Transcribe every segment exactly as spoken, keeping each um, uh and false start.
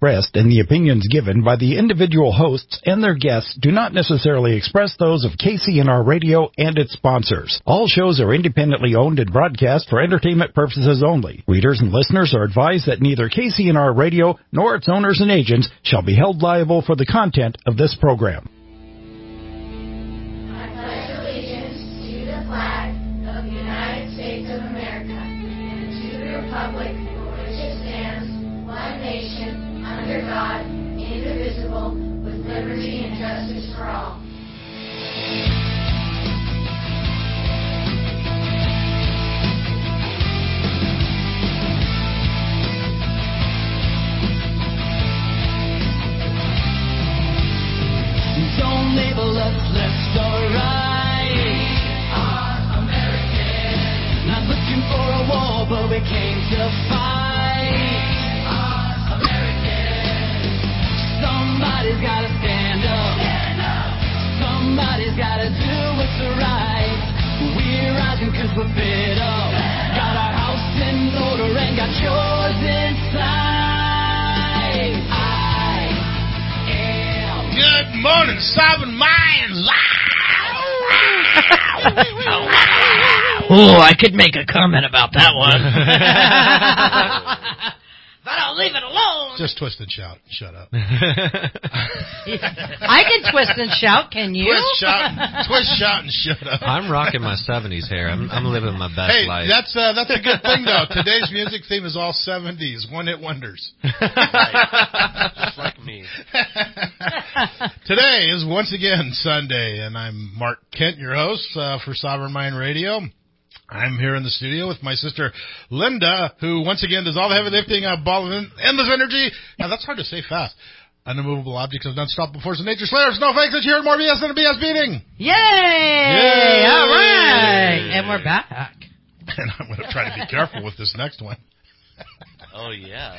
expressed and the opinions given by the individual hosts and their guests do not necessarily express those of K C N R Radio and its sponsors. All shows are independently owned and broadcast for entertainment purposes only. Readers and listeners are advised that neither K C N R Radio nor its owners and agents shall be held liable for the content of this program. I pledge allegiance to the flag of the United States of America and to the republic for which it stands, one nation, under God, indivisible, with liberty and justice for all. Don't label us left or right. We are American. Not looking for a war, but we came to fight. We are American. Somebody's gotta stand up. Stand up. Somebody's gotta do what's right. We're rising cause we're fed up. Fed got our house in order and got yours inside. I am. Good morning, Sovereign Minds. Oh, I could make a comment about that one. But I'll leave it alone. Just twist and shout. Shut up. I can twist and shout, can you? Twist, shout, and, twist, shout, and shut up. I'm rocking my seventies hair. I'm, I'm living my best hey, life. that's uh, that's a good thing, though. Today's music theme is all seventies, one-hit wonders. Right. Just like me. Today is once again Sunday, and I'm Mark Kent, your host uh, for Sovereign Mind Radio. I'm here in the studio with my sister Linda, who once again does all the heavy lifting, a ball of endless energy. Now, that's hard to say fast. Unimmovable objects of unstoppable force of nature, slayers, no fakes, that you heard more B S than a B S beating. Yay! Yay! All right. And we're back. And I'm going to try to be careful with this next one. Oh, yeah.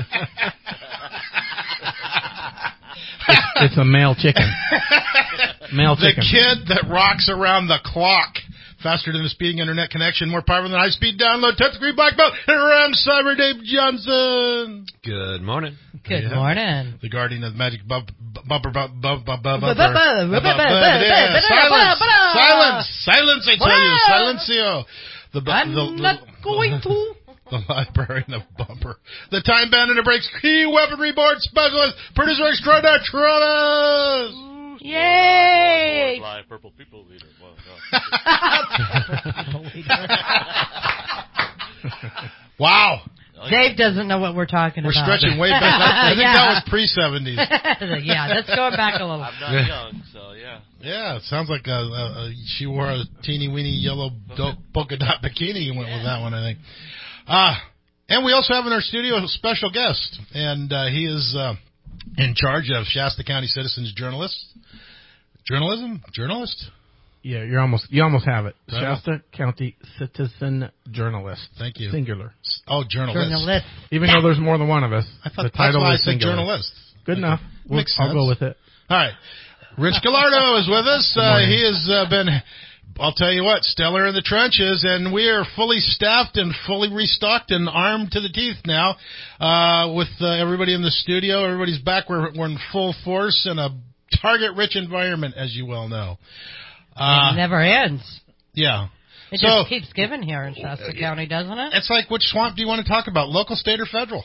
it's, it's a male chicken. Male the chicken. The kid that rocks around the clock. Faster than a speeding internet connection, more powerful than high-speed download, touchscreen black belt, and around Cyber Dave Johnson. Good morning. Good yeah. morning. The guardian of the magic bump, bumper, bump, bump, bump, bumper. Silence! Silence! Silence, I tell you! Silencio! The, I'm the, not the, going to. The librarian of Bumper. The time bandit that breaks key weaponry board specialist, producer extraordinaire, Travis! Yay! Fly, purple people leader. Well, no. Wow. Dave doesn't know what we're talking we're about. We're stretching way back. I think yeah. that was pre-seventies. Yeah, that's going back a little. I'm not young, so yeah. Yeah, it sounds like a, a, a, she wore a teeny-weeny yellow do- polka dot bikini. You went yeah. with that one, I think. Uh, and we also have in our studio a special guest, and uh, he is uh, in charge of Shasta County Citizens Journalist. Journalism? Journalist? Yeah, you're almost you almost have it. Right. Shasta County Citizen Journalist. Thank you. Singular. Oh, journalist. Journalist. Even though there's more than one of us. I thought the title that's why I is said singular. journalist. Good okay. enough. We'll, Makes I'll sense. go with it. All right. Rich Gallardo is with us. Uh, he has uh, been, I'll tell you what, stellar in the trenches, and we are fully staffed and fully restocked and armed to the teeth now uh, with uh, everybody in the studio. Everybody's back. We're, we're in full force in a target-rich environment, as you well know. Uh, it never ends. Yeah. It so, just keeps giving here in Shasta uh, County, doesn't it? It's like, which swamp do you want to talk about, local, state, or federal?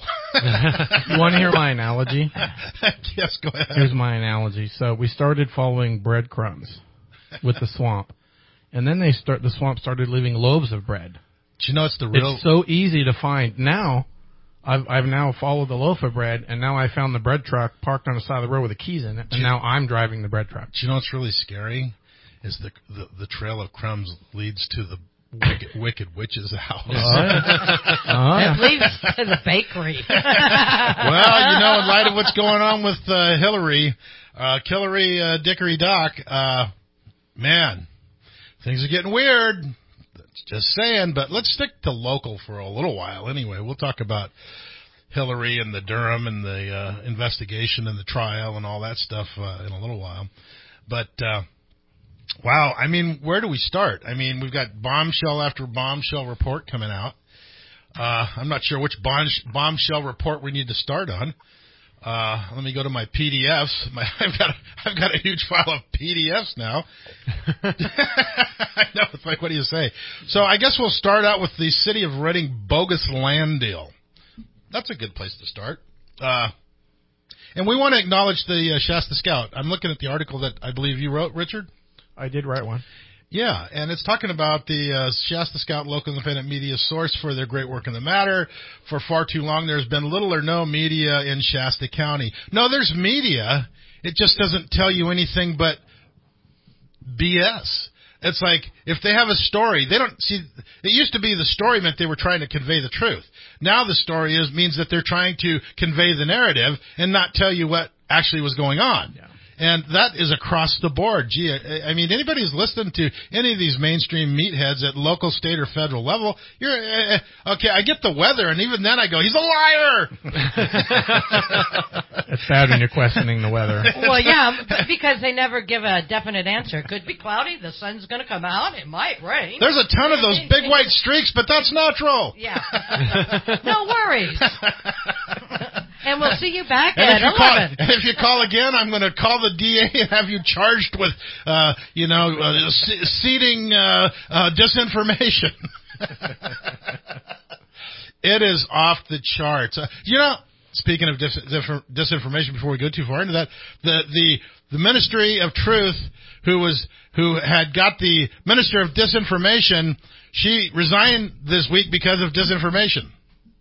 You want to hear my analogy? Yes, go ahead. Here's my analogy. So we started following breadcrumbs with the swamp, and then they start the swamp started leaving loaves of bread. Do you know it's the real? It's so easy to find now. I've I've now followed the loaf of bread, and now I found the bread truck parked on the side of the road with the keys in it, and now I'm driving the bread truck. Do you know what's really scary? Is the, the the trail of crumbs leads to the wicked, wicked witch's house. Oh, yeah. Oh, yeah. It leads to the bakery. Well, you know, in light of what's going on with uh, Hillary, uh, Hillary uh, Dickory Dock, uh, man, things are getting weird. Just saying, but let's stick to local for a little while anyway. We'll talk about Hillary and the Durham and the uh, investigation and the trial and all that stuff uh, in a little while. But, uh, wow, I mean, where do we start? I mean, we've got bombshell after bombshell report coming out. Uh, I'm not sure which bomb, bombshell report we need to start on. Uh, let me go to my P D Fs. My, I've got a, I've got a huge file of P D Fs now. I know. It's like, what do you say? So I guess we'll start out with the City of Reading bogus land deal. That's a good place to start. Uh, and we want to acknowledge the uh, Shasta Scout. I'm looking at the article that I believe you wrote, Richard. I did write one. Yeah, and it's talking about the uh, Shasta Scout local independent media source for their great work in the matter. For far too long, there's been little or no media in Shasta County. No, there's media. It just doesn't tell you anything but B S. It's like, if they have a story, they don't see, it used to be the story meant they were trying to convey the truth. Now the story is, means that they're trying to convey the narrative and not tell you what actually was going on. Yeah. And that is across the board. Gee, I, I mean, anybody who's listening to any of these mainstream meatheads at local, state, or federal level, you're, uh, okay, I get the weather, and even then I go, he's a liar! It's bad when you're questioning the weather. Well, yeah, but because they never give a definite answer. It could be cloudy, the sun's going to come out, it might rain. There's a ton of those big white streaks, but that's natural. Yeah. No worries. And we'll see you back and at if you eleven. Call, and if you call again, I'm going to call the D A and have you charged with, uh, you know, uh, se- seeding uh, uh, disinformation. It is off the charts. Uh, you know, speaking of dis- dis- disinformation, before we go too far into that, the the the Ministry of Truth, who was who had got the Minister of Disinformation, she resigned this week because of disinformation.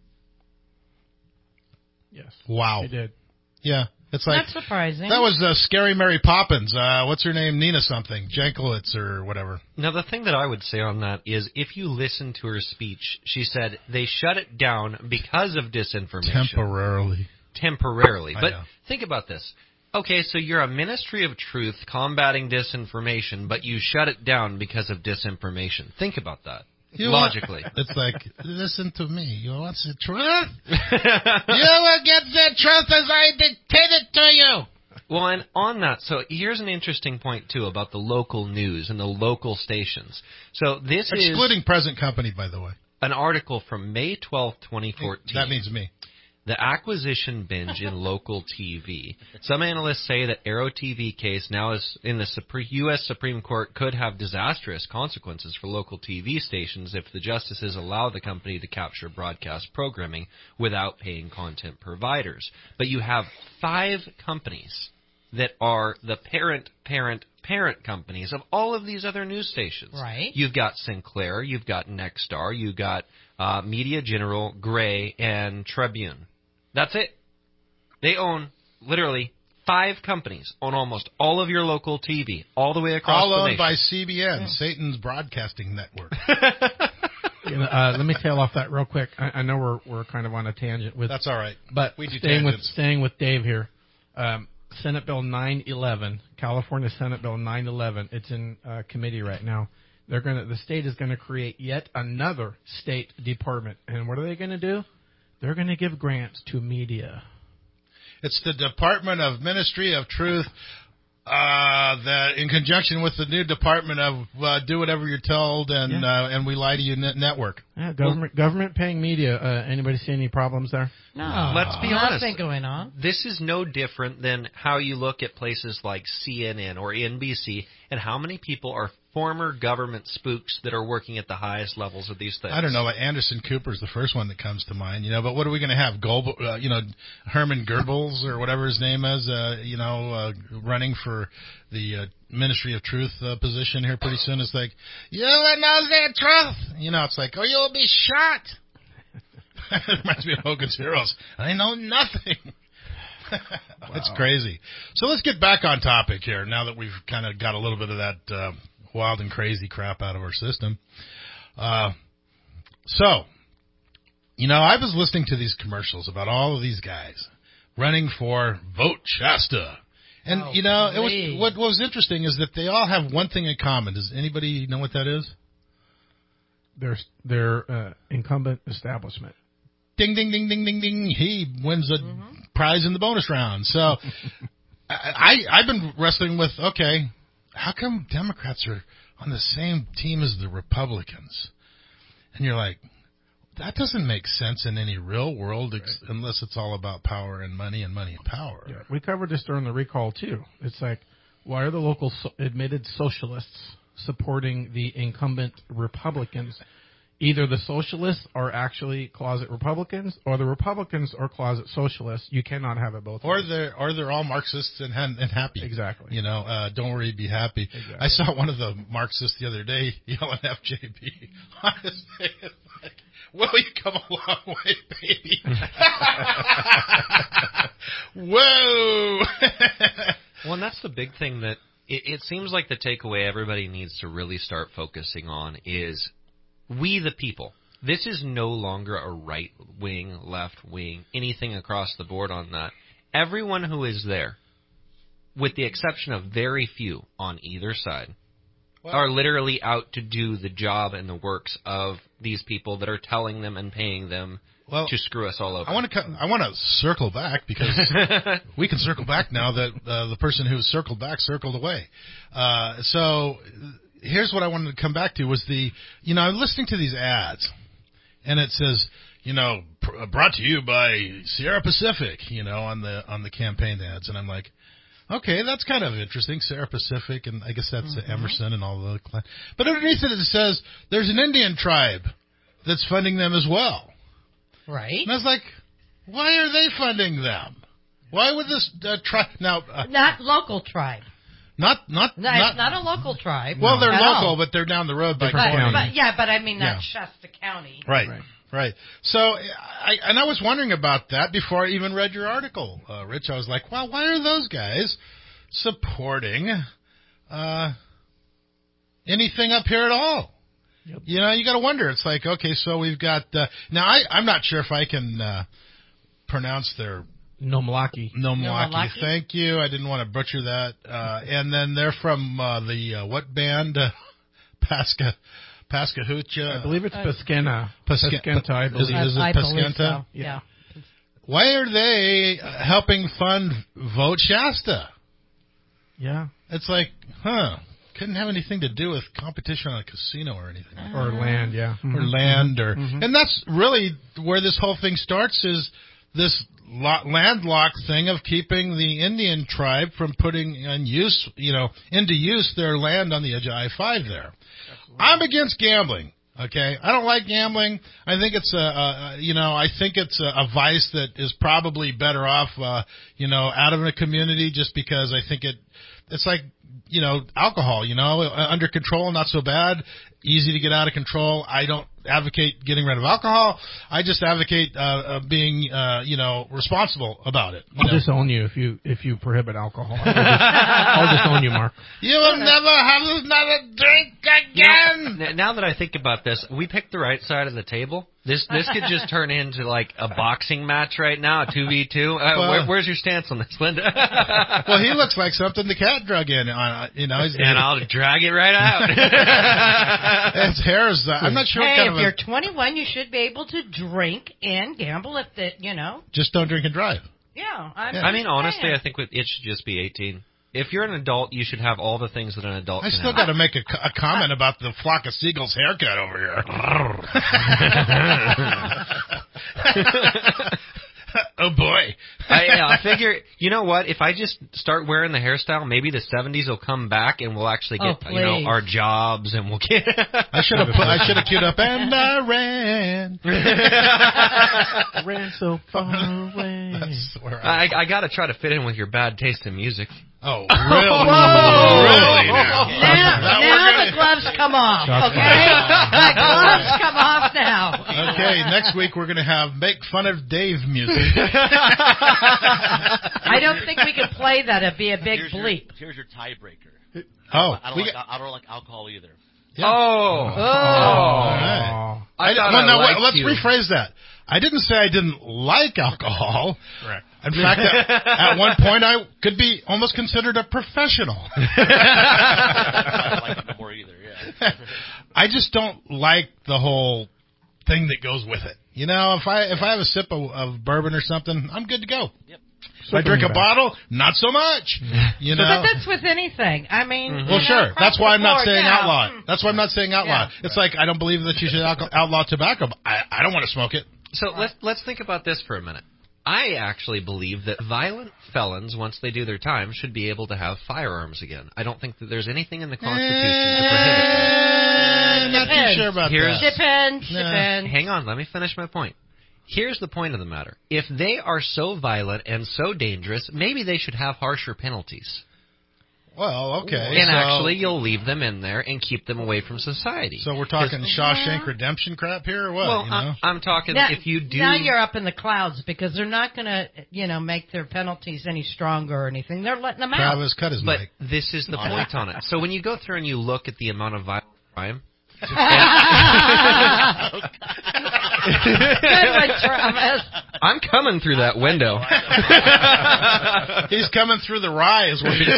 Yes. Wow. They did. Yeah. It's like, not surprising. That was uh, Scary Mary Poppins. Uh, what's her name? Nina something. Jankelitz or whatever. Now, the thing that I would say on that is, if you listen to her speech, she said they shut it down because of disinformation. Temporarily. Temporarily. I But know. think about this. Okay, so you're a Ministry of Truth combating disinformation, but you shut it down because of disinformation. Think about that. You Logically. Want, it's like, listen to me. You want the truth? You will get the truth as I dictate it to you. Well, and on that, so here's an interesting point, too, about the local news and the local stations. So this Excluding is... Excluding present company, by the way. An article from May twelfth, twenty fourteen. That means me. The acquisition binge in local T V. Some analysts say that Arrow T V case now is in the U S Supreme Court could have disastrous consequences for local T V stations if the justices allow the company to capture broadcast programming without paying content providers. But you have five companies that are the parent, parent, parent companies of all of these other news stations. Right. You've got Sinclair, you've got Nexstar, you've got uh, Media General, Gray, and Tribune. That's it. They own literally five companies on almost all of your local T V, all the way across all the owned nation. by C B N, yeah. Satan's broadcasting network. You know, uh, let me tail off that real quick. I, I know we're we're kind of on a tangent with. That's all right. But we do staying tangents. with staying with Dave here, um, Senate Bill nine eleven, California Senate Bill nine eleven. It's in uh, committee right now. They're gonna the state is gonna create yet another state department, and what are they gonna do? They're gonna give grants to media. It's the Department of Ministry of Truth, uh, that in conjunction with the new Department of uh, Do Whatever You're Told and Yeah. uh, and We Lie to You net- network. Yeah, government well, government paying media. Uh, anybody see any problems there? No. Let's be honest. Nothing going on. This is no different than how you look at places like C N N or N B C and how many people are former government spooks that are working at the highest levels of these things. I don't know. Like Anderson Cooper's the first one that comes to mind, you know. But what are we going to have? Gold, uh, you know, Herman Goebbels or whatever his name is, uh, you know, uh, running for the uh, Ministry of Truth uh, position here pretty soon. It's like, you will know the truth. You know, it's like, oh, you'll be shot. It reminds me of Hogan's Heroes. I know nothing. Wow. It's crazy. So let's get back on topic here now that we've kind of got a little bit of that uh, wild and crazy crap out of our system. Uh, so, you know, I was listening to these commercials about all of these guys running for Vote Shasta. And, oh, you know, it please. was what, what was interesting is that they all have one thing in common. Does anybody know what that is? Their their uh, incumbent establishment. Ding, ding, ding, ding, ding, ding. He wins a mm-hmm. prize in the bonus round. So I, I, I've been wrestling with, okay, how come Democrats are on the same team as the Republicans? And you're like, that doesn't make sense in any real world ex- right. unless it's all about power and money and money and power. Yeah, we covered this during the recall, too. It's like, why are the local so- admitted socialists supporting the incumbent Republicans? Either the socialists are actually closet Republicans, or the Republicans are closet socialists. You cannot have it both Or ways. they're or they're all Marxists and, and happy. Exactly. You know, uh, don't worry, be happy. Exactly. I saw one of the Marxists the other day yelling F J B. Honestly, it's like, well, you come a long way, baby. Whoa. Well, and that's the big thing that it, it seems like the takeaway everybody needs to really start focusing on is we the people. This is no longer a right wing, left wing, anything across the board on that. Everyone who is there, with the exception of very few on either side, well, are literally out to do the job and the works of these people that are telling them and paying them well, to screw us all over. I want to I want to circle back because we can circle back now that uh, the person who circled back circled away. Uh, so here's what I wanted to come back to was the, you know, I'm listening to these ads, and it says, you know, pr- brought to you by Sierra Pacific, you know, on the on the campaign ads, and I'm like, okay, that's kind of interesting, Sierra Pacific, and I guess that's mm-hmm. Emerson and all the, but underneath it it says there's an Indian tribe that's funding them as well. Right. And I was like, why are they funding them? Why would this uh, tribe now? Uh, not local tribe. Not not no, not, it's not a local tribe. Well, they're local, all. but they're down the road by but, county. But, yeah, but I mean not yeah. Shasta County. Right, right, right. So, I and I was wondering about that before I even read your article, uh, Rich. I was like, well, why are those guys supporting uh, anything up here at all? Yep. You know, you got to wonder. It's like, okay, so we've got uh, now. I, I'm not sure if I can uh, pronounce their. Nomalaki. Nomalaki. Thank you. I didn't want to butcher that. Uh, and then they're from uh, the uh, what band? Uh, Pasca, Pascahucha. I believe it's Pesquena. Pesca- Pesquenta, I believe. Is, is it I Pesquenta? So. Yeah. yeah. Why are they uh, helping fund Vote Shasta? Yeah. It's like, huh? Couldn't have anything to do with competition on a casino or anything. Uh, or land, yeah. Or mm-hmm. land, or mm-hmm. and that's really where this whole thing starts. Is this landlocked thing of keeping the Indian tribe from putting in use, you know, into use their land on the edge of I five there. Absolutely. I'm against gambling. Okay, I don't like gambling. I think it's a, a you know, I think it's a, a vice that is probably better off, uh, you know, out of a community just because I think it, it's like, you know, alcohol, you know, under control, not so bad, easy to get out of control. I don't advocate getting rid of alcohol. I just advocate uh, uh, being, uh, you know, responsible about it. I'll know? disown you if you if you prohibit alcohol. I'll, just, I'll disown you, Mark. You will never have another drink again. Now, now that I think about this, we picked the right side of the table. This this could just turn into like a boxing match right now, a two v two. Uh, well, where, where's your stance on this, Linda? Well, he looks like something the cat drug in. Uh, you know, he's, and I'll drag it right out. His hair is. Uh, I'm not sure. Hey, what kind if of you're a, twenty-one, you should be able to drink and gamble. If the, you know. Just don't drink and drive. Yeah, I'm I mean, honestly, saying. I think it should just be eighteen. If you're an adult, you should have all the things that an adult I can still have. got to make a, a comment about the flock of seagulls haircut over here. Oh boy! I, I figure, you know what? If I just start wearing the hairstyle, maybe the seventies will come back, and we'll actually get, oh, you know, our jobs, and we'll get. I should have put. I should have queued up. And I ran. I ran so far away. That's where I, I, I got to try to fit in with your bad taste in music. Oh, really? Whoa! Really now? Now, now, now gonna... the gloves come off, okay? The gloves come off now. Okay, next week we're going to have Make Fun of Dave music. I don't think we could play that. It'd be a big here's bleep. Your, here's your tiebreaker. Oh. I don't, we like, got... I don't like alcohol either. Yeah. Oh. Oh. All right. I thought well, I now, liked let's you. rephrase that. I didn't say I didn't like alcohol. Correct. In fact, at, at one point, I could be almost considered a professional. I don't like it no more either, yeah. I just don't like the whole thing that goes with it. You know, if I if I have a sip of, of bourbon or something, I'm good to go. Yep. If I drink a back. bottle, not so much. You know. But that's with anything. I mean, Well, you know, sure. across That's why I'm the not board, saying yeah. outlaw it. Mm. That's why I'm not saying outlaw it. Yeah. It's like I don't believe that you should outlaw, outlaw tobacco. But I, I don't want to smoke it. So let's let's think about this for a minute. I actually believe that violent felons, once they do their time, should be able to have firearms again. I don't think that there's anything in the Constitution to prohibit that. Eh, not too Depends. sure about Here's- that. Depends. Nah. Depends. Hang on, let me finish my point. Here's the point of the matter. If they are so violent and so dangerous, maybe they should have harsher penalties. Well, okay. And so, actually, you'll leave them in there and keep them away from society. so we're talking Shawshank Redemption crap here, or what? well, you know? I'm, I'm talking Now, if you do. now you're up in the clouds because they're not going to, you know, make their penalties any stronger or anything. They're letting them out. Travis cut his But mic. this is the point on it. So when you go through and you look at the amount of violent crime, Good one, Travis. I'm coming through that window. He's coming through the rye, is what he's.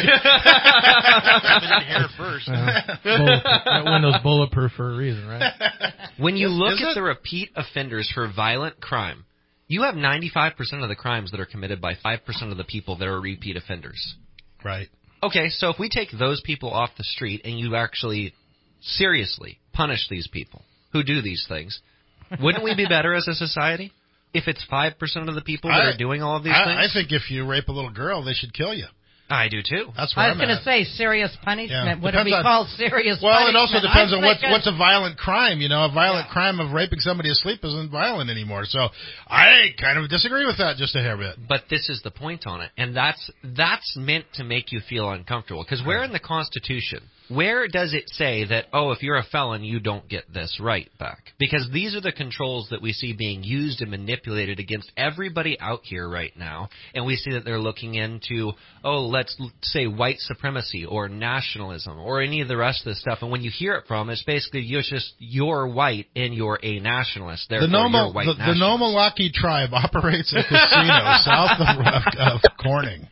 Coming in here first. Uh, bull- that window's bulletproof for a reason, right? When you Is- look is at it? the repeat offenders for violent crime, you have ninety-five percent of the crimes that are committed by five percent of the people that are repeat offenders. Right. Okay, so if we take those people off the street and you actually seriously punish these people who do these things, wouldn't we be better as a society if it's five percent of the people that I- are doing all of these I, things? I think if you rape a little girl, they should kill you. I do too. That's what I was I'm going to at. say serious punishment. Yeah. Would it Depends be on- called serious Well, it punishment? also depends I'm on what's thinking- what's a violent crime. You know, a violent Yeah. crime of raping somebody asleep isn't violent anymore. So I kind of disagree with that just a hair bit. But this is the point on it, and that's that's meant to make you feel uncomfortable. Because where in the Constitution, where does it say that, oh, if you're a felon, you don't get this right back? Because these are the controls that we see being used and manipulated against everybody out here right now, and we see that they're looking into, oh, let's l- say white supremacy or nationalism or any of the rest of this stuff. And when you hear it from, it's basically you're just you're white and you're a nationalist. Therefore, The Noma, you're white the, the nationalist. Nomalaki tribe operates a casino south of, of Corning.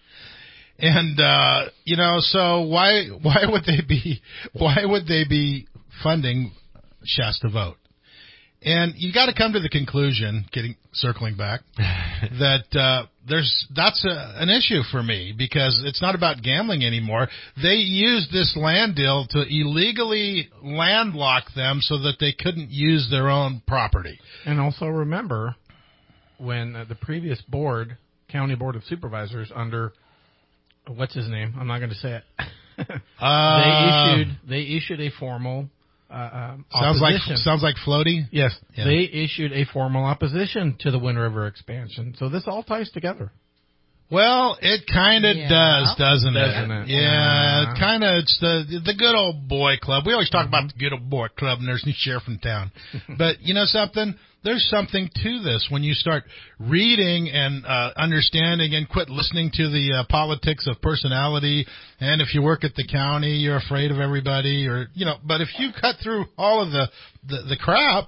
And uh, you know, so why why would they be why would they be funding Shasta Vote? And you got to come to the conclusion, getting circling back, that uh, there's that's a, an issue for me because it's not about gambling anymore. They used this land deal to illegally landlock them so that they couldn't use their own property. And also remember when uh, the previous board, County Board of Supervisors, under what's his name? I'm not going to say it. Uh, they issued they issued a formal uh, um, sounds like opposition. sounds like floaty. Yes, Yeah. they issued a formal opposition to the Wind River expansion. So this all ties together. Well, it kind of Yeah. does, doesn't it? Doesn't it? Yeah, Yeah. it kind of. It's the the good old boy club. We always talk about the good old boy club, and there's no sheriff in town. But you know something? There's something to this when you start reading and uh, understanding, and quit listening to the uh, politics of personality. And if you work at the county, you're afraid of everybody, or you know. But if you cut through all of the the, the crap.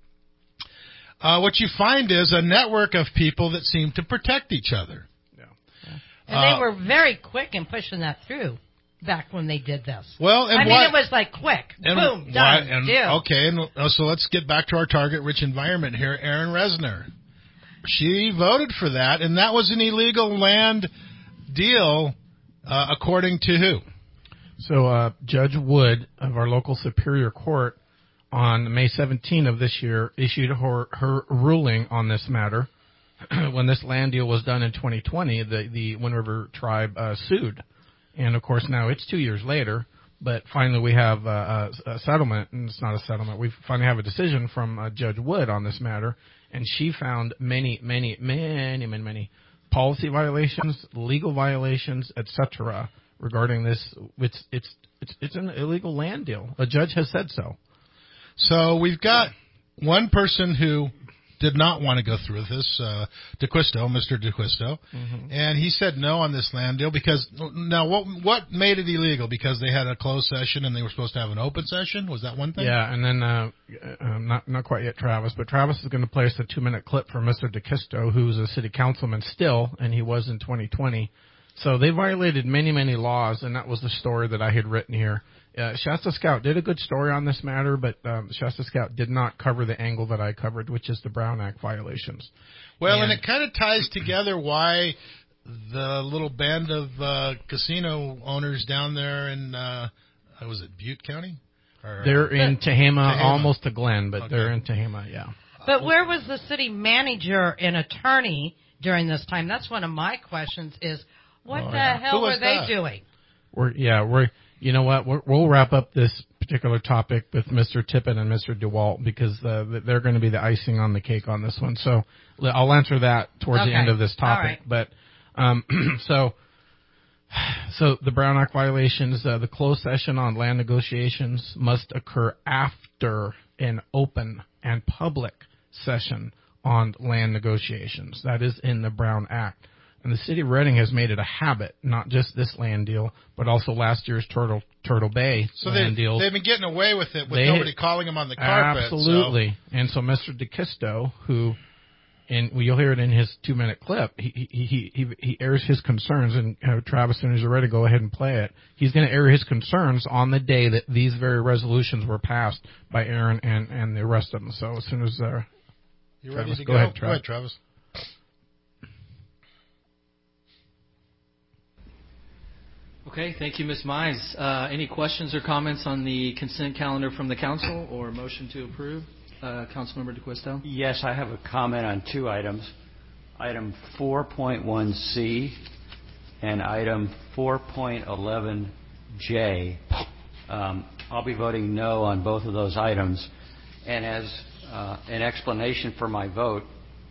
Uh, what you find is a network of people that seem to protect each other. And Uh, they were very quick in pushing that through back when they did this. Well, and I mean, why- it was like quick. And Boom, why- done, and- deal. Okay, and uh, so let's get back to our target-rich environment here. Erin Resner, she voted for that, and that was an illegal land deal, uh, according to who? So uh, Judge Wood of our local Superior Court on May seventeenth of this year issued her, her ruling on this matter. When this land deal was done in twenty twenty, the, the Wind River tribe uh, sued. And, of course, now it's two years later, but finally we have uh, a, a settlement, and it's not a settlement. We finally have a decision from uh, Judge Wood on this matter, and she found many, many, many, many, many policy violations, legal violations, et cetera regarding this. It's, it's, it's, it's an illegal land deal. A judge has said so. So we've got one person who did not want to go through with this, uh, DeQuisto, Mister DeQuisto, Mm-hmm. and he said no on this land deal because now what what made it illegal? Because they had a closed session and they were supposed to have an open session. Was that one thing? Yeah, and then uh, uh, not not quite yet, Travis, but Travis is going to play us a two-minute clip from Mister DeQuisto, who's a city councilman still, and he was in twenty twenty. So they violated many, many laws, and that was the story that I had written here. Uh, Shasta Scout did a good story on this matter, but um, Shasta Scout did not cover the angle that I covered, which is the Brown Act violations. Well, and, And- it kind of ties together why the little band of uh, casino owners down there in uh, was it Butte County? Or, They're in Tehama, Tehama. almost to Glen, but Okay. they're in Tehama, yeah. But where was the city manager and attorney during this time? That's one of my questions is, what Oh, the yeah. hell Who was were they that? doing? We're yeah, we're you know what we're, we'll wrap up this particular topic with Mister Tippett and Mister DeWalt because uh, they're going to be the icing on the cake on this one. So I'll answer that towards the Okay. end of this All topic. right. But um, so so the Brown Act violations, uh, the closed session on land negotiations must occur after an open and public session on land negotiations. That is in the Brown Act. And the city of Reading has made it a habit, not just this land deal, but also last year's Turtle Turtle Bay So land they, deals. they've been getting away with it with They- nobody calling them on the carpet. Absolutely. And so Mister DeKisto, who, and well, you'll hear it in his two-minute clip, he he he he, he airs his concerns, and uh, Travis, as soon as you're ready, go ahead and play it. He's going to air his concerns on the day that these very resolutions were passed by Aaron and, and the rest of them. So as soon as... Uh, You ready Travis, to go go? ahead, Go ahead, Travis. Okay, thank you, Miz Mize. Uh, any questions or comments on the consent calendar from the council or motion to approve? Uh, Councilmember DeQuisto? Yes, I have a comment on two items. Item four point one C and item four point eleven J. Um, I'll be voting no on both of those items. And as uh, an explanation for my vote,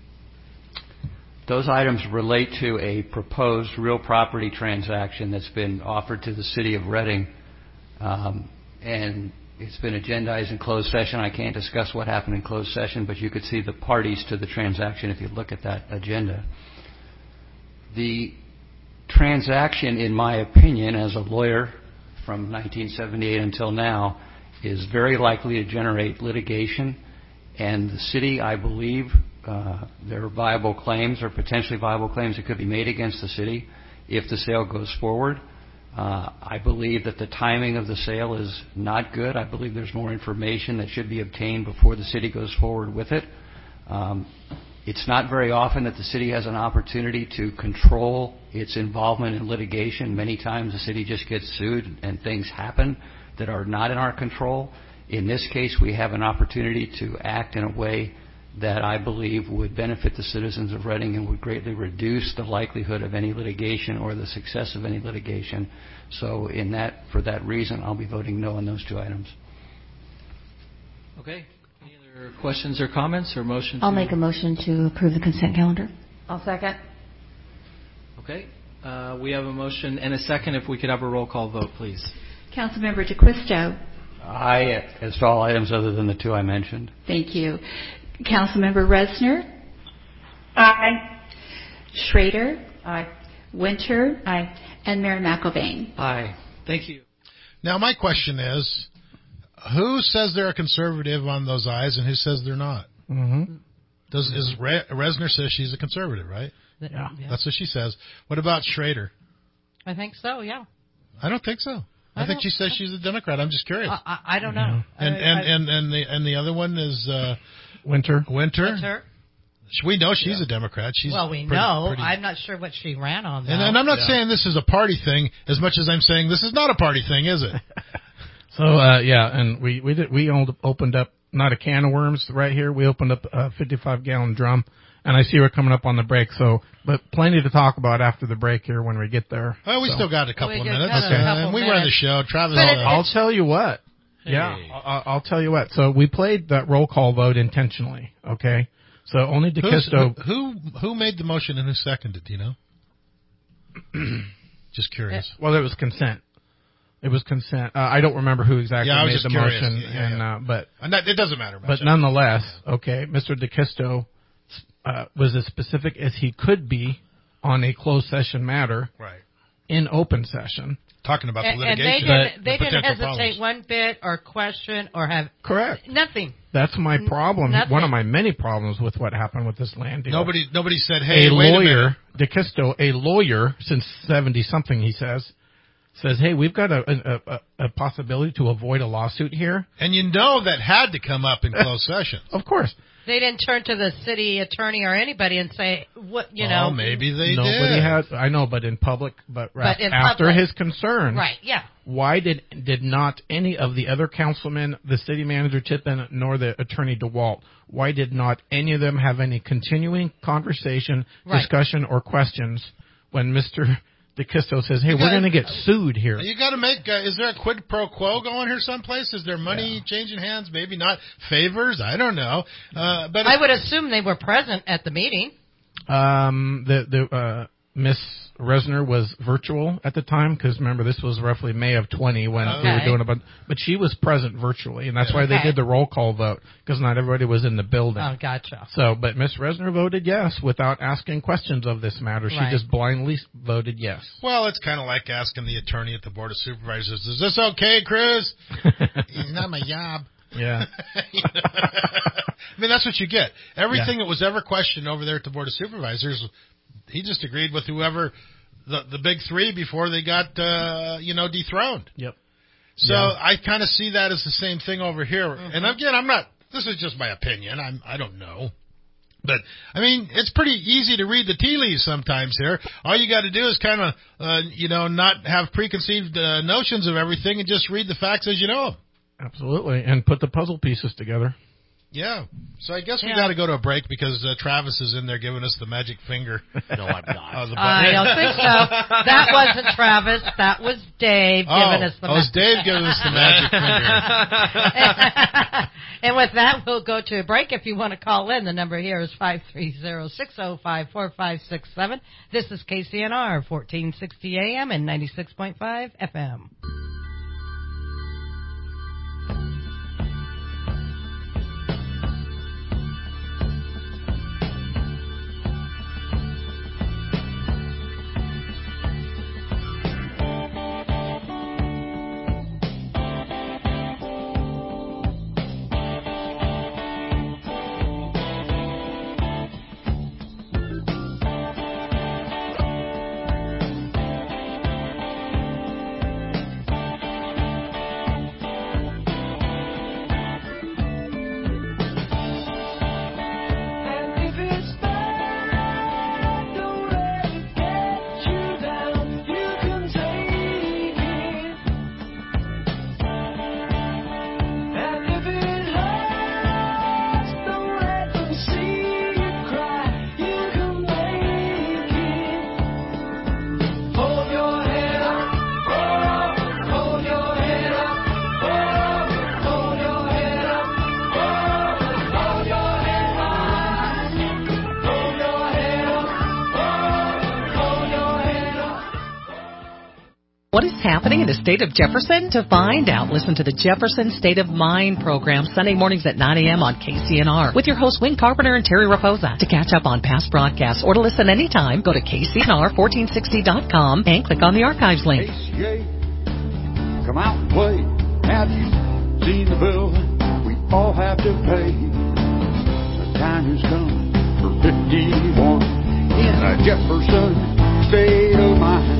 those items relate to a proposed real property transaction that's been offered to the City of Reading, um, and it's been agendized in closed session. I can't discuss what happened in closed session, but you could see the parties to the transaction if you look at that agenda. The transaction, in my opinion, as a lawyer from nineteen seventy-eight until now, is very likely to generate litigation, and the city, I believe, Uh, there are viable claims or potentially viable claims that could be made against the city if the sale goes forward. Uh, I believe that the timing of the sale is not good. I believe there's more information that should be obtained before the city goes forward with it. Um, it's not very often that the city has an opportunity to control its involvement in litigation. Many times the city just gets sued and things happen that are not in our control. In this case, we have an opportunity to act in a way that I believe would benefit the citizens of Reading and would greatly reduce the likelihood of any litigation or the success of any litigation. So in that, for that reason, I'll be voting no on those two items. Okay. Any other questions or comments or motion I'll to... make a motion to approve the consent calendar. I'll second. Okay. Uh, we have a motion and a second. If we could have a roll call vote, please. Councilmember DeQuisto. Aye, as to all items other than the two I mentioned. Thank you. Councilmember Resner. Aye. Schrader. Aye. Winter. Aye. And Mayor McIlvain. Aye. Thank you. Now, my question is, who says they're a conservative on those ayes and who says they're not? Mm-hmm. Does is Re- Resner says she's a conservative, right? Yeah. That's what she says. What about Schrader? I think so, yeah. I don't think so. I, I think don't- she says she's a Democrat. I'm just curious. I, I, I don't know. and I, and, I, and and the and the other one is uh, Winter. Winter. Winter. We know she's a Democrat. She's Well, we pretty- know. pretty- I'm not sure what she ran on, though. And, and I'm not Yeah. saying this is a party thing as much as I'm saying this is not a party thing, is it? So uh, yeah, and we we did we owned, opened up not a can of worms right here. We opened up a fifty-five gallon drum, and I see we're coming up on the break. So, but plenty to talk about after the break here when we get there. Well, we So- still got a couple We of got minutes. a Uh, couple and we minutes. run the show. Travis. But uh, it- I'll tell you what. Yeah, I'll, I'll tell you what. So we played that roll call vote intentionally. Okay, so only who's- DeKisto. who who made the motion and who seconded? Do you know? Just curious. Well, it was consent. It was consent. Uh, I don't remember who exactly Yeah, I was made just the curious. motion, Yeah, yeah, and yeah. Uh, but Uh, not- it doesn't matter much. but nonetheless, okay, Mister DeKisto uh, was as specific as he could be on a closed session matter right. in open session. Talking about and, the and they litigation. didn't, the they didn't potential hesitate problems. one bit or question or have Correct. nothing. That's my problem. Nothing. One of my many problems with what happened with this land deal. Nobody nobody said, hey, a wait a lawyer, minute. DeKisto, a lawyer since seventy something, he says, says, hey, we've got a, a, a, a possibility to avoid a lawsuit here. And you know that had to come up in closed session. Of course. They didn't turn to the city attorney or anybody and say, "What you oh, know?" maybe they Nobody did. had. I know, but in public, but, But in after public. his concern, Right? Yeah. why did did not any of the other councilmen, the city manager Tippin, nor the attorney DeWalt, why did not any of them have any continuing conversation, Right. discussion, or questions when Mister DeCisto says, "Hey, You we're gotta- going to get sued here"? You got to make. Uh, is there a quid pro quo going here someplace? Is there money Yeah. changing hands? Maybe not favors. I don't know. Uh, but I would assume they were present at the meeting. Um, the the uh, Miss Resner was virtual at the time because remember this was roughly May of twenty when Okay. we were doing a bunch, but she was present virtually, and that's Yeah. why they Okay. did the roll call vote because not everybody was in the building. Oh, gotcha. So, but Miss Resner voted yes without asking questions of this matter. She Right. just blindly voted yes. well, it's kind of like asking the attorney at the board of supervisors, "Is this okay, Cruz?" It's not my job. Yeah. You know? I mean, that's what you get. Everything that was ever questioned over there at the board of supervisors, he just agreed with whoever the the big three before they got uh, you know dethroned. Yep. So Yeah. I kind of see that as the same thing over here. Mm-hmm. And again, I'm not. This is just my opinion. I'm. I don't know. But I mean, it's pretty easy to read the tea leaves sometimes here. All you got to do is kind of, uh, you know, not have preconceived uh, notions of everything and just read the facts as you know them. Absolutely, and put the puzzle pieces together. Yeah. So I guess we Yeah. got to go to a break because uh, Travis is in there giving us the magic finger. No, I'm not. Oh, the I button. don't think so. That wasn't Travis. That was Dave Oh, giving us the oh, it's message. Dave giving us the magic finger. And with that, we'll go to a break. If you want to call in, the number here is five three zero, six zero five, four five six seven. This is K C N R, fourteen sixty A M and ninety-six point five F M. What is happening in the state of Jefferson? To find out, listen to the Jefferson State of Mind program Sunday mornings at nine a.m. on K C N R with your hosts Wayne Carpenter and Terry Raposa. To catch up on past broadcasts or to listen anytime, go to K C N R fourteen sixty dot com and click on the archives link. A C A, come out and play. Have you seen the bill we all have to pay? The time has come for fifty-one in a Jefferson State of Mind.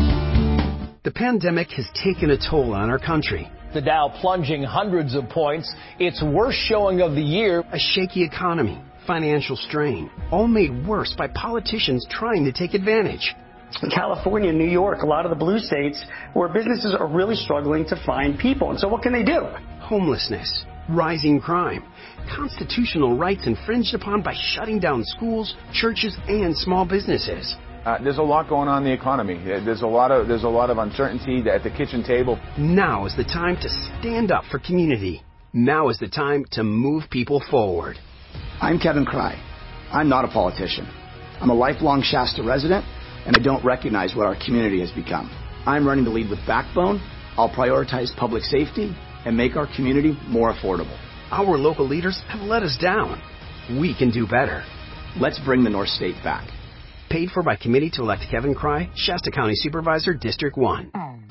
The pandemic has taken a toll on our country. The Dow plunging hundreds of points, its worst showing of the year. A shaky economy, financial strain, all made worse by politicians trying to take advantage. In California, New York, a lot of the blue states where businesses are really struggling to find people. And so what can they do? Homelessness, rising crime, constitutional rights infringed upon by shutting down schools, churches, and small businesses. Uh, there's a lot going on in the economy. There's a lot of there's a lot of uncertainty at the kitchen table. Now is the time to stand up for community. Now is the time to move people forward. I'm Kevin Cry. I'm not a politician. I'm a lifelong Shasta resident, and I don't recognize what our community has become. I'm running to lead with backbone. I'll prioritize public safety and make our community more affordable. Our local leaders have let us down. We can do better. Let's bring the North State back. Paid for by committee to elect Kevin Cry, Shasta County Supervisor, District one.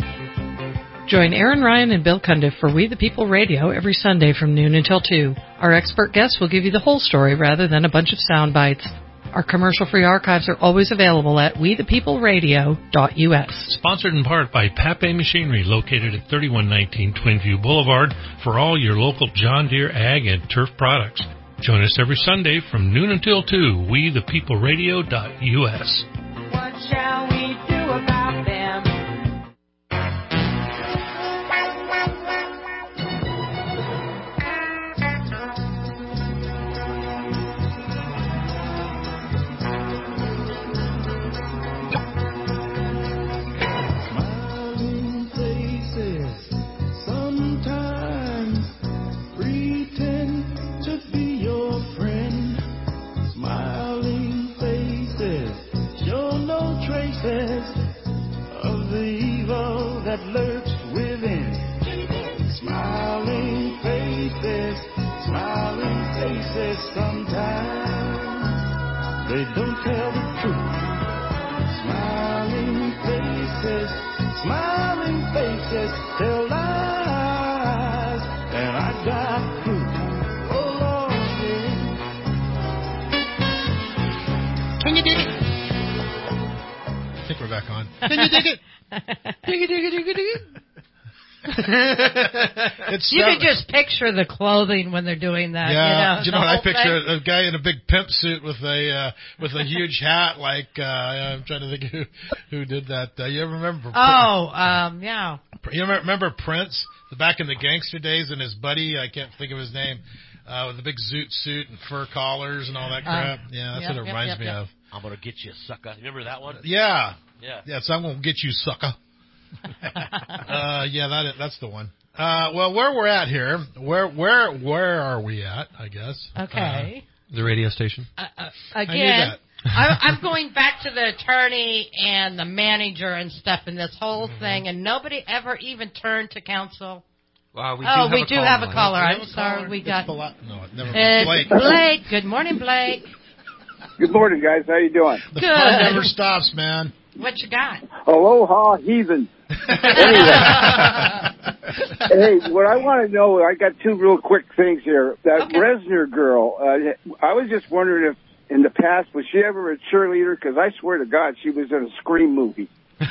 Join Aaron Ryan and Bill Cundiff for We the People Radio every Sunday from noon until two. Our expert guests will give you the whole story rather than a bunch of sound bites. Our commercial-free archives are always available at we the people radio dot U S. Sponsored in part by Pape Machinery, located at thirty-one nineteen Twinview Boulevard, for all your local John Deere ag and turf products. Join us every Sunday from noon until two, we the people radio dot U S. What shall we do about them? Smiling faces sometimes pretend to be your friend. Smiling faces show no traces of the evil that lurks within. Smiling faces, smiling faces sometimes they don't tell the truth. Smiling faces, smiling faces tell lies, and I got proof. Oh Lord, yeah. Can you dig it? I think we're back on. Can you dig it? dig it, dig it, dig it, dig it. It's you seven. can just picture the clothing when they're doing that. Yeah, you know, you know the what I whole picture thing. a guy in a big pimp suit with a uh, with a huge hat. Like uh, I'm trying to think who who did that. Uh, you ever remember? Oh, um, yeah. You remember, remember Prince, the back in the gangster days, and his buddy, I can't think of his name, uh, with the big zoot suit and fur collars and all that crap. Uh, yeah, that's yep, what it yep, reminds yep, me yep. of. I'm gonna get you, sucker. Remember that one? Yeah. Yeah. Yeah, so I'm gonna get you, sucker. uh, yeah, that that's the one. Uh, well, where we're at here, where where where are we at? I guess. Okay. The radio station. Uh, uh, I knew again, that. I, I'm going back to the attorney and the manager and stuff in this whole Mm-hmm. thing, and nobody ever even turned to counsel. Wow, we do oh, have we a do caller have a line. caller. We I'm have a sorry, caller. we It's got. Bala- no, never It's mind. Blake. Blake. Good morning, Blake. Good morning, guys. How you doing? The Good. fun never stops, man. What you got? Aloha, heathen. Anyway, hey, what I want to know, I got two real quick things here. That Okay. Resner girl, uh, I was just wondering if in the past, was she ever a cheerleader? Because I swear to God, she was in a Scream movie.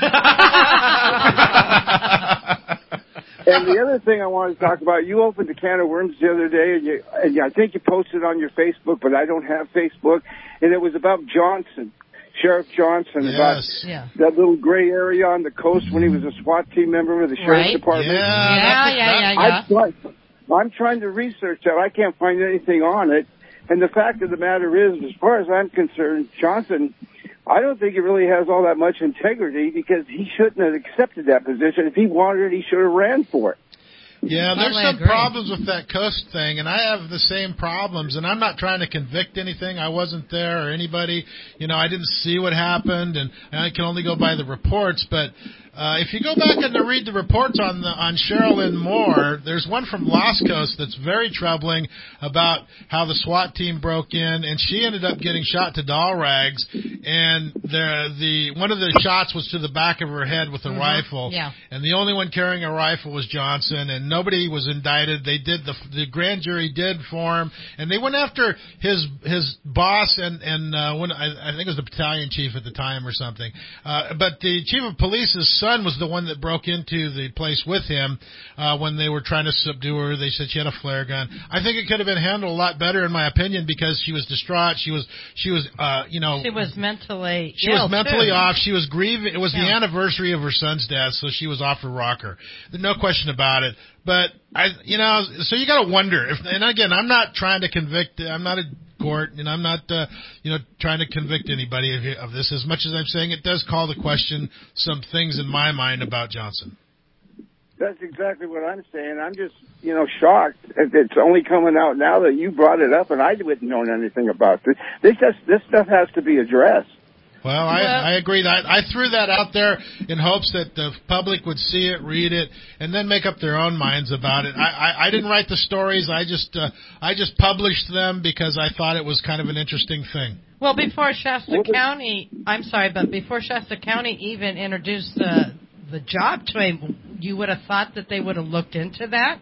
And the other thing I wanted to talk about, you opened a can of worms the other day, and, you, and I think you posted on your Facebook, but I don't have Facebook, and it was about Johnson, Sheriff Johnson, Yes. about Yeah. that little gray area on the coast when he was a SWAT team member with the Sheriff's Right. Department. Yeah, Yeah, that's- yeah, yeah, yeah. I'm, trying, I'm trying to research that. I can't find anything on it. And the fact of the matter is, as far as I'm concerned, Johnson, I don't think he really has all that much integrity because he shouldn't have accepted that position. If he wanted it, he should have ran for it. Yeah, there's Totally some agree. problems with that coast thing, and I have the same problems. And I'm not trying to convict anything. I wasn't there or anybody. You know, I didn't see what happened, and I can only go by the reports. But uh, if you go back and to read the reports on the on Sherilyn Moore, there's one from Las Coast that's very troubling about how the SWAT team broke in, and she ended up getting shot to doll rags. And the the one of the shots was to the back of her head with a Mhm. rifle. Yeah. And the only one carrying a rifle was Johnson, and nobody was indicted. They did the the grand jury did form, and they went after his his boss and and uh, when I, I think it was the battalion chief at the time or something. Uh, but the chief of police's son was the one that broke into the place with him uh, when they were trying to subdue her. They said she had a flare gun. I think it could have been handled a lot better, in my opinion, because she was distraught. She was she was uh, you know She was mentally she ill, was mentally too. off. She was grieving. It was the Yeah. anniversary of her son's death, so she was off her rocker. No question about it. But I, you know, so you got to wonder. If, and again, I'm not trying to convict. I'm not a court, and I'm not, uh, you know, trying to convict anybody of, of this. As much as I'm saying, it does call to question some things in my mind about Johnson. That's exactly what I'm saying. I'm just, you know, shocked. It's only coming out now that you brought it up, and I wouldn't know anything about this. This just, this stuff has to be addressed. Well, I, I agree. That I threw that out there in hopes that the public would see it, read it, and then make up their own minds about it. I, I, I didn't write the stories. I just uh, I just published them because I thought it was kind of an interesting thing. Well, before Shasta County, I'm sorry, but before Shasta County even introduced the the job to him, you would have thought that they would have looked into that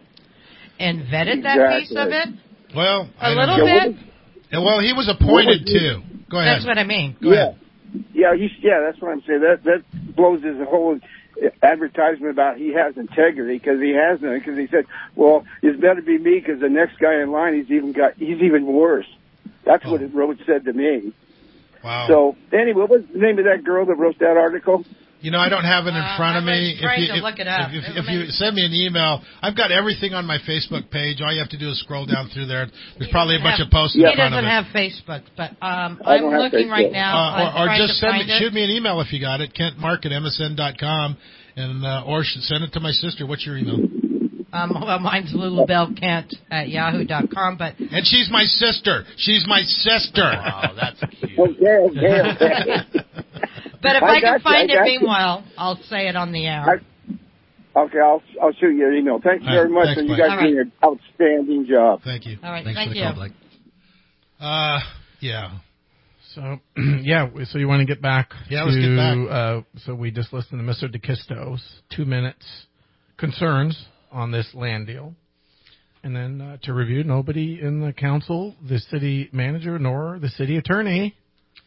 and vetted that piece of it. Well, A I don't little know. bit. And well, he was appointed too. Go ahead. That's what I mean. Go yeah, ahead. yeah, he's, yeah. That's what I'm saying. That that blows his whole advertisement about he has integrity, because he hasn't. Because he said, "Well, it's better be me because the next guy in line he's even got he's even worse." That's oh. what Rhodes said to me. Wow. So anyway, what was the name of that girl that wrote that article? You know, I don't have it in uh, front of I was me. trying If you, to look it up. If, if, if you send me an email, I've got everything on my Facebook page. All you have to do is scroll down through there. There's he probably a bunch have, of posts in front of it. He doesn't have Facebook, but um, I'm looking right now. Uh, or or just send me, it. shoot me an email if you got it, Kent Mark at M S N dot com, and uh, or send it to my sister. What's your email? Um, well, mine's Lulubelle Kent at yahoo dot com, but and she's my sister. She's my sister. Wow, that's cute. Okay, okay, okay. But if I I, can you, find I it, you. meanwhile, I'll say it on the air. I, okay, I'll I'll shoot you an email. Thank you All very right, much, thanks, and you Blake. guys are doing an outstanding job. Thank you. All right, Thanks thank for the you. call, Blake. Uh, yeah. So, yeah, so you want to get back yeah, to, let's get back. Uh, so we just listened to Mister DeKisto's two minutes concerns on this land deal. And then uh, to review, nobody in the council, the city manager, nor the city attorney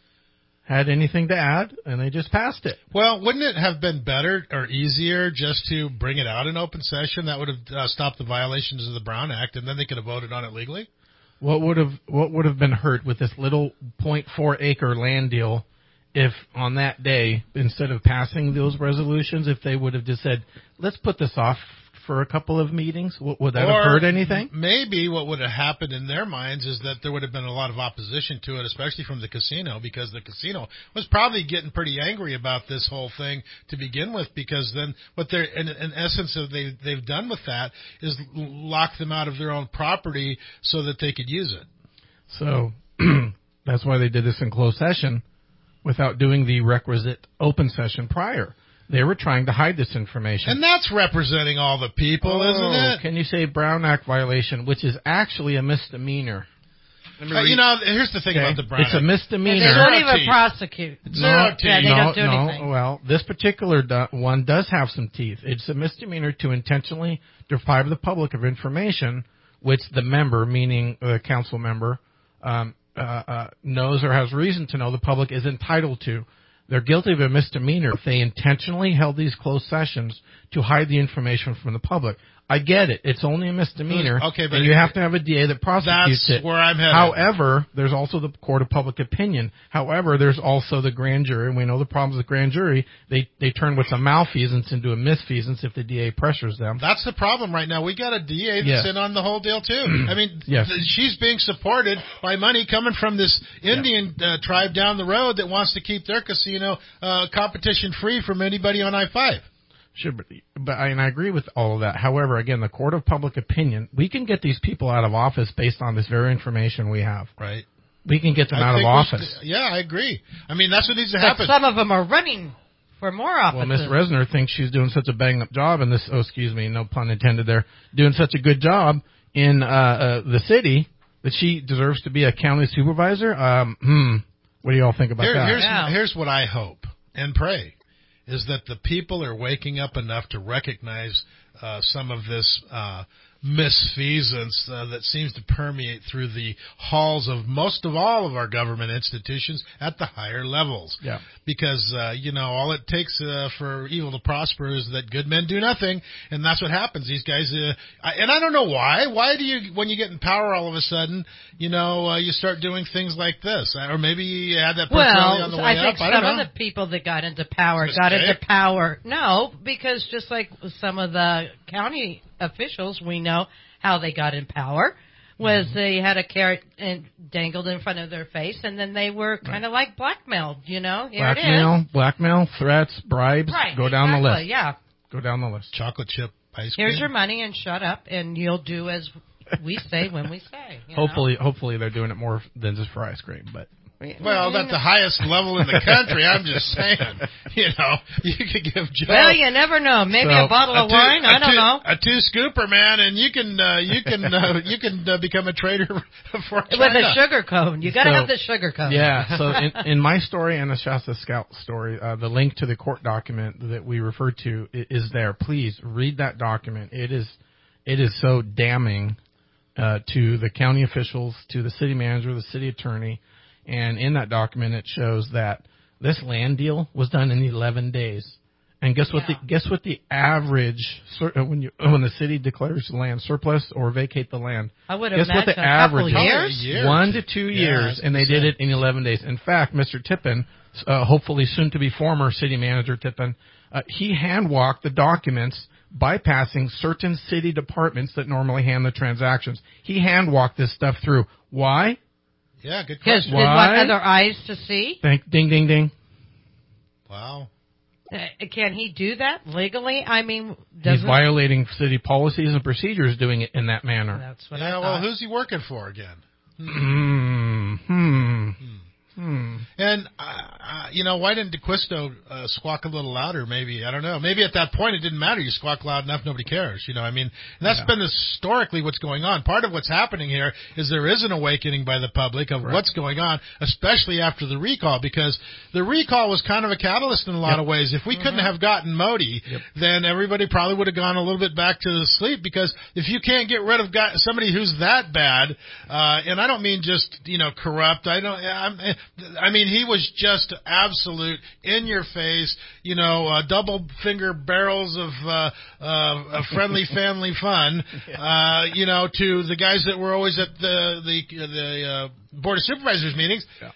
had anything to add, and they just passed it. Well, wouldn't it have been better or easier just to bring it out in open session? That would have uh, stopped the violations of the Brown Act, and then they could have voted on it legally? What would have what would have been hurt with this little point four acre land deal if on that day, instead of passing those resolutions, if they would have just said, let's put this off for a couple of meetings? Would, would that or have hurt anything? Maybe what would have happened in their minds is that there would have been a lot of opposition to it, especially from the casino, because the casino was probably getting pretty angry about this whole thing to begin with, because then what they're, in, in essence, of they, they've done with that is lock them out of their own property so that they could use it. So that's why they did this in closed session without doing the requisite open session prior. They were trying to hide this information. And that's representing all the people, oh, isn't it? Can you say Brown Act violation, which is actually a misdemeanor? Uh, you know, here's the thing okay. about the Brown It's Act. a misdemeanor. Yeah, they don't even prosecute. No, Zero teeth. Yeah, they no, don't do no. anything. Well, this particular do- one does have some teeth. It's a misdemeanor to intentionally deprive the public of information which the member, meaning the council member, um, uh, uh, knows or has reason to know the public is entitled to. They're guilty of a misdemeanor if they intentionally held these closed sessions to hide the information from the public. I get it. It's only a misdemeanor, okay, but and you have to have a D A that prosecutes that's it. where I'm headed. However, there's also the court of public opinion. However, there's also the grand jury, and we know the problems with grand jury. They they turn what's a malfeasance into a misfeasance if the D A pressures them. That's the problem right now. We got a D A that's Yes. in on the whole deal, too. I mean, Yes. th- she's being supported by money coming from this Indian uh, tribe down the road that wants to keep their casino uh, competition-free from anybody on I five. Sure, but, but I, and I agree with all of that. However, again, the court of public opinion, we can get these people out of office based on this very information we have. Right. We can get them I out of think we office. should- yeah, I agree. I mean, that's what needs to But happen. some of them are running for more offices. Well, Miss Resner thinks she's doing such a bang-up job in this, oh, excuse me, no pun intended there, doing such a good job in uh, uh, the city that she deserves to be a county supervisor. Um, hmm. What do you all think about Here, that? here's, Yeah. here's what I hope and pray, is that the people are waking up enough to recognize uh, some of this uh, misfeasance uh, that seems to permeate through the halls of most of all of our government institutions at the higher levels. Yeah. Because, uh, you know, all it takes uh, for evil to prosper is that good men do nothing, and that's what happens. These guys, uh, I, and I don't know why. Why do you, when you get in power all of a sudden, you know, uh, you start doing things like this? Or maybe you had that personality Well, on the way I think up. I don't some know. of the people that got into power It's a got mistake. into power. No, because just like some of the county officials, we know how they got in power was Mm-hmm. they had a carrot and dangled in front of their face, and then they were kind of like blackmailed. You know, here Blackmail, it is. blackmail, threats, bribes. Right, Go down the exactly, list. Yeah. Go down the list. Chocolate chip ice cream. Here's your money, and shut up, and you'll do as we say when we say. You Hopefully, hopefully they're doing it more than just for ice cream, but. Well, that's the highest level in the country. I'm just saying. You know, you could give Joe. Well, you never know. Maybe So, a bottle a of two, wine. I a don't two, know. A two scooper, man, and you can uh, you can uh, you can uh, become a trader for With China. a sugar cone. You got to So, have the sugar cone. Yeah, so in, in my story and the Shasta Scout story, uh, the link to the court document that we referred to i- is there. Please read that document. It is it is so damning uh, to the county officials, to the city manager, the city attorney, And in that document, it shows that this land deal was done in eleven days. And guess what? Yeah. The guess what the average when you when the city declares land surplus or vacate the land. I would guess what the imagine a average couple is? years? One to two Yeah, years, and they did it in eleven days. In fact, Mister Tippin, uh, hopefully soon to be former city manager Tippin, uh, he hand walked the documents, bypassing certain city departments that normally hand the transactions. He hand walked this stuff through. Why? Yeah, good Because question. did want other eyes to see? Thank, ding, ding, ding. Wow. Uh, can he do that legally? I mean, He's doesn't violating city policies and procedures doing it in that manner. That's what Yeah, I well, thought. who's he working for again? Hmm. Hmm. Hmm. And, uh, uh, you know, why didn't DeQuisto uh, squawk a little louder? Maybe, I don't know. Maybe at that point it didn't matter. You squawk loud enough, nobody cares. You know, I mean, and that's Yeah. been historically what's going on. Part of what's happening here is there is an awakening by the public of Right. what's going on, especially after the recall, because the recall was kind of a catalyst in a lot Yep. of ways. If we couldn't have gotten Modi, Yep. then everybody probably would have gone a little bit back to sleep, because if you can't get rid of guy, somebody who's that bad, uh, and I don't mean just, you know, corrupt, I don't, I'm, I mean, he was just absolute, in your face, you know, uh, double finger barrels of uh, uh, a friendly family fun, uh, you know, to the guys that were always at the the the uh, board of supervisors meetings. Yeah.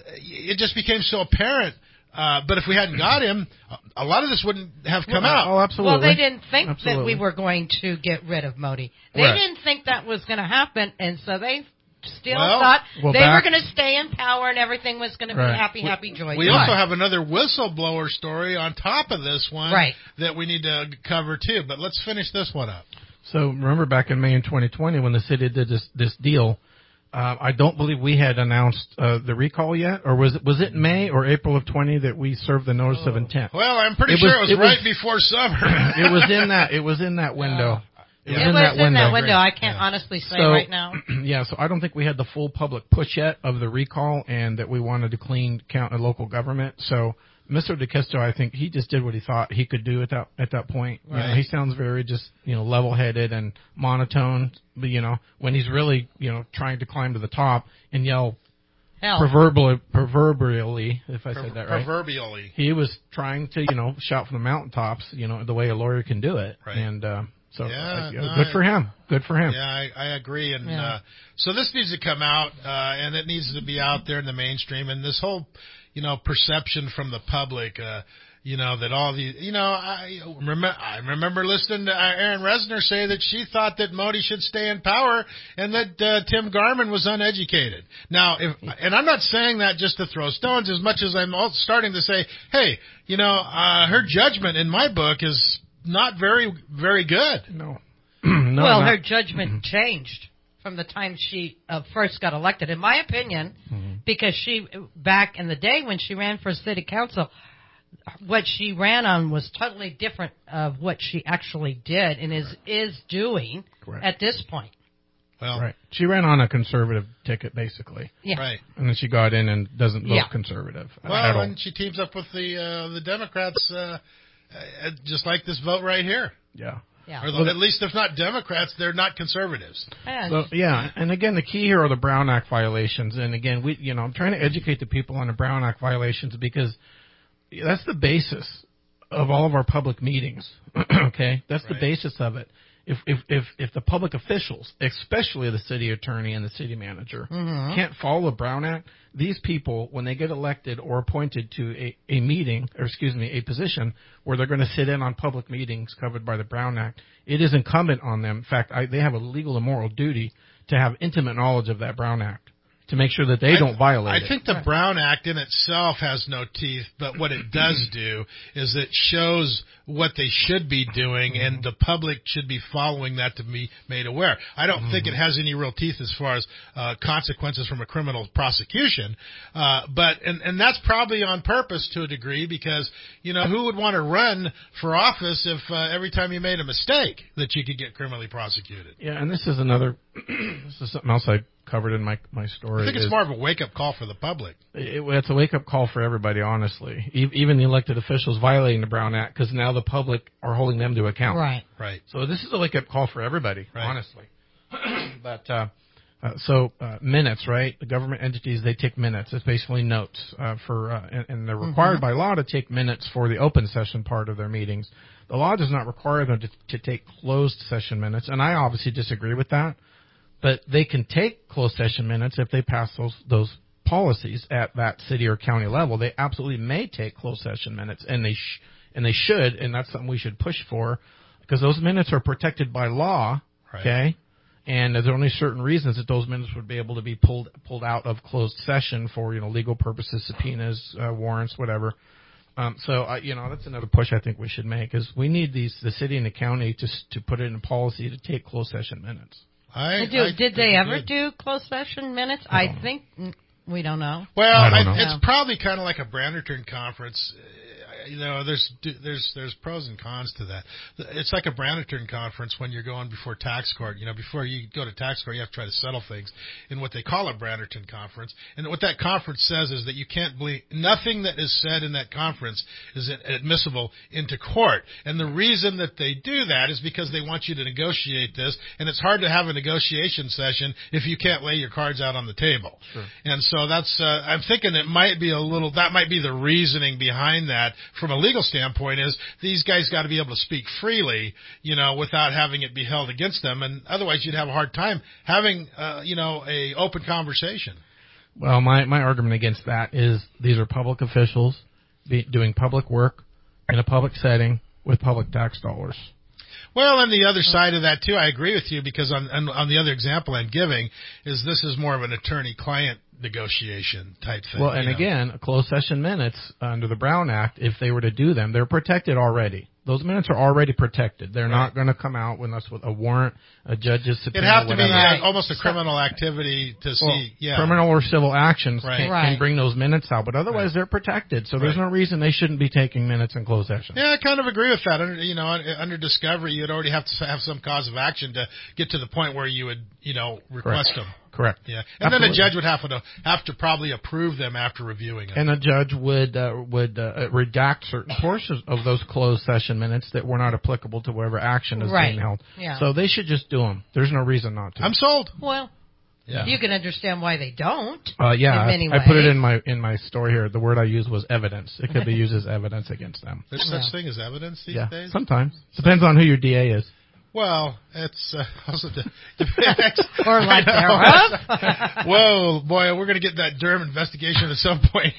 It just became so apparent. Uh, but if we hadn't got him, a lot of this wouldn't have come Well, out. Oh, absolutely. Well, they didn't think Absolutely. that we were going to get rid of Modi. They Right. didn't think that was going to happen, and so they still Well, thought well, they back- were going to stay in power and everything was going to be Right. happy, happy, joy. We joy. also have another whistleblower story on top of this one Right. that we need to cover too. But let's finish this one up. So remember back in May in twenty twenty when the city did this this deal, uh, I don't believe we had announced uh, the recall yet, or was it was it May or April of twenty that we served the notice of intent? Well, I'm pretty It sure was- it was it was- right before summer. it was in that it was in that window. It was It in was that in window. that window. I can't honestly say So- right now. Yeah, so I don't think we had the full public push yet of the recall, and that we wanted to clean count local government. So Mister DeQuisto, I think he just did what he thought he could do at that at that point. You know, Right. he sounds very just you know level-headed and monotone, but you know when he's really you know trying to climb to the top and yell Hell. proverbially, proverbially, if I said that right. Proverbially. He was trying to you know shout from the mountaintops, you know the way a lawyer can do it, Right. and. Uh, So Yeah, uh, you know, no, good I- for him. Good for him. Yeah, I, I agree. And Yeah. uh, so this needs to come out, uh, and it needs to be out there in the mainstream. And this whole, you know, perception from the public, uh, you know, that all these, you know, I remember, I remember listening to Aaron Resner say that she thought that Modi should stay in power and that uh, Tim Garman was uneducated. Now, if, and I'm not saying that just to throw stones as much as I'm also starting to say, hey, you know, uh, her judgment in my book is not very, very good. No. no well, not- her judgment changed from the time she uh, first got elected, in my opinion, Mm-hmm. because she, back in the day when she ran for city council, what she ran on was totally different of what she actually did and is is doing Correct. at this point. Well, Right. She ran on a conservative ticket, basically. Yeah. right. And then she got in and doesn't vote Yeah. conservative. at Well, all. and she teams up with the uh, the Democrats, uh, uh, just like this vote right here. Yeah. Yeah. Or the, at least, if not Democrats, they're not conservatives. And So, yeah, and again, the key here are the Brown Act violations. And again, we, you know, I'm trying to educate the people on the Brown Act violations because that's the basis of all of our public meetings. Okay, that's the Right. basis of it. If if if if the public officials, especially the city attorney and the city manager, Mhm. can't follow the Brown Act, these people, when they get elected or appointed to a, a meeting, or excuse me, a position where they're going to sit in on public meetings covered by the Brown Act, it is incumbent on them. In fact, I, they have a legal and moral duty to have intimate knowledge of that Brown Act to make sure that they I- don't violate I it. think the Brown Act in itself has no teeth, but what it does do is it shows what they should be doing, Mm-hmm. and the public should be following that to be made aware. I don't think Mm-hmm. it has any real teeth as far as uh, consequences from a criminal prosecution, uh, but and and that's probably on purpose to a degree, because you know who would want to run for office if uh, every time you made a mistake that you could get criminally prosecuted? Yeah, and this is another. This is something else I covered in my my story. I think it's is- more of a wake up call for the public. It, it's a wake-up call for everybody, honestly. E- even the elected officials violating the Brown Act, because now the public are holding them to account. Right. Right. So this is a wake-up call for everybody, Right. honestly. but uh, Uh, so uh, minutes, right? The government entities, they take minutes. It's basically notes uh, for, uh, and, and they're required Mm-hmm. by law to take minutes for the open session part of their meetings. The law does not require them to, to take closed session minutes, and I obviously disagree with that. But they can take closed session minutes if they pass those those policies at that city or county level. They absolutely may take closed session minutes, and they sh- and they should, and that's something we should push for, because those minutes are protected by law. Right. Okay. And there's only certain reasons that those minutes would be able to be pulled pulled out of closed session for, you know, legal purposes, subpoenas, uh, warrants, whatever. Um, so, uh, you know, that's another push I think we should make, is we need these the city and the county to to put it in policy to take closed session minutes. I, do, I did they ever good. do closed session minutes? I, I think mm, we don't know. Well, I don't I, know. it's probably kind of like a Branderton conference. You know, there's there's there's pros and cons to that. It's like a Branderton conference when you're going before tax court. You know, before you go to tax court, you have to try to settle things in what they call a Branderton conference. And what that conference says is that you can't believe nothing that is said in that conference is admissible into court. And the reason that they do that is because they want you to negotiate this, and it's hard to have a negotiation session if you can't lay your cards out on the table. Sure. And so that's uh, I'm thinking it might be a little that might be the reasoning behind that. From a legal standpoint, is these guys got to be able to speak freely, you know, without having it be held against them, and otherwise you'd have a hard time having, uh, you know, a open conversation. Well, my, my argument against that is these are public officials be, doing public work in a public setting with public tax dollars. Well, and the other side of that, too, I agree with you, because on, on, on the other example I'm giving is this is more of an attorney-client negotiation type thing. Well, and you know. again, closed session minutes under the Brown Act, if they were to do them, they're protected already. Those minutes are already protected. They're Right. not going to come out unless with a warrant, a judge's subpoena. It'd have to be whatever. uh, almost a criminal activity to Well, see. Yeah. Criminal or civil actions Right. can, Right. can bring those minutes out, but otherwise Right. they're protected. So there's Right. no reason they shouldn't be taking minutes in closed session. Yeah, I kind of agree with that. Under, you know, under discovery, you'd already have to have some cause of action to get to the point where you would, you know, request Correct. them. Correct. Yeah, and then a Absolutely. judge would have to have to probably approve them after reviewing it. And a judge would uh, would uh, redact certain portions of those closed session minutes that were not applicable to whatever action is Right. being held. Yeah. So they should just do them. There's no reason not to. I'm sold. Well, Yeah. you can understand why they don't. Uh, yeah, in I, many I put it ways. in my in my story here. The word I used was evidence. It could be used as evidence against them. There's Yeah. such thing as evidence these Yeah, days. sometimes depends on who your D A is. Well, it's uh, also the, the Or lack thereof. Whoa, boy, we're going to get that Durham investigation at some point.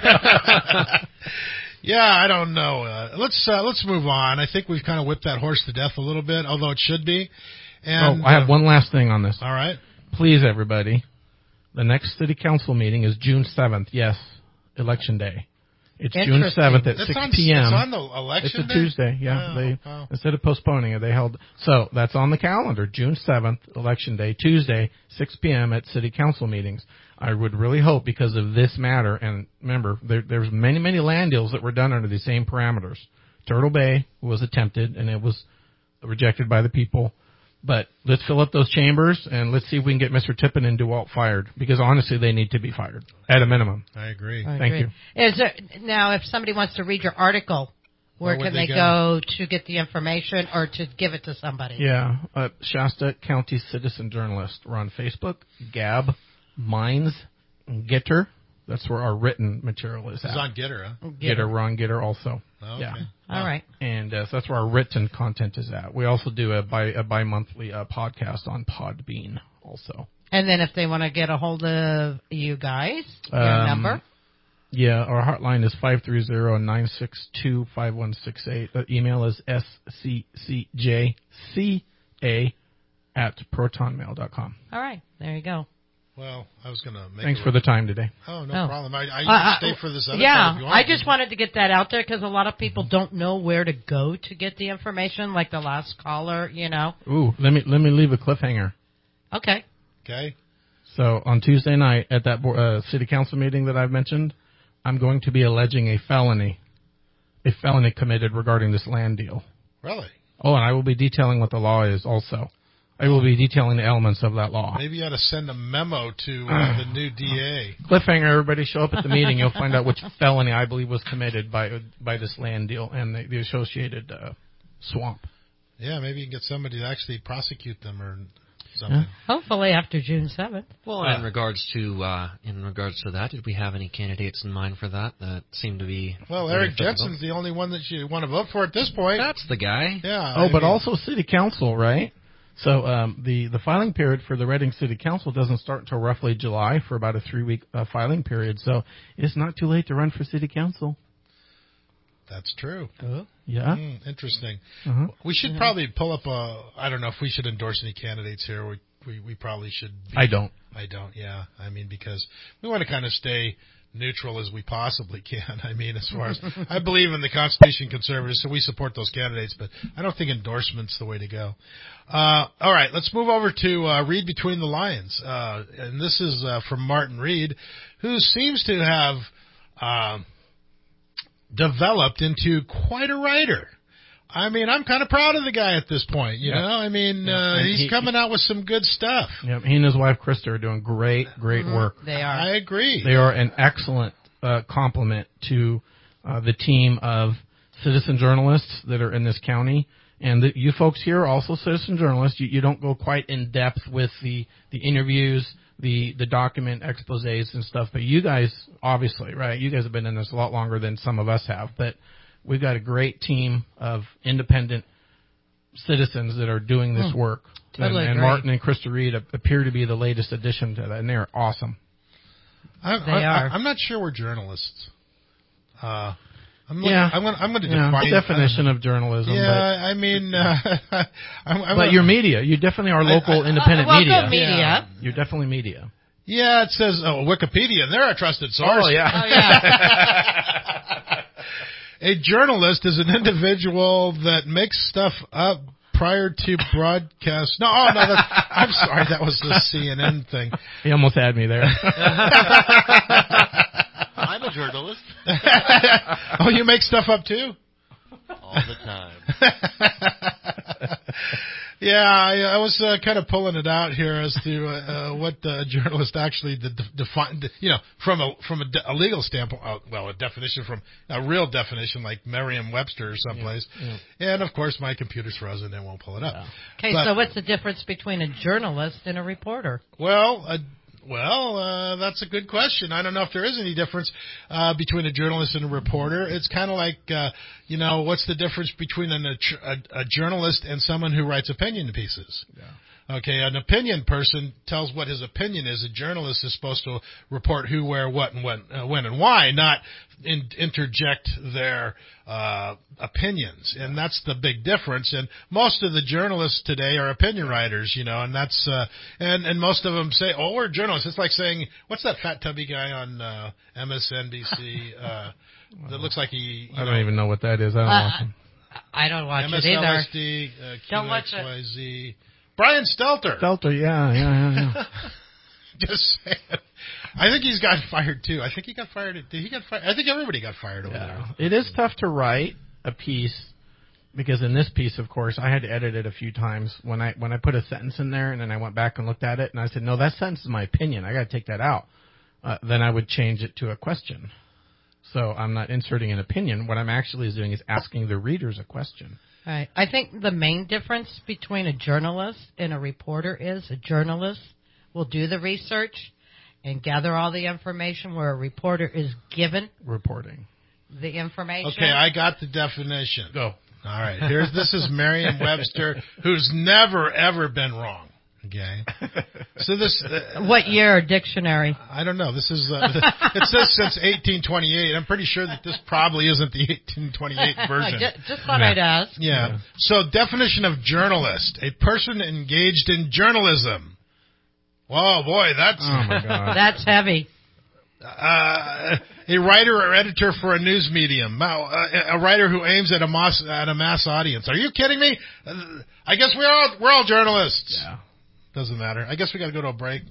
Yeah, I don't know. Uh, let's uh, let's move on. I think we've kind of whipped that horse to death a little bit, although it should be. And oh, I have uh, one last thing on this. All right. Please, everybody, the next city council meeting is June seventh. Yes, election day. It's June Interesting. seventh at That's six on- p.m. it's on the election It's a day? Tuesday. Yeah, Oh, they wow. instead of postponing it, they held. So that's on the calendar. June seventh, election day, Tuesday, six p.m. at city council meetings. I would really hope, because of this matter, and remember, there, there's many, many land deals that were done under the same parameters. Turtle Bay was attempted, and it was rejected by the people. But let's fill up those chambers, and let's see if we can get Mister Tippin and DeWalt fired, because honestly, they need to be fired, at a minimum. I agree. I Thank agree. you. Is there, now, if somebody wants to read your article, where, Where would can they they go? go? to get the information or to give it to somebody? Yeah, uh, Shasta County Citizen Journalist. We're on Facebook, Gab, Minds, Gitter. That's where our written material is It's at. on Gitter, huh? Gitter, we're on Gitter also. Oh, Yeah. okay. All right. And uh, so that's where our written content is at. We also do a bi a bi-monthly uh, podcast on Podbean also. And then if they want to get a hold of you guys, your Um, number? Yeah, our hotline is five three zero, nine six two, five one six eight. The email is s c c j c a at protonmail dot com. All right. There you go. Well, I was going to make Thanks a- for the time today. Oh, no Oh. problem. I, I Uh, uh, stay for this other yeah, part if you want. I just wanted to get that out there because a lot of people don't know where to go to get the information, like the last caller, you know. Ooh, let me let me leave a cliffhanger. Okay. Okay. So on Tuesday night at that bo- uh, city council meeting that I've mentioned, I'm going to be alleging a felony, a felony committed regarding this land deal. Really? Oh, and I will be detailing what the law is also. I will be detailing the elements of that law. Maybe you ought to send a memo to uh, the new D A. Cliffhanger, everybody show up at the meeting. You'll find out which felony I believe was committed by by this land deal and the, the associated uh, swamp. Yeah, maybe you can get somebody to actually prosecute them or something. Hopefully after June seventh. Well, Uh, in regards to uh, in regards to that, did we have any candidates in mind for that that seemed to be? Well, really Eric fit the bill? Jensen's the only one that you want to vote for at this point. That's the guy. Yeah. Oh, I but mean- also City Council, right? So um, the the filing period for the Reading City Council doesn't start until roughly July for about a three week uh, filing period. So it's not too late to run for City Council. That's true. Yeah. Mm, interesting. Uh-huh. We should Yeah. probably pull up a. I don't know if we should endorse any candidates here. We we, we probably should. Be, I don't. I don't. Yeah. I mean, because we want to kind of stay neutral as we possibly can. I mean, as far as I believe in the Constitution, conservatives, so we support those candidates, but I don't think endorsement's the way to go. Uh, all right, let's move over to uh, Read Between the Lines, uh, and this is uh, from Martin Reed, who seems to have uh, developed into quite a writer. I mean, I'm kind of proud of the guy at this point, you Yeah. know? I mean, Yeah. uh, And he's he- coming out with some good stuff. Yep. He and his wife Krista are doing great, great Mhm. work. They are. I agree. They are an excellent uh, complement to uh, the team of citizen journalists that are in this county. And the, you folks here are also citizen journalists. You, you don't go quite in depth with the, the interviews, the, the document exposés and stuff. But you guys, obviously, right, you guys have been in this a lot longer than some of us have. But we've got a great team of independent citizens that are doing this Hmm. work. Totally and, and agree. Martin and Krista Reed appear to be the latest addition to that, and they're awesome. I, They I, are. I, I'm not sure we're journalists. Uh, I'm Yeah. Looking, I'm going. I'm going to Yeah, define definition of journalism. Yeah, but, I mean, uh, I'm, I'm but gonna- you're media. You definitely are local I- I- independent uh, well, media. go media. Yeah. You're definitely media. Yeah, it says oh, Wikipedia, and they're a trusted source. Oh, yeah. Oh, yeah. A journalist is an individual that makes stuff up prior to broadcast. No, oh no, that's, I'm sorry, that was the C N N thing. He almost had me there. I'm a journalist. Oh, you make stuff up too? All the time. Yeah, I, I was uh, kind of pulling it out here as to uh, what the journalist actually de- de- defined. You know, from a from a, de- a legal standpoint, uh, well, a definition from a real definition like Merriam-Webster or someplace. Yeah, And of course, my computer's frozen; it won't pull it up. Okay, But- so what's the difference between a journalist and a reporter? Well, uh, well, uh, that's a good question. I don't know if there is any difference uh, between a journalist and a reporter. It's kind of like, uh, you know, what's the difference between an, a, a, a journalist and someone who writes opinion pieces? Yeah. Okay, an opinion person tells what his opinion is. A journalist is supposed to report who, where, what, and when, uh, when and why, not in, interject their uh, opinions. And that's the big difference. And most of the journalists today are opinion writers, you know, and that's uh, and and most of them say, "Oh, we're journalists." It's like saying, "What's that fat tubby guy on uh, M S N B C uh, that looks like he?" You I know, don't even know what that is. I don't Uh, watch him. I don't watch M S it either. L S D, uh, Don't watch Q X Y Z. Brian Stelter. Delta, yeah, yeah, yeah, yeah. Just saying. I think he's got fired too. I think he got fired. Did he get fired? I think everybody got fired over Yeah. there. It is tough to write a piece because in this piece, of course, I had to edit it a few times when I when I put a sentence in there and then I went back and looked at it and I said, no, that sentence is my opinion. I got to take that out. Uh, then I would change it to a question. So I'm not inserting an opinion. What I'm actually doing is asking the readers a question. Right. I think the main difference between a journalist and a reporter is a journalist will do the research and gather all the information where a reporter is given Reporting. the information. Okay, I got the definition. Go. All right. Here's this is Merriam-Webster, who's never ever been wrong. Okay. So this. Uh, What year dictionary? I don't know. This is. Uh, it says since eighteen twenty-eight. I'm pretty sure that this probably isn't the eighteen twenty-eight version. just, just thought I'd ask. Yeah. Yeah. So definition of journalist: a person engaged in journalism. Whoa, boy, that's. Oh my God. That's heavy. Uh, a writer or editor for a news medium. Wow, uh, a writer who aims at a mass at a mass audience. Are you kidding me? Uh, I guess we're all we're all journalists. Yeah. Doesn't matter. I guess we got to go to a break.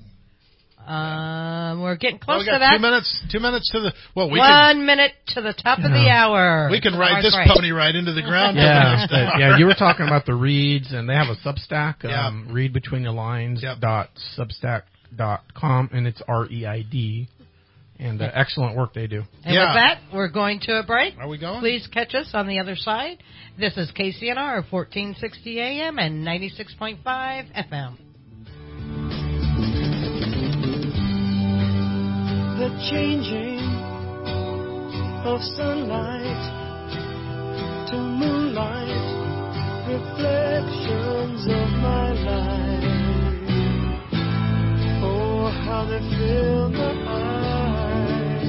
Um, we're getting Well, close we got to that. two minutes. Two minutes to the. Well, we One can minute to the top of the hour. we can Before ride our this break. pony right into the ground. for the Yeah, next but, hour. yeah. You were talking about the reads, and they have a Substack. Yeah. Um, Read Between the Lines Yep. dot substack dot com, and it's R E I D, and uh, excellent work they do. And Yeah. with that, we're going to a break. Are we going? Please catch us on the other side. This is K C N R, fourteen sixty A M and ninety-six point five F M. the changing of sunlight to moonlight, reflections of my life. Oh, how they fill my eyes.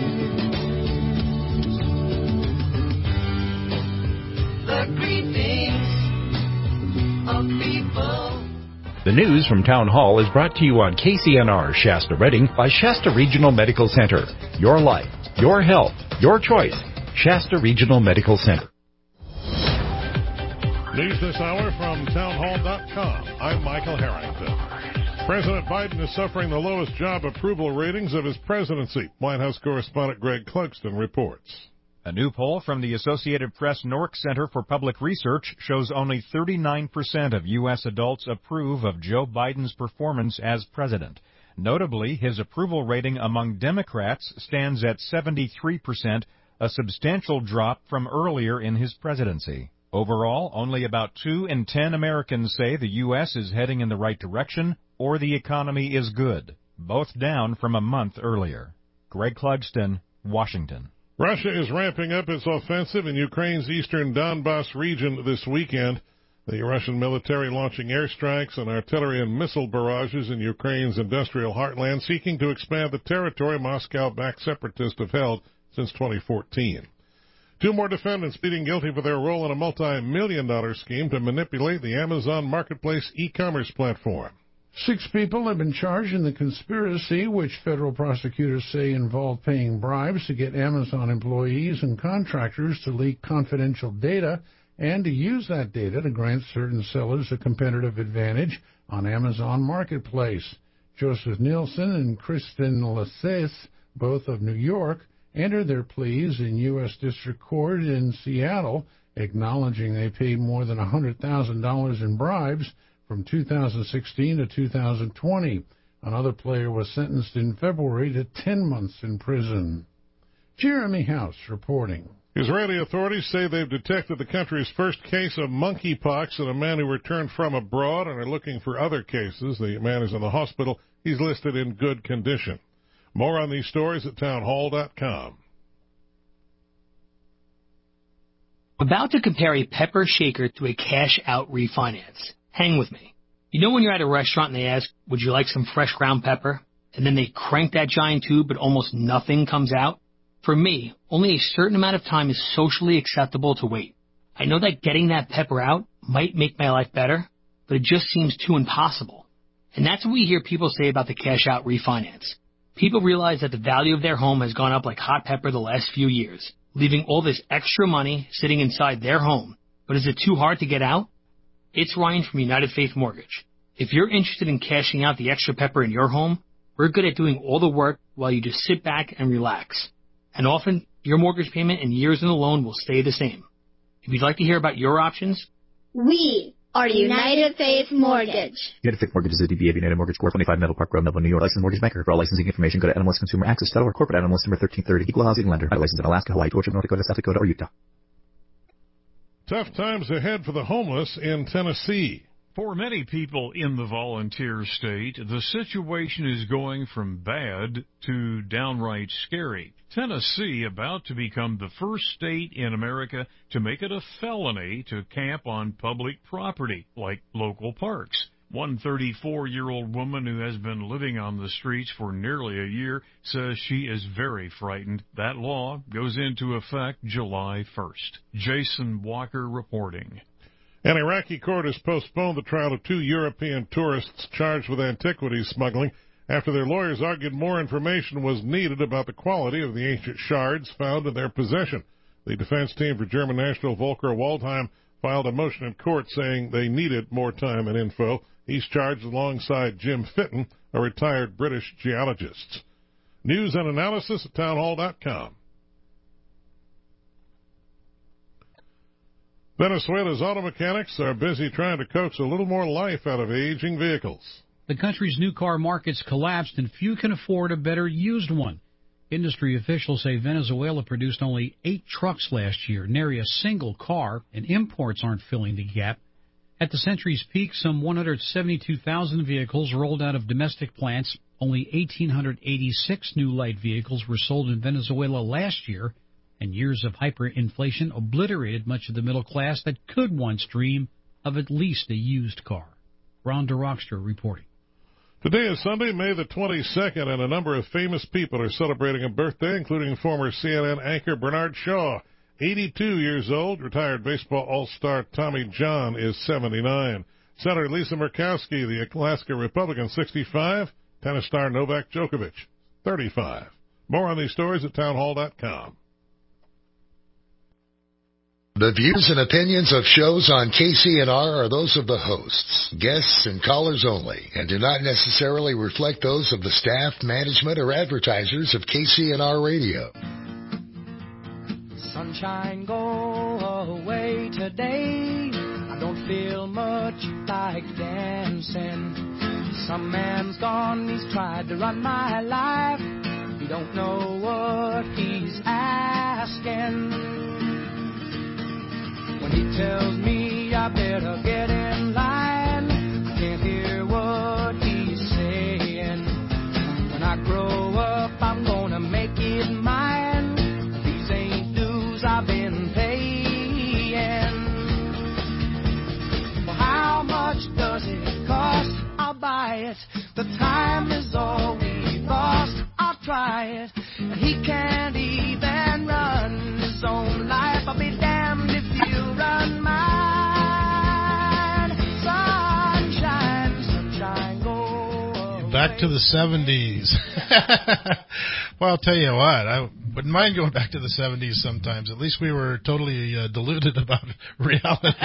The greetings of people. The news from Town Hall is brought to you on K C N R Shasta Redding by Shasta Regional Medical Center. Your life, your health, your choice. Shasta Regional Medical Center. News this hour from townhall dot com. I'm Michael Harrington. President Biden is suffering the lowest job approval ratings of his presidency. White House correspondent Greg Clugston reports. A new poll from the Associated Press Nork Center for Public Research shows only thirty-nine percent of U S adults approve of Joe Biden's performance as president. Notably, his approval rating among Democrats stands at seventy-three percent, a substantial drop from earlier in his presidency. Overall, only about two in ten Americans say the U S is heading in the right direction or the economy is good, both down from a month earlier. Greg Clugston, Washington. Russia is ramping up its offensive in Ukraine's eastern Donbas region this weekend. The Russian military launching airstrikes and artillery and missile barrages in Ukraine's industrial heartland, seeking to expand the territory Moscow-backed separatists have held since twenty fourteen. Two more defendants pleading guilty for their role in a multi-million dollar scheme to manipulate the Amazon Marketplace e-commerce platform. Six people have been charged in the conspiracy, which federal prosecutors say involved paying bribes to get Amazon employees and contractors to leak confidential data and to use that data to grant certain sellers a competitive advantage on Amazon Marketplace. Joseph Nielsen and Kristen Lasses, both of New York, entered their pleas in U S District Court in Seattle, acknowledging they paid more than one hundred thousand dollars in bribes from two thousand sixteen to two thousand twenty. Another player was sentenced in February to ten months in prison. Jeremy House reporting. Israeli authorities say they've detected the country's first case of monkeypox in a man who returned from abroad and are looking for other cases. The man is in the hospital. He's listed in good condition. More on these stories at townhall dot com. About to compare a pepper shaker to a cash-out refinance. Hang with me. You know when you're at a restaurant and they ask, would you like some fresh ground pepper? And then they crank that giant tube, but almost nothing comes out? For me, only a certain amount of time is socially acceptable to wait. I know that getting that pepper out might make my life better, but it just seems too impossible. And that's what we hear people say about the cash-out refinance. People realize that the value of their home has gone up like hot pepper the last few years, leaving all this extra money sitting inside their home. But is it too hard to get out? It's Ryan from United Faith Mortgage. If you're interested in cashing out the extra pepper in your home, we're good at doing all the work while you just sit back and relax. And often, your mortgage payment and years in the loan will stay the same. If you'd like to hear about your options, we are United Faith Mortgage. United Faith Mortgage is a D B A of United Mortgage Corp. twenty-five Meadow Park Road, Melville, New York. Licensed mortgage banker. For all licensing information, go to N M L S Consumer Access dot org. Corporate N M L S number thirteen thirty. Equal housing lender. Licensed in Alaska, Hawaii, Georgia, North Dakota, South Dakota, or Utah. Tough times ahead for the homeless in Tennessee. For many people in the volunteer state, the situation is going from bad to downright scary. Tennessee about to become the first state in America to make it a felony to camp on public property, like local parks. One thirty-four-year-old woman who has been living on the streets for nearly a year says she is very frightened. That law goes into effect July first. Jason Walker reporting. An Iraqi court has postponed the trial of two European tourists charged with antiquities smuggling after their lawyers argued more information was needed about the quality of the ancient shards found in their possession. The defense team for German national Volker Waldheim filed a motion in court saying they needed more time and info. He's charged alongside Jim Fitton, a retired British geologist. News and analysis at townhall dot com. Venezuela's auto mechanics are busy trying to coax a little more life out of aging vehicles. The country's new car market's collapsed and few can afford a better used one. Industry officials say Venezuela produced only eight trucks last year, nary a single car, and imports aren't filling the gap. At the century's peak, some one hundred seventy-two thousand vehicles rolled out of domestic plants Only one thousand eight hundred eighty-six new light vehicles were sold in Venezuela last year, and years of hyperinflation obliterated much of the middle class that could once dream of at least a used car. Ron DeRockstra reporting. Today is Sunday, May the twenty-second, and a number of famous people are celebrating a birthday, including former C N N anchor Bernard Shaw, eighty-two years old. Retired baseball all-star Tommy John is seventy-nine. Senator Lisa Murkowski, the Alaska Republican, sixty-five. Tennis star Novak Djokovic, thirty-five. More on these stories at townhall dot com. The views and opinions of shows on K C N R are those of the hosts, guests, and callers only, and do not necessarily reflect those of the staff, management, or advertisers of K C N R Radio. Sunshine, go away today. I don't feel much like dancing. Some man's gone, he's tried to run my life. He don't know what he's asking. When he tells me I better get in line, I can't hear what he's saying. When I grow up, I'm gonna make it mine. These ain't dues I've been paying. Well, how much does it cost? I'll buy it. The time is all we've lost. I'll try it. And he can't even run his own life. I'll be damned if you run mine. Sunshine, sunshine, go away. Back to the seventies. Well, I'll tell you what, I wouldn't mind going back to the seventies sometimes. At least we were totally uh, deluded about reality.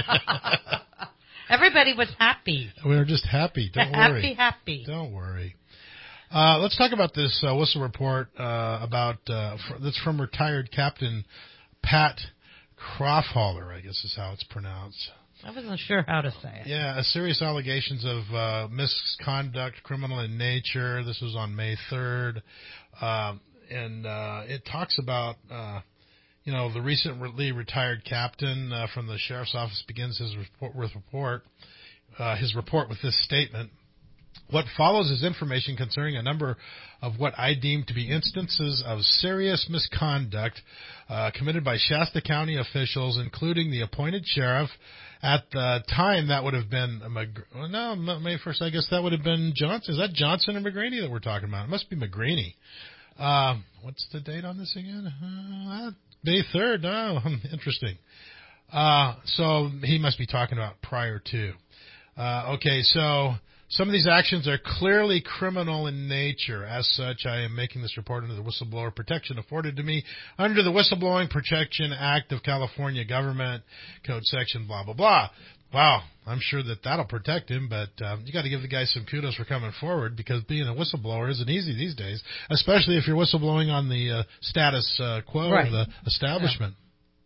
Everybody was happy. We were just happy. Don't happy, worry. Happy, happy. Don't worry. Uh, let's talk about this uh, whistle report uh, about uh, fr- that's from retired Captain Pat Crofthaller, I guess is how it's pronounced. I wasn't sure how to say it. Yeah, a serious allegations of uh, misconduct, criminal in nature. This was on May third. Um, and uh, it talks about, uh, you know, the recently retired captain uh, from the sheriff's office begins his report with report, uh, his report with this statement. What follows is information concerning a number of what I deem to be instances of serious misconduct uh, committed by Shasta County officials, including the appointed sheriff. At the time, that would have been, well, no, May first, I guess that would have been Johnson. Is that Johnson and McGraney that we're talking about? It must be McGraney. Uh, what's the date on this again? Uh, May third. Oh, interesting. Uh, so he must be talking about prior to. Uh, okay, so some of these actions are clearly criminal in nature. As such, I am making this report under the whistleblower protection afforded to me under the Whistleblowing Protection Act of California Government Code Section blah, blah, blah. Wow, I'm sure that that'll protect him, but um, you got to give the guy some kudos for coming forward, because being a whistleblower isn't easy these days, especially if you're whistleblowing on the uh, status uh, quo right. of the establishment. Yeah.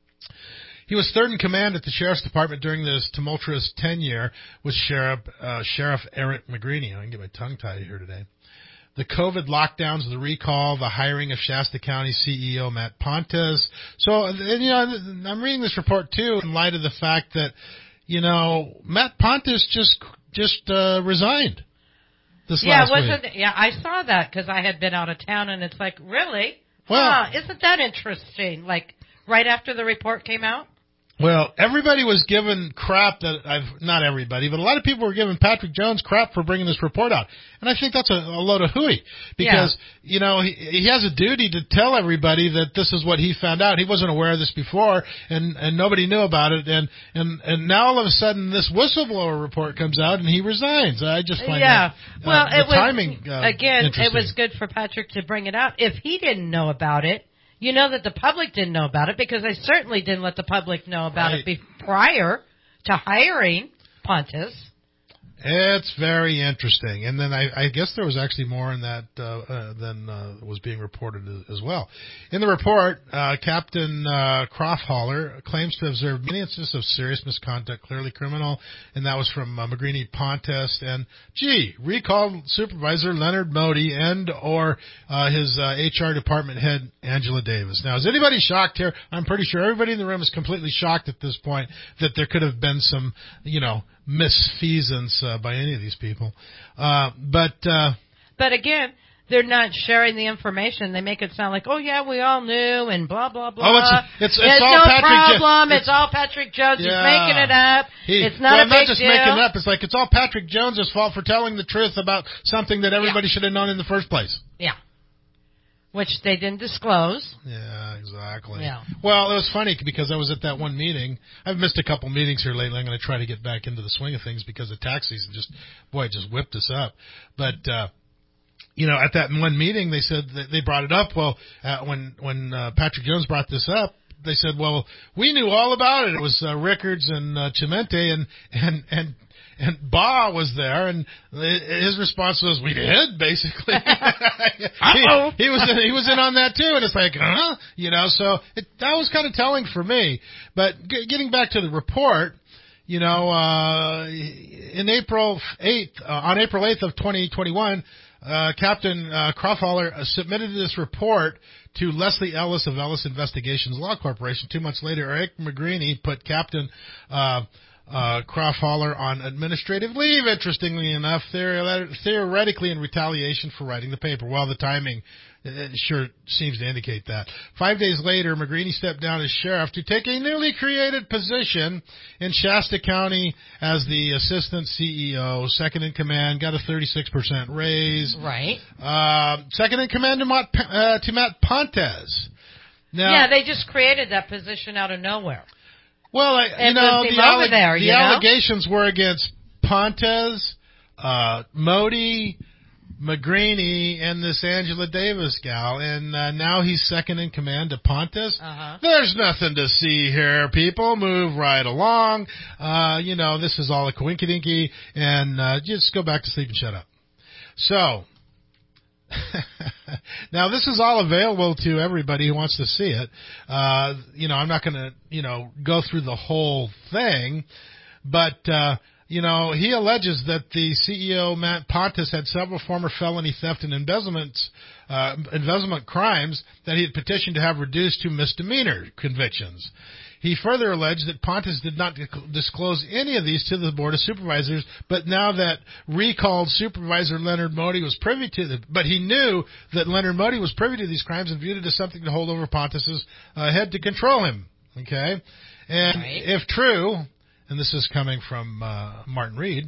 He was third in command at the Sheriff's Department during this tumultuous tenure with Sheriff, uh, Sheriff Eric McGraney. I can get my tongue tied here today. The COVID lockdowns, the recall, the hiring of Shasta County C E O Matt Pontes. So, and, you know, I'm reading this report, too, in light of the fact that, you know, Matt Pontes just just uh, resigned this yeah, last wasn't, week. Yeah, I saw that because I had been out of town, and it's like, really? Well, huh, isn't that interesting? Like, right after the report came out? Well, everybody was given crap that I've, not everybody, but a lot of people were giving Patrick Jones crap for bringing this report out. And I think that's a, a load of hooey, because, yeah. you know, he, he has a duty to tell everybody that this is what he found out. He wasn't aware of this before, and, and nobody knew about it. And, and, and now all of a sudden this whistleblower report comes out and he resigns. I just find yeah. that, uh, well, the it was, timing, uh, again, it was good for Patrick to bring it out. If he didn't know about it, you know that the public didn't know about it, because I certainly didn't let the public know about right. it be- prior to hiring Pontes. It's very interesting. And then I, I guess there was actually more in that uh, uh, than uh, was being reported as well. In the report, uh, Captain uh, Crofthaller claims to have observed many instances of serious misconduct, clearly criminal, and that was from uh, McGraney Pontes and, gee, recalled Supervisor Leonard Modi and or uh, his uh, H R department head, Angela Davis. Now, is anybody shocked here? I'm pretty sure everybody in the room is completely shocked at this point that there could have been some, you know, misfeasance uh, by any of these people. Uh, but uh, But again, they're not sharing the information. They make it sound like, oh yeah, we all knew, and blah blah blah. Oh, it's it's, it's, it's all no Patrick problem. Jo- it's, it's all Patrick Jones. Yeah. He's making it up. He, it's not well, a big not just deal. making it up. It's like it's all Patrick Jones's fault for telling the truth about something that everybody yeah. should have known in the first place. Yeah. Which they didn't disclose. Yeah, exactly. Yeah. Well, it was funny because I was at that one meeting. I've missed a couple meetings here lately. I'm going to try to get back into the swing of things because the tax season just, boy, it just whipped us up. But, uh, you know, at that one meeting, they said that they brought it up. Well, uh, when when uh, Patrick Jones brought this up, they said, "Well, we knew all about it. It was uh, Rickards and uh, Chimente, and and and and Ba was there." And his response was, "We did, basically." he, he was in, he was in on that too, and it's like, huh? You know, so it, that was kind of telling for me. But g- getting back to the report. You know, uh, in April eighth, uh, on April eighth of twenty twenty-one, uh, Captain uh, Crawfhaller uh, submitted this report to Leslie Ellis of Ellis Investigations Law Corporation. Two months later, Eric McGreeny put Captain uh, uh, Crawfhaller on administrative leave, interestingly enough, theore- theoretically in retaliation for writing the paper. Well, the timing it sure seems to indicate that. Five days later, McGreeny stepped down as sheriff to take a newly created position in Shasta County as the assistant C E O, second in command, got a thirty-six percent raise. Right. Uh, second in command to Matt, uh, to Matt Pontes. Now, yeah, they just created that position out of nowhere. Well, I, you it know, was the, over alleg- there, the you know? allegations were against Pontes, uh, Modi, McGreeny, and this Angela Davis gal, and uh, now he's second in command to Pontes. Uh-huh. There's nothing to see here, people. Move right along. Uh, you know, this is all a coinkydinky, and uh, just go back to sleep and shut up. So, now this is all available to everybody who wants to see it. Uh, you know, I'm not going to, you know, go through the whole thing, but, uh, you know, he alleges that the C E O, Matt Pontes, had several former felony theft and embezzlements, uh, embezzlement crimes that he had petitioned to have reduced to misdemeanor convictions. He further alleged that Pontes did not disclose any of these to the Board of Supervisors, but now that recalled Supervisor Leonard Modi was privy to them, but he knew that Leonard Modi was privy to these crimes and viewed it as something to hold over Pontes' uh, head to control him. Okay? And right. if true, and this is coming from uh, Martin Reed,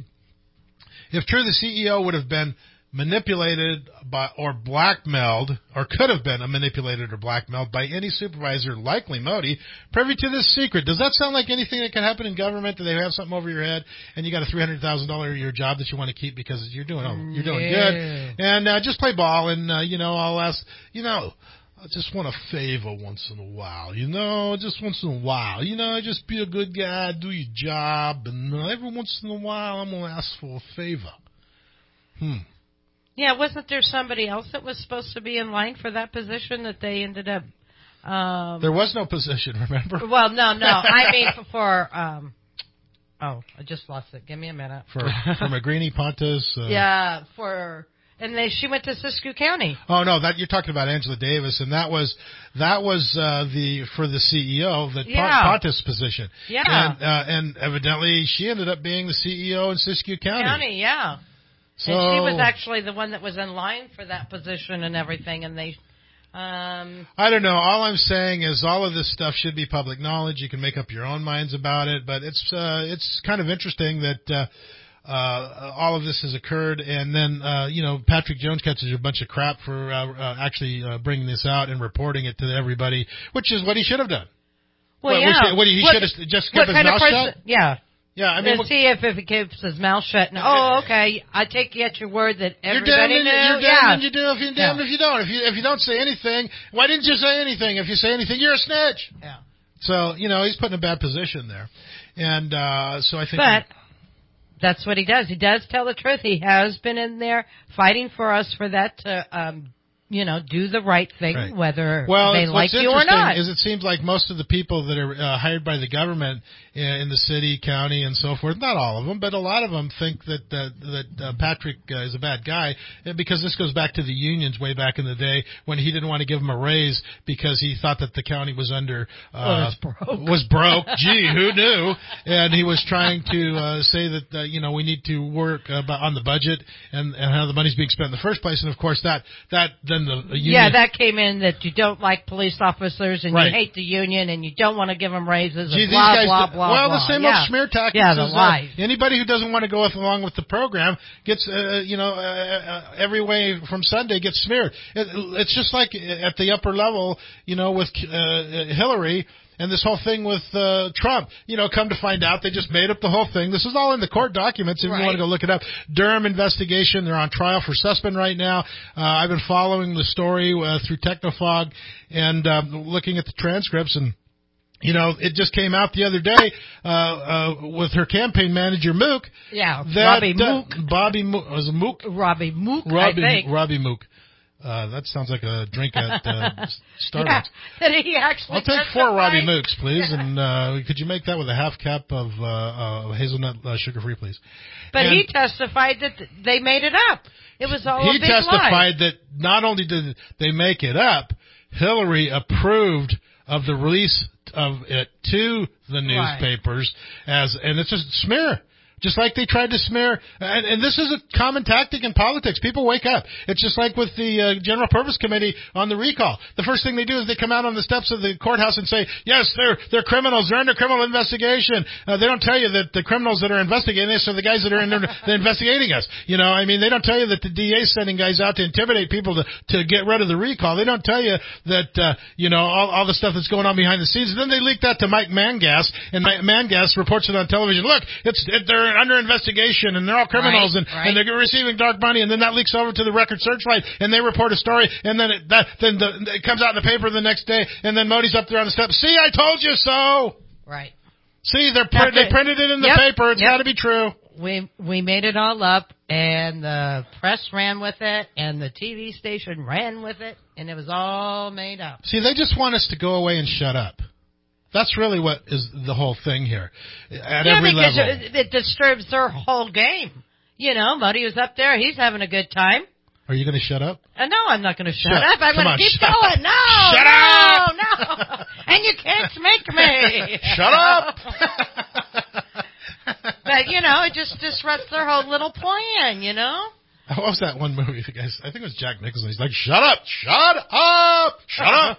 if true, the C E O would have been manipulated by or blackmailed, or could have been manipulated or blackmailed by any supervisor, likely Modi, privy to this secret. Does that sound like anything that can happen in government? Do they have something over your head and you got a three hundred thousand dollars a year job that you want to keep because you're doing oh, you're doing yeah. good? And uh, just play ball, and uh, you know, I'll ask, you know, I just want a favor once in a while, you know, just once in a while, you know, just be a good guy, do your job, and uh, every once in a while I'm going to ask for a favor. Hmm. Yeah, wasn't there somebody else that was supposed to be in line for that position that they ended up... Um, there was no position, remember? Well, no, no, I mean for... Um, oh, I just lost it. Give me a minute. For, for McGreeny, Pontes? Uh, yeah, for... And they, she went to Siskiyou County. Oh no, that you're talking about Angela Davis, and that was that was uh, the for the C E O, the yeah. Pontes position. Yeah, and, uh, and evidently she ended up being the C E O in Siskiyou County. County, yeah. So, and she was actually the one that was in line for that position and everything, and they. Um, I don't know. All I'm saying is all of this stuff should be public knowledge. You can make up your own minds about it, but it's uh, it's kind of interesting that. Uh, Uh, all of this has occurred, and then, uh, you know, Patrick Jones catches a bunch of crap for uh, uh, actually uh, bringing this out and reporting it to everybody, which is what he should have done. Well, what, yeah. Which, what he what, should have just kept his mouth shut? Yeah. Yeah, I mean, to see if, if he keeps his mouth shut. And, oh, okay, I take you at your word that everybody you're damned knew. You're damned yeah. and you do. If you're damned yeah. if you don't. If you if you don't say anything, why didn't you say anything? If you say anything, you're a snitch. Yeah. So you know he's put in a bad position there, and uh, so I think. But. He, That's what he does. He does tell the truth. He has been in there fighting for us for that to um, you know, do the right thing, Right. whether well, they like what's you or interesting not. is it seems like most of the people that are uh, hired by the government in, in the city, county, and so forth, not all of them, but a lot of them think that uh, that uh, Patrick uh, is a bad guy, because this goes back to the unions way back in the day when he didn't want to give them a raise because he thought that the county was under uh, was broke. was broke. Gee, who knew? And he was trying to uh, say that uh, you know we need to work uh, on the budget and, and how the money's being spent in the first place. And of course that that then the union, yeah, that came in that you don't like police officers and Right. you hate the union and you don't want to give them raises Gee, and these blah, guys blah, do- blah, well, blah. the same yeah. old smear tactics. Yeah, the is, uh, lies. anybody who doesn't want to go with, along with the program gets, uh, you know, uh, uh, every way from Sunday gets smeared. It, it's just like at the upper level, you know, with uh, Hillary. And this whole thing with uh, Trump, you know, come to find out, they just made up the whole thing. This is all in the court documents if Right. you want to go look it up. Durham investigation, they're on trial for Sussman right now. Uh, I've been following the story uh, through Technofog and um, looking at the transcripts, and you know, it just came out the other day uh, uh, with her campaign manager, Mook. Yeah, that, Robbie uh, Mook. Bobby Mook. Was it Mook? Robbie Mook, Robbie, I think. Robbie Mook. Uh, that sounds like a drink at uh, Starbucks. Yeah, that he actually I'll take testified. four Robbie Mooks, please. And uh, could you make that with a half cup of uh, uh, hazelnut uh, sugar-free, please? But And he testified that th- they made it up. It was all he a big testified lie. that not only did they make it up, Hillary approved of the release of it to the newspapers as, and it's a smear. Just like they tried to smear, and, and this is a common tactic in politics. People wake up. It's just like with the uh, General Purpose Committee on the recall. The first thing they do is they come out on the steps of the courthouse and say, yes, they're they're criminals. They're under criminal investigation. Uh, they don't tell you that the criminals that are investigating us are the guys that are in there, they're investigating us. You know, I mean, they don't tell you that the D A is sending guys out to intimidate people to, to get rid of the recall. They don't tell you that, uh, you know, all, all the stuff that's going on behind the scenes. And then they leak that to Mike Mangas, and Mike Mangas reports it on television. Look, it's it, they're under investigation, and they're all criminals, Right, and, right. and they're receiving dark money, and then that leaks over to the Record Searchlight, and they report a story, and then it, that then the, it comes out in the paper the next day, and then Modi's up there on the steps. See, I told you so. Right. See, they're print, they it. printed it in the Yep, paper. It's yep. got to be true. We we made it all up, and the press ran with it, and the T V station ran with it, and it was all made up. See, they just want us to go away and shut up. That's really what is the whole thing here, at yeah, every because level. it, it disturbs their whole game. You know, Muddy was up there; he's having a good time. Are you going to shut up? Uh, no, I'm not going to shut Shut- up. I'm come going on, to keep shut going. up. No, Shut no, up. no. And you can't make me. Shut up. But, you know, it just disrupts their whole little plan, you know? What was that one movie, guys? I think it was Jack Nicholson. He's like, shut up, shut up, shut up.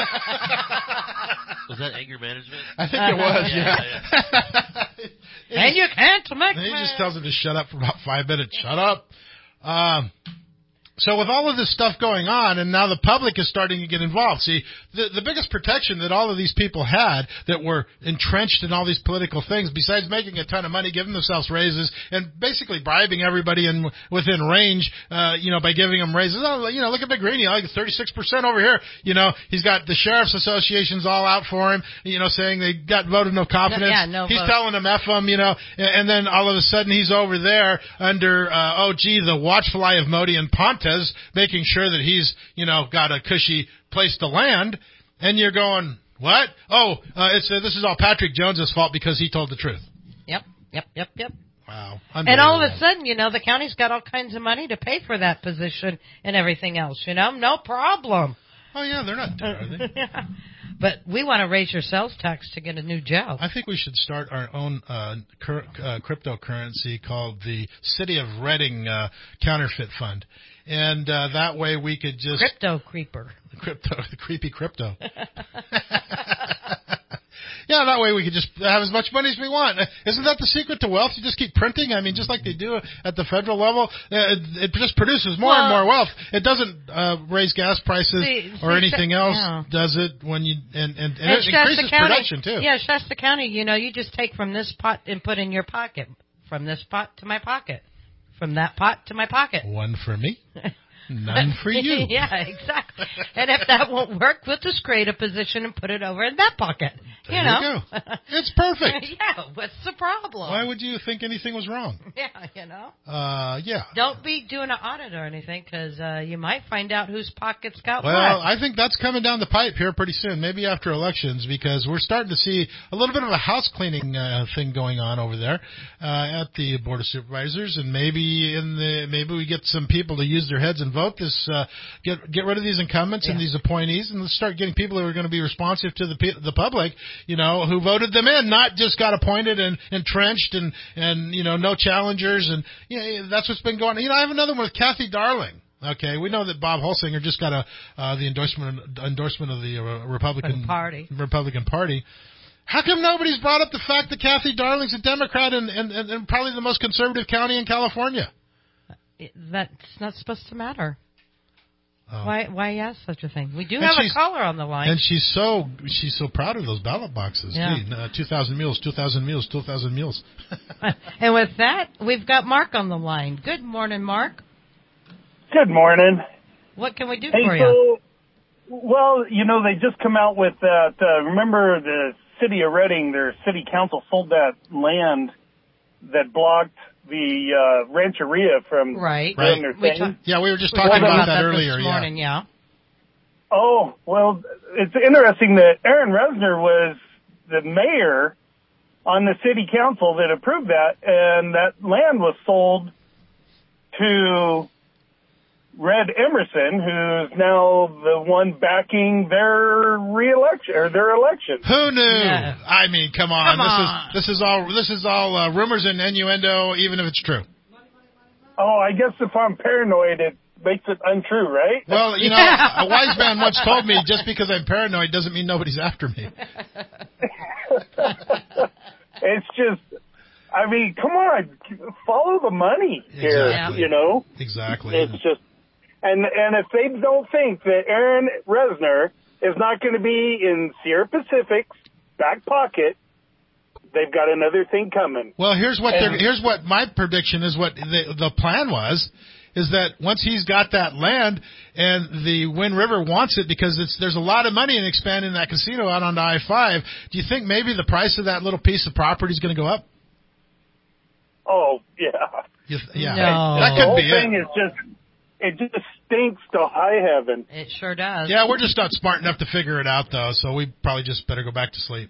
Was that anger management? I think it was, yeah. yeah, yeah. And you can't make He me. just tells him to shut up for about five minutes. Shut up. Um, so with all of this stuff going on, and now the public is starting to get involved. See, the, the biggest protection that all of these people had that were entrenched in all these political things, besides making a ton of money, giving themselves raises, and basically bribing everybody in within range, uh, you know, by giving them raises. Oh, you know, look at McGreeny, like thirty-six percent over here. You know, he's got the sheriff's associations all out for him, you know, saying they got voted no confidence. No, yeah, no he's vote. telling them F them, you know, and, and then all of a sudden he's over there under, uh, oh, gee, the watchful eye of Modi and Pontes, making sure that he's, you know, got a cushy place to land, and you're going, what? Oh, uh, it's uh, this is all Patrick Jones's fault because he told the truth. Yep, yep, yep, yep. Wow. And all of a sudden, you know, the county's got all kinds of money to pay for that position and everything else, you know, no problem. Oh, yeah, they're not dead, are they? But we want to raise your sales tax to get a new job. I think we should start our own uh, cur- uh, cryptocurrency called the City of Reading uh, Counterfeit Fund. And uh, that way we could just... Crypto creeper. Crypto, the creepy crypto. Yeah, that way we could just have as much money as we want. Isn't that the secret to wealth? You just keep printing. I mean, just like they do at the federal level, it, it just produces more well, and more wealth. It doesn't uh, raise gas prices see, or see, anything Sh- else, yeah. does it? When you and and, and, And it Shasta increases County, production too. Yeah, Shasta County. You know, you just take from this pot and put in your pocket. From this pot to my pocket. From that pot to my pocket. One for me. None for you. Yeah, exactly. And if that won't work, we'll just create a position and put it over in that pocket. There you you know. go. It's perfect. Yeah, what's the problem? Why would you think anything was wrong? Yeah, you know. Uh, yeah. Don't be doing an audit or anything, because uh, you might find out whose pockets got Well, what. I think that's coming down the pipe here pretty soon, maybe after elections, because we're starting to see a little bit of a house cleaning uh, thing going on over there uh, at the Board of Supervisors, and maybe in the maybe we get some people to use their heads and vote this, uh, get get rid of these incumbents Yeah. and these appointees, and let's start getting people who are going to be responsive to the pe- the public, you know, who voted them in, not just got appointed and entrenched and and you know no challengers, and you know, that's what's been going on. You know, I have another one with Kathy Darling. Okay, we know that Bob Holsinger just got a uh, the endorsement endorsement of the uh, Republican Party. Republican Party. How come nobody's brought up the fact that Kathy Darling's a Democrat and, and, and probably the most conservative county in California? That's not supposed to matter. Oh. Why? Why ask such a thing? We do And have a she's- caller on the line. And she's so she's so proud of those ballot boxes. Yeah. Gee, uh, two thousand mules, two thousand mules, two thousand mules. And with that, we've got Mark on the line. Good morning, Mark. Good morning. What can we do Hey, for you? so, well, you know, they just come out with that. Uh, remember the city of Reading, their city council sold that land that blocked the uh, rancheria from Right. doing their We thing. ta- Yeah, we were just We talking talked about, about that, that earlier. this morning, yeah. Oh, well, it's interesting that Aaron Resner was the mayor on the city council that approved that, and that land was sold to Red Emerson, who's now the one backing their reelection or their election. Who knew? Yeah. I mean, come on. Come this on. is this is all this is all uh, rumors and innuendo, even if it's true. Oh, I guess if I'm paranoid, it makes it untrue, right? Well, you know, a wise man once told me, just because I'm paranoid doesn't mean nobody's after me. It's just, I mean, come on, follow the money here, Exactly. you know? Exactly. It's just, and and if they don't think that Aaron Resner is not going to be in Sierra Pacific's back pocket, they've got another thing coming. Well, here's what they're, And- here's what my prediction is. What the, the plan was is that once he's got that land and the Wind River wants it because it's there's a lot of money in expanding that casino out on I five. Do you think maybe the price of that little piece of property is going to go up? Oh, yeah. You th- yeah, No. that the could whole be thing it. is just, it just stinks to high heaven. It sure does. Yeah, we're just not smart enough to figure it out though, so we probably just better go back to sleep.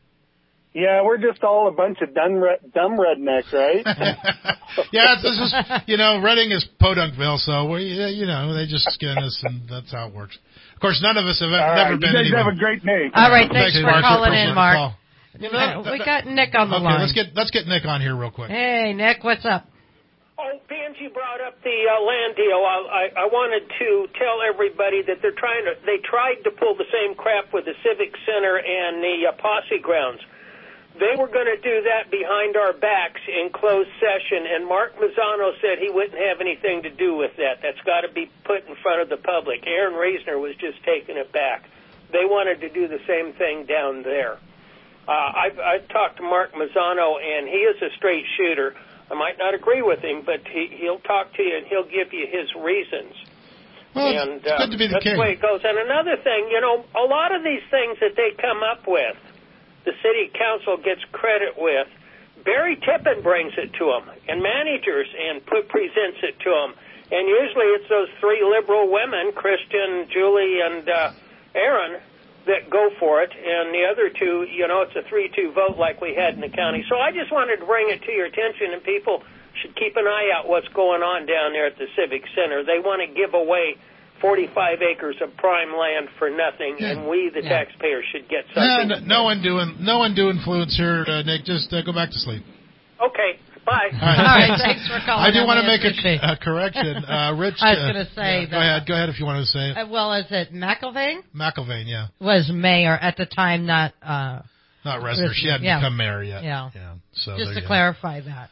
Yeah, we're just all a bunch of dumb, re- dumb rednecks, right? Yeah, this is you know, Reading is Podunkville, so we you know they just skin us, and that's how it works. Of course, none of us have All never right, been. you guys anywhere. have a great day. All right, thanks, for Mark. calling Appreciate in, the Mark. call. You know, Uh, we got Nick on the okay, line. let's get let's get Nick on here real quick. Hey, Nick, what's up? Oh, Benji brought up the uh, land deal. I, I, I wanted to tell everybody that they're trying to. They tried to pull the same crap with the Civic Center and the uh, Posse grounds. They were going to do that behind our backs in closed session, and Mark Mazzano said he wouldn't have anything to do with that. That's got to be put in front of the public. Aaron Reisner was just taking it back. They wanted to do the same thing down there. Uh, I've, I've talked to Mark Mazzano, and he is a straight shooter. I might not agree with him, but he, he'll talk to you, and he'll give you his reasons. Well, and it's good to be the that's king. the way it goes. And another thing, you know, a lot of these things that they come up with, the city council gets credit with. Barry Tippin brings it to them, and managers, and put, presents it to them. And usually it's those three liberal women, Christian, Julie, and uh, Aaron, that go for it. And the other two, you know, it's a three two vote like we had in the county. So I just wanted to bring it to your attention, and people should keep an eye out what's going on down there at the Civic Center. They want to give away forty-five acres of prime land for nothing, Yeah. and we, the Yeah. taxpayers, should get Yeah, something. no, no undue, no undue influence here, uh, Nick. Just uh, go back to sleep. Okay, bye. All right, All right, thanks for calling I do in. want to We make appreciate a, a correction. Uh, Rich, I was uh, going to say yeah, that. go ahead. Go ahead if you wanted to say it. Uh, well, is it McIlvain? McIlvain, yeah, Was mayor at the time, not uh, not Resner. She hadn't yeah. become mayor yet. Yeah. yeah. So Just there to you go. clarify that.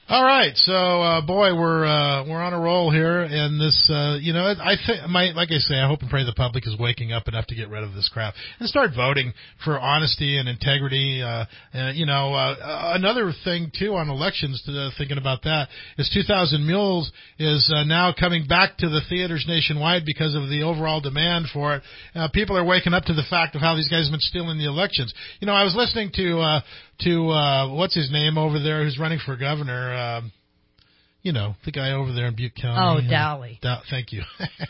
All right, so uh, boy, we're uh, we're on a roll here, and this, uh, you know, I think, my, like I say, I hope and pray the public is waking up enough to get rid of this crap and start voting for honesty and integrity. Uh, and you know, uh, another thing too on elections, uh, thinking about that, is two thousand Mules is uh, now coming back to the theaters nationwide because of the overall demand for it. Uh, people are waking up to the fact of how these guys have been stealing the elections. You know, I was listening to. Uh, to, uh, what's his name over there who's running for governor, um, you know, the guy over there in Butte County. Oh, Dowley. Uh, thank you.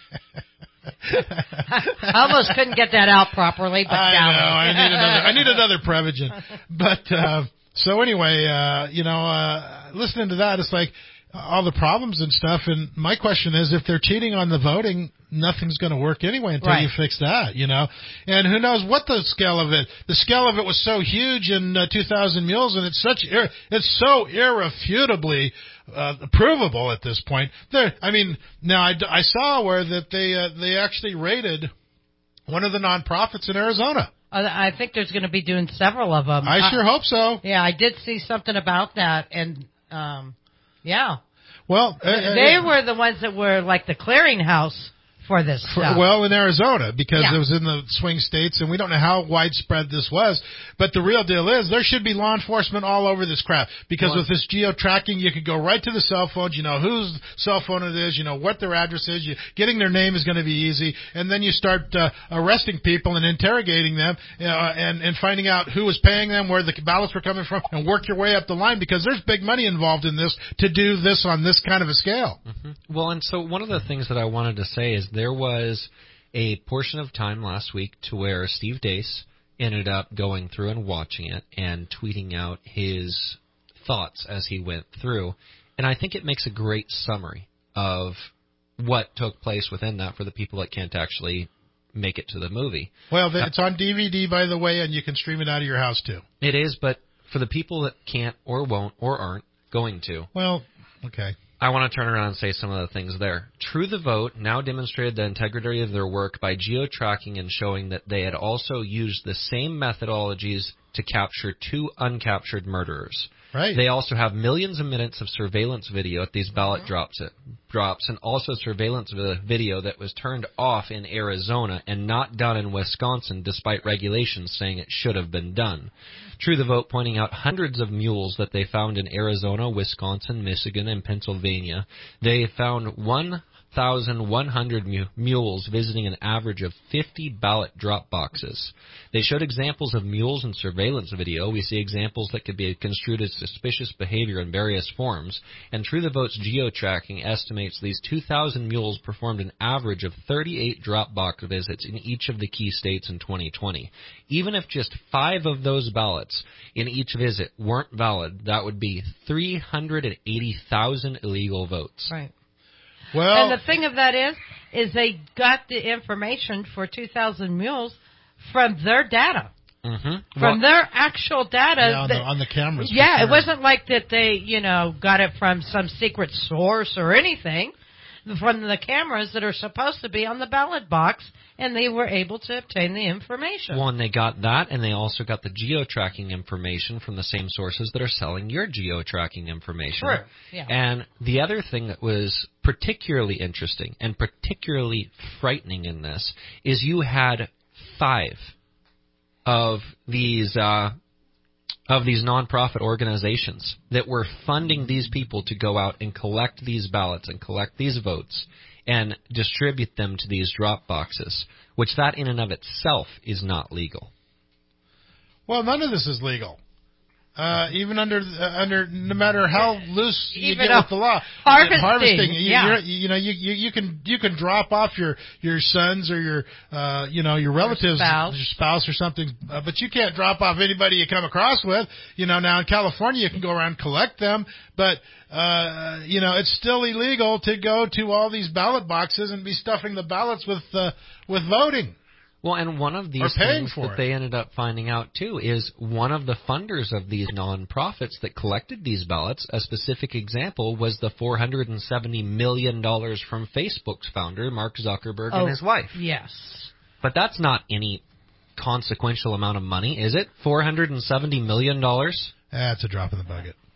I almost couldn't get that out properly, but I Dowley. know, I need another, I need another Prevagen. But, uh, so anyway, uh, you know, uh, listening to that, it's like, all the problems and stuff, and my question is, if they're cheating on the voting, nothing's going to work anyway until right. you fix that, you know. And who knows what the scale of it? The scale of it was so huge in uh, two thousand Mules, and it's such ir- it's so irrefutably uh, provable at this point. There, I mean, now I, I saw where that they uh, they actually raided one of the nonprofits in Arizona. I think there's going to be doing several of them. I sure I, hope so. Yeah, I did see something about that, and um, yeah. Well, uh, they uh, were the ones that were like the clearinghouse for this for, stuff. well, in Arizona, because yeah. it was in the swing states, and we don't know how widespread this was. But the real deal is there should be law enforcement all over this crap, because well, with this geo-tracking, you could go right to the cell phones. You know whose cell phone it is. You know what their address is. You, getting their name is going to be easy. And then you start uh, arresting people and interrogating them uh, and, and finding out who was paying them, where the ballots were coming from, and work your way up the line, because there's big money involved in this to do this on this kind of a scale. Mm-hmm. Well, and so one of the things that I wanted to say is there was a portion of time last week to where Steve Deace ended up going through and watching it and tweeting out his thoughts as he went through. And I think it makes a great summary of what took place within that for the people that can't actually make it to the movie. Well, it's on D V D, by the way, and you can stream it out of your house, too. It is, but for the people that can't or won't or aren't going to. Well, okay. I want to turn around and say some of the things there. True the Vote now demonstrated the integrity of their work by geo-tracking and showing that they had also used the same methodologies to capture two uncaptured murderers. Right. They also have millions of minutes of surveillance video at these ballot mm-hmm. drops, it, drops, and also surveillance video that was turned off in Arizona and not done in Wisconsin, despite regulations saying it should have been done. True the Vote pointing out hundreds of mules that they found in Arizona, Wisconsin, Michigan, and Pennsylvania. They found one thousand one hundred mu- mules visiting an average of fifty ballot drop boxes. They showed examples of mules in surveillance video. We see examples that could be construed as suspicious behavior in various forms. And True the Vote's geo-tracking estimates these two thousand mules performed an average of thirty-eight drop box visits in each of the key states in twenty twenty. Even if just five of those ballots in each visit weren't valid, that would be three hundred eighty thousand illegal votes. Right. Well, and the thing of that is, is they got the information for two thousand mules from their data, mm-hmm. from well, their actual data. Yeah, on, that, the, on the cameras. Yeah, sure. It wasn't like that they, you know, got it from some secret source or anything. From the cameras that are supposed to be on the ballot box, and they were able to obtain the information. Well, and they got that, and they also got the geo-tracking information from the same sources that are selling your geo-tracking information. True. Yeah. And the other thing that was particularly interesting and particularly frightening in this is you had five of these uh, of these nonprofit organizations that were funding these people to go out and collect these ballots and collect these votes and distribute them to these drop boxes, which that in and of itself is not legal. Well, none of this is legal. Uh, even under uh, under no matter how loose you even get with the law, harvesting, harvesting you, yeah. you know, you, you you can you can drop off your your sons or your uh, you know your relatives, your spouse, your spouse or something, uh, but you can't drop off anybody you come across with. You know, now in California you can go around and collect them, but uh, you know it's still illegal to go to all these ballot boxes and be stuffing the ballots with uh, with voting. Well, and one of these things that it. they ended up finding out, too, is one of the funders of these nonprofits that collected these ballots, a specific example was the four hundred seventy million dollars from Facebook's founder, Mark Zuckerberg, oh, and his wife. Yes. But that's not any consequential amount of money, is it? four hundred seventy million dollars? That's a drop in the bucket.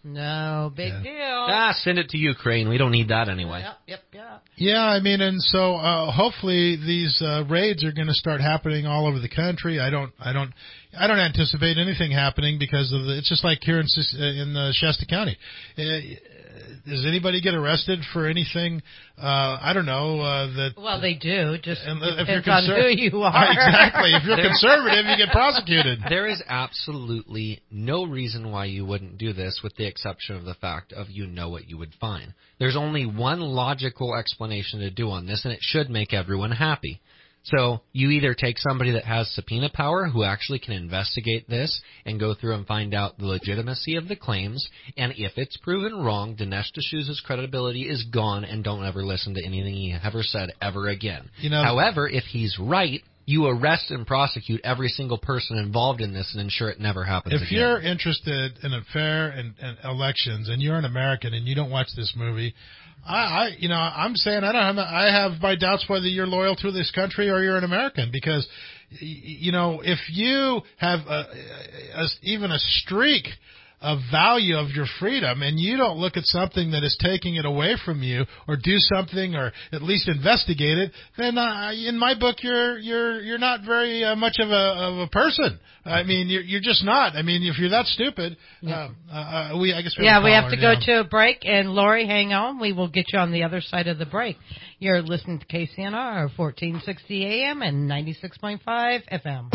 No, big Yeah. deal. Ah, send it to Ukraine. We don't need that anyway. Yep, yep, yep. Yeah, I mean, and so uh, hopefully these uh, raids are going to start happening all over the country. I don't, I don't, I don't anticipate anything happening because of the. It's just like here in Sis- uh, in uh, Shasta County. Uh, does anybody get arrested for anything? Uh, I don't know. Uh, that Well, they do. Just and, depends if you're on conser- who you are. Exactly. If you're There- conservative, you get prosecuted. There is absolutely no reason why you wouldn't do this, with the exception of the fact of you know what you would find. There's only one logical explanation to do on this, and it should make everyone happy. So you either take somebody that has subpoena power who actually can investigate this and go through and find out the legitimacy of the claims, and if it's proven wrong, Dinesh D'Souza's credibility is gone, and don't ever listen to anything he ever said ever again. You know, However, if he's right, you arrest and prosecute every single person involved in this and ensure it never happens If again. you're interested in a fair and, and elections, and you're an American and you don't watch this movie, I, I, you know, I'm saying I don't have, I have my doubts whether you're loyal to this country or you're an American, because, you know, if you have a, a, even a streak of value of your freedom, and you don't look at something that is taking it away from you, or do something, or at least investigate it, then uh, in my book, you're you're you're not very uh, much of a of a person. I mean, you're you're just not. I mean, if you're that stupid, uh, uh, we I guess we yeah, have a we have caller, to go yeah. to a break. And Lori, hang on. We will get you on the other side of the break. You're listening to K C N R, fourteen sixty A M and ninety-six point five F M.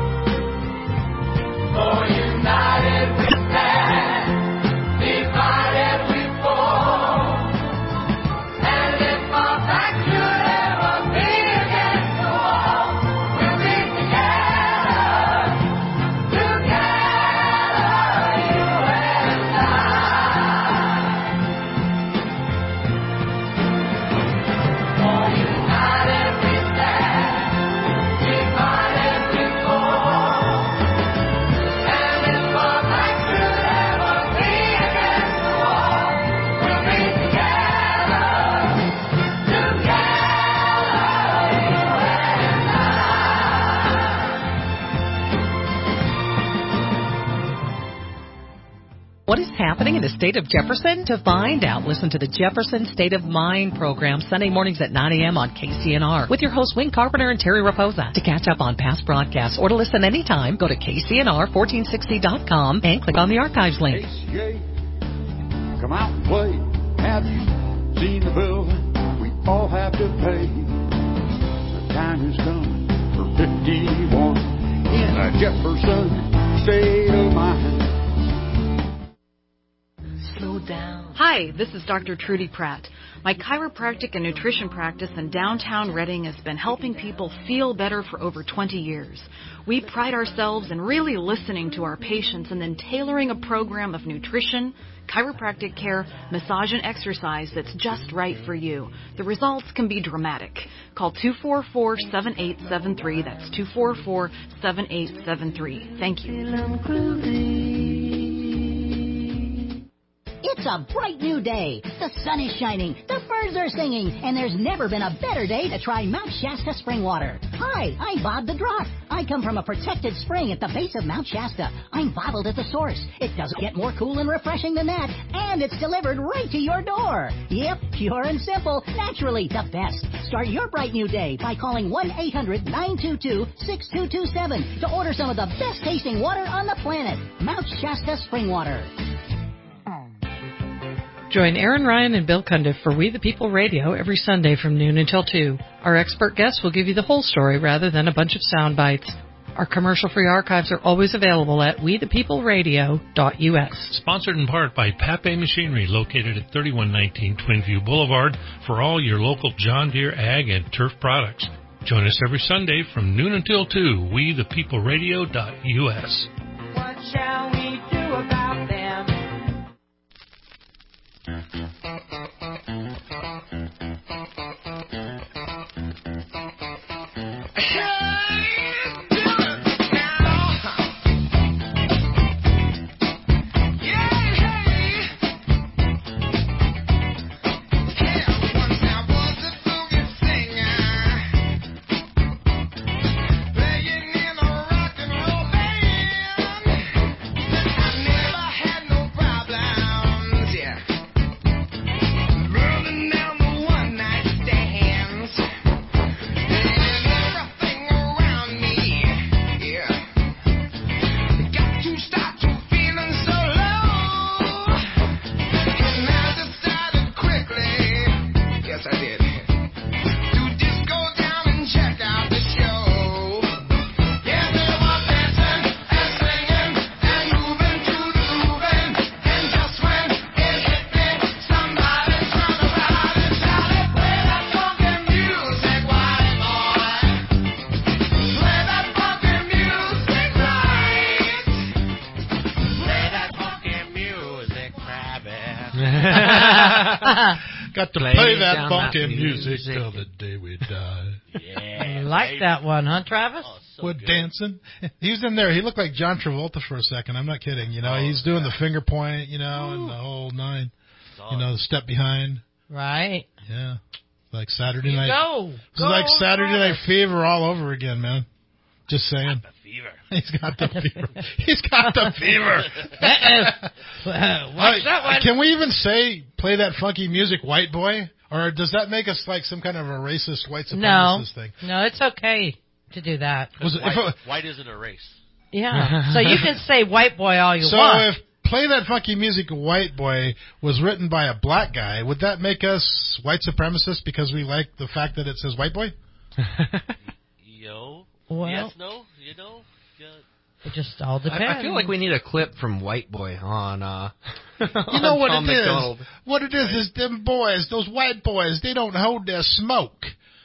For united we stand, divided we fall. And if our back should ever be against the wall, we'll be together, together, you and I. For united we stand, divided we fall. What is happening in the state of Jefferson? To find out, listen to the Jefferson State of Mind program Sunday mornings at nine a.m. on K C N R with your hosts Wayne Carpenter and Terry Raposa. To catch up on past broadcasts or to listen anytime, go to K C N R fourteen sixty dot com and click on the archives link. A C A, come out and play. Have you seen the building we all have to pay? The time is coming for fifty-one in a Jefferson State of Mind. Slow down. Hi, this is Doctor Trudy Pratt. My chiropractic and nutrition practice in downtown Reading has been helping people feel better for over twenty years. We pride ourselves in really listening to our patients and then tailoring a program of nutrition, chiropractic care, massage, and exercise that's just right for you. The results can be dramatic. Call two four four, seven eight seven three. That's two four four, seven eight seven three. Thank you. It's a bright new day. The sun is shining, the birds are singing, and there's never been a better day to try Mount Shasta spring water. Hi, I'm Bob the Drop. I come from a protected spring at the base of Mount Shasta. I'm bottled at the source. It doesn't get more cool and refreshing than that, and it's delivered right to your door. Yep, pure and simple, naturally the best. Start your bright new day by calling one eight hundred, nine two two, six two two seven to order some of the best tasting water on the planet. Mount Shasta spring water. Join Aaron Ryan and Bill Cundiff for We the People Radio every Sunday from noon until two. Our expert guests will give you the whole story rather than a bunch of sound bites. Our commercial-free archives are always available at we the people radio dot U S. Sponsored in part by Pape Machinery, located at thirty-one nineteen Twinview Boulevard, for all your local John Deere ag and turf products. Join us every Sunday from noon until two, we the people radio dot U S. What shall we do about them? Never had no problem. Got to Play play, that down funky that music music. till the day we die. I like that one, huh, Travis? Oh, so With good. dancing. He was in there. He looked like John Travolta for a second. I'm not kidding. You know, Oh, he's doing yeah. the finger point, you know, and the whole nine. Dog. You know, the step behind. Right. Yeah. Like Saturday You night. go. This Go, is like Saturday Travis. Night Fever all over again, man. Just saying. The fever. He's got the fever. He's got the fever. Watch that one. Can we even say, play that funky music, white boy? Or does that make us like some kind of a racist white No. supremacist thing? No, it's okay to do that. Was it, White, if it, white isn't a race. Yeah. So you can say white boy all you so want. if Play That Funky Music, White Boy was written by a black guy, would that make us white supremacists because we like the fact that it says white boy? Yo. Well- yes, no, you know. Yeah. It just all depends. I, I feel like we need a clip from White Boy on. Uh, You know what Tom it is? McDonald. What it is is them boys, those white boys, they don't hold their smoke.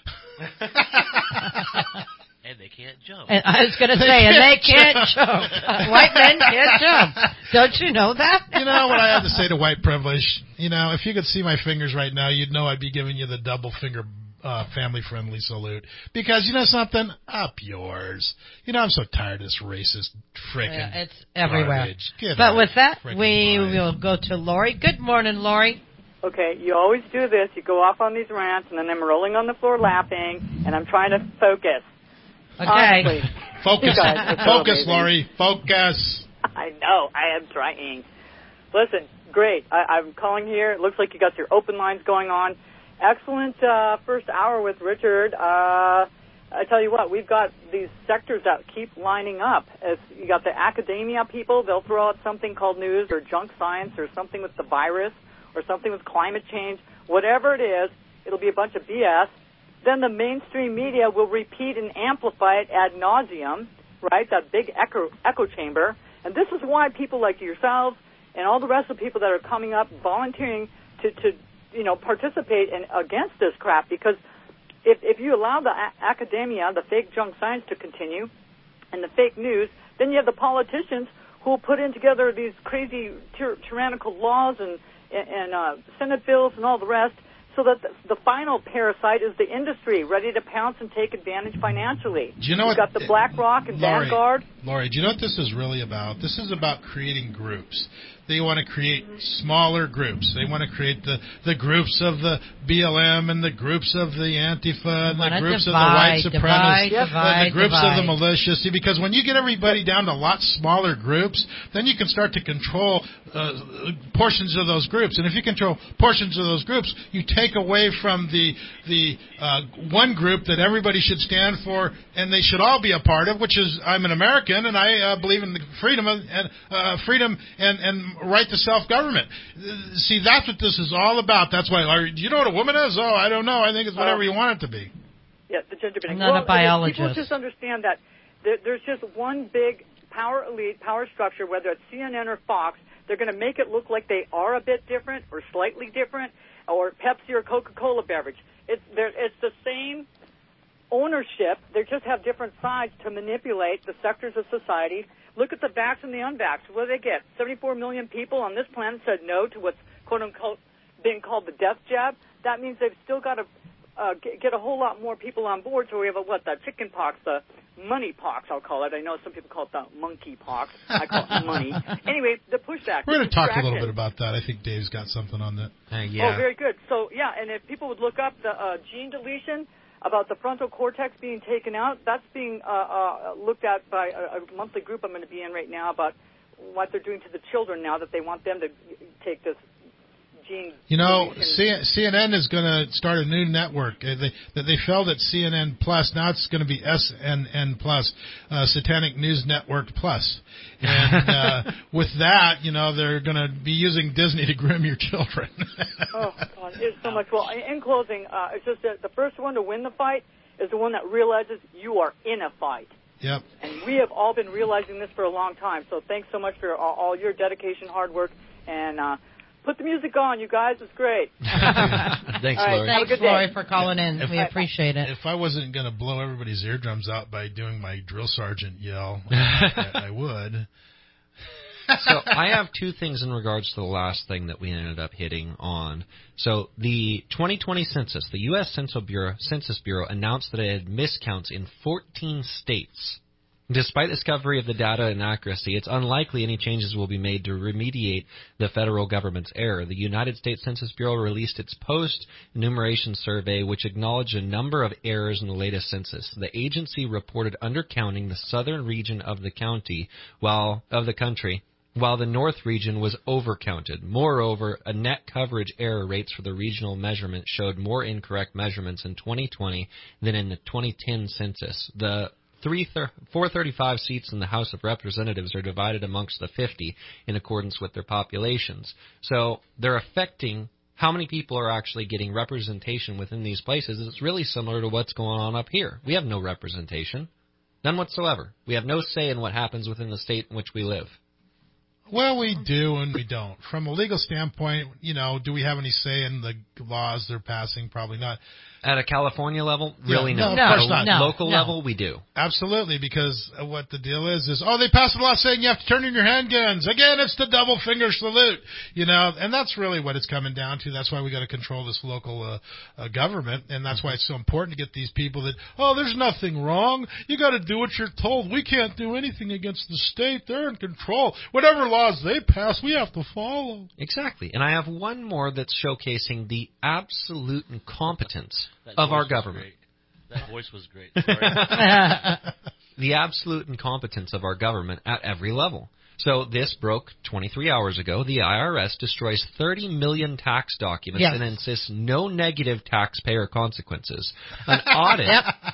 And they can't jump. And I was going to They say, and they can't can't jump. White men can't jump. Don't you know that? You know what I have to say to white privilege? You know, if you could see my fingers right now, you'd know I'd be giving you the double finger uh, family-friendly salute. Because, you know something? Up yours. You know, I'm so tired of this racist frickin' Yeah, it's everywhere. garbage. Get But out with that, frickin' we line. will go to Lori. Good morning, Lori. Okay, you always do this. You go off on these rants, and then I'm rolling on the floor laughing, and I'm trying to focus. Okay. Honestly. Focus, You guys are so focus, amazing. Lori, focus. I know. I am trying. Listen, great. I, I'm calling here. It looks like you got your open lines going on. Excellent uh, first hour with Richard. Uh, I tell you what, we've got these sectors that keep lining up. As you got the academia people, they'll throw out something called news or junk science or something with the virus or something with climate change. Whatever it is, it'll be a bunch of B S. Then the mainstream media will repeat and amplify it ad nauseum, right? That big echo echo chamber. And this is why people like yourselves and all the rest of the people that are coming up volunteering to, to you know, participate in against this crap. Because if if you allow the a- academia, the fake junk science to continue, and the fake news, then you have the politicians who will put in together these crazy tyr- tyrannical laws and and uh, Senate bills and all the rest. So that the, the final parasite is the industry, ready to pounce and take advantage financially. Do you know You've what? got the BlackRock and Lori, Vanguard. Lori, do you know what this is really about? This is about creating groups. They want to create smaller groups. They want to create the, the groups of the B L M and the groups of the Antifa and the wanna groups divide, of the white supremacists, divide, divide, the groups of the divide. militia. See, because when you get everybody down to a lot smaller groups, then you can start to control uh, portions of those groups. And if you control portions of those groups, you take away from the the uh, one group that everybody should stand for and they should all be a part of, which is I'm an American and I uh, believe in the freedom of, and uh, freedom and and right to self-government. See, that's what this is all about. That's why, are, do you know what a woman is? Oh, I don't know. I think it's whatever Oh. you want it to be. Yeah, the gender bending. I'm not well, a biologist. People just understand that there, there's just one big power elite, power structure, whether it's C N N or Fox. They're going to make it look like they are a bit different or slightly different, or Pepsi or Coca-Cola beverage. It's there. It's the same ownership. They just have different sides to manipulate the sectors of society. Look at the vax and the unvaxxed. What do they get? seventy-four million people on this planet said no to what's quote-unquote being called the death jab. That means they've still got to uh, get, get a whole lot more people on board. So we have a, what, the chicken pox, the money pox, I'll call it. I know some people call it the monkey pox. I call it money. Anyway, the pushback. We're going to the talk a little distraction. bit about that. I think Dave's got something on that. Uh, Oh, very good. So, yeah, and if people would look up the uh, gene deletion about the frontal cortex being taken out, that's being uh, uh, looked at by a, a monthly group I'm going to be in right now about what they're doing to the children now that they want them to take this gene You know, deletion. C- CNN is going to start a new network. Uh, They, that they failed at C N N Plus. Now it's going to be S N N Plus, uh, Satanic News Network Plus. And uh, with that, you know, they're going to be using Disney to grim your children. Oh, God, there's so much. Well, in in closing, uh, it's just that the first one to win the fight is the one that realizes you are in a fight. Yep. And we have all been realizing this for a long time. So thanks so much for all, all your dedication, hard work, and uh, put the music on, you guys. It's great. Thanks, All right, Lori. have a Thanks, good day. Lori, for calling in. If we I- appreciate it. If I wasn't going to blow everybody's eardrums out by doing my drill sergeant yell, I, I would. So I have two things in regards to the last thing that we ended up hitting on. So the twenty twenty census, the U S Census Bureau, Census Bureau announced that it had miscounts in fourteen states. Despite the discovery of the data inaccuracy, it's unlikely any changes will be made to remediate the federal government's error. The United States Census Bureau released its post-enumeration survey, which acknowledged a number of errors in the latest census. The agency reported undercounting the southern region of the county, while of the country, while the north region was overcounted. Moreover, a net coverage error rates for the regional measurement showed more incorrect measurements in twenty twenty than in the twenty ten census. The four hundred thirty-five seats in the House of Representatives are divided amongst the fifty in accordance with their populations. So they're affecting how many people are actually getting representation within these places. It's really similar to what's going on up here. We have no representation. None whatsoever. We have no say in what happens within the state in which we live. Well, we do and we don't. From a legal standpoint, you know, do we have any say in the laws they're passing? Probably not. At a California level, really yeah, no. no. Of course not. At a local no. level, we do. Absolutely, because what the deal is is, oh, they passed a law saying you have to turn in your handguns. Again, it's the double finger salute, you know, and that's really what it's coming down to. That's why we got to control this local uh, uh, government, and that's why it's so important to get these people that, oh, there's nothing wrong. You got to do what you're told. We can't do anything against the state. They're in control. Whatever laws they pass, we have to follow. Exactly, and I have one more that's showcasing the absolute incompetence That of our voice was government. great. That voice was great. Sorry. The absolute incompetence of our government at every level. So this broke twenty-three hours ago. The I R S destroys thirty million tax documents yes. and insists no negative taxpayer consequences. An audit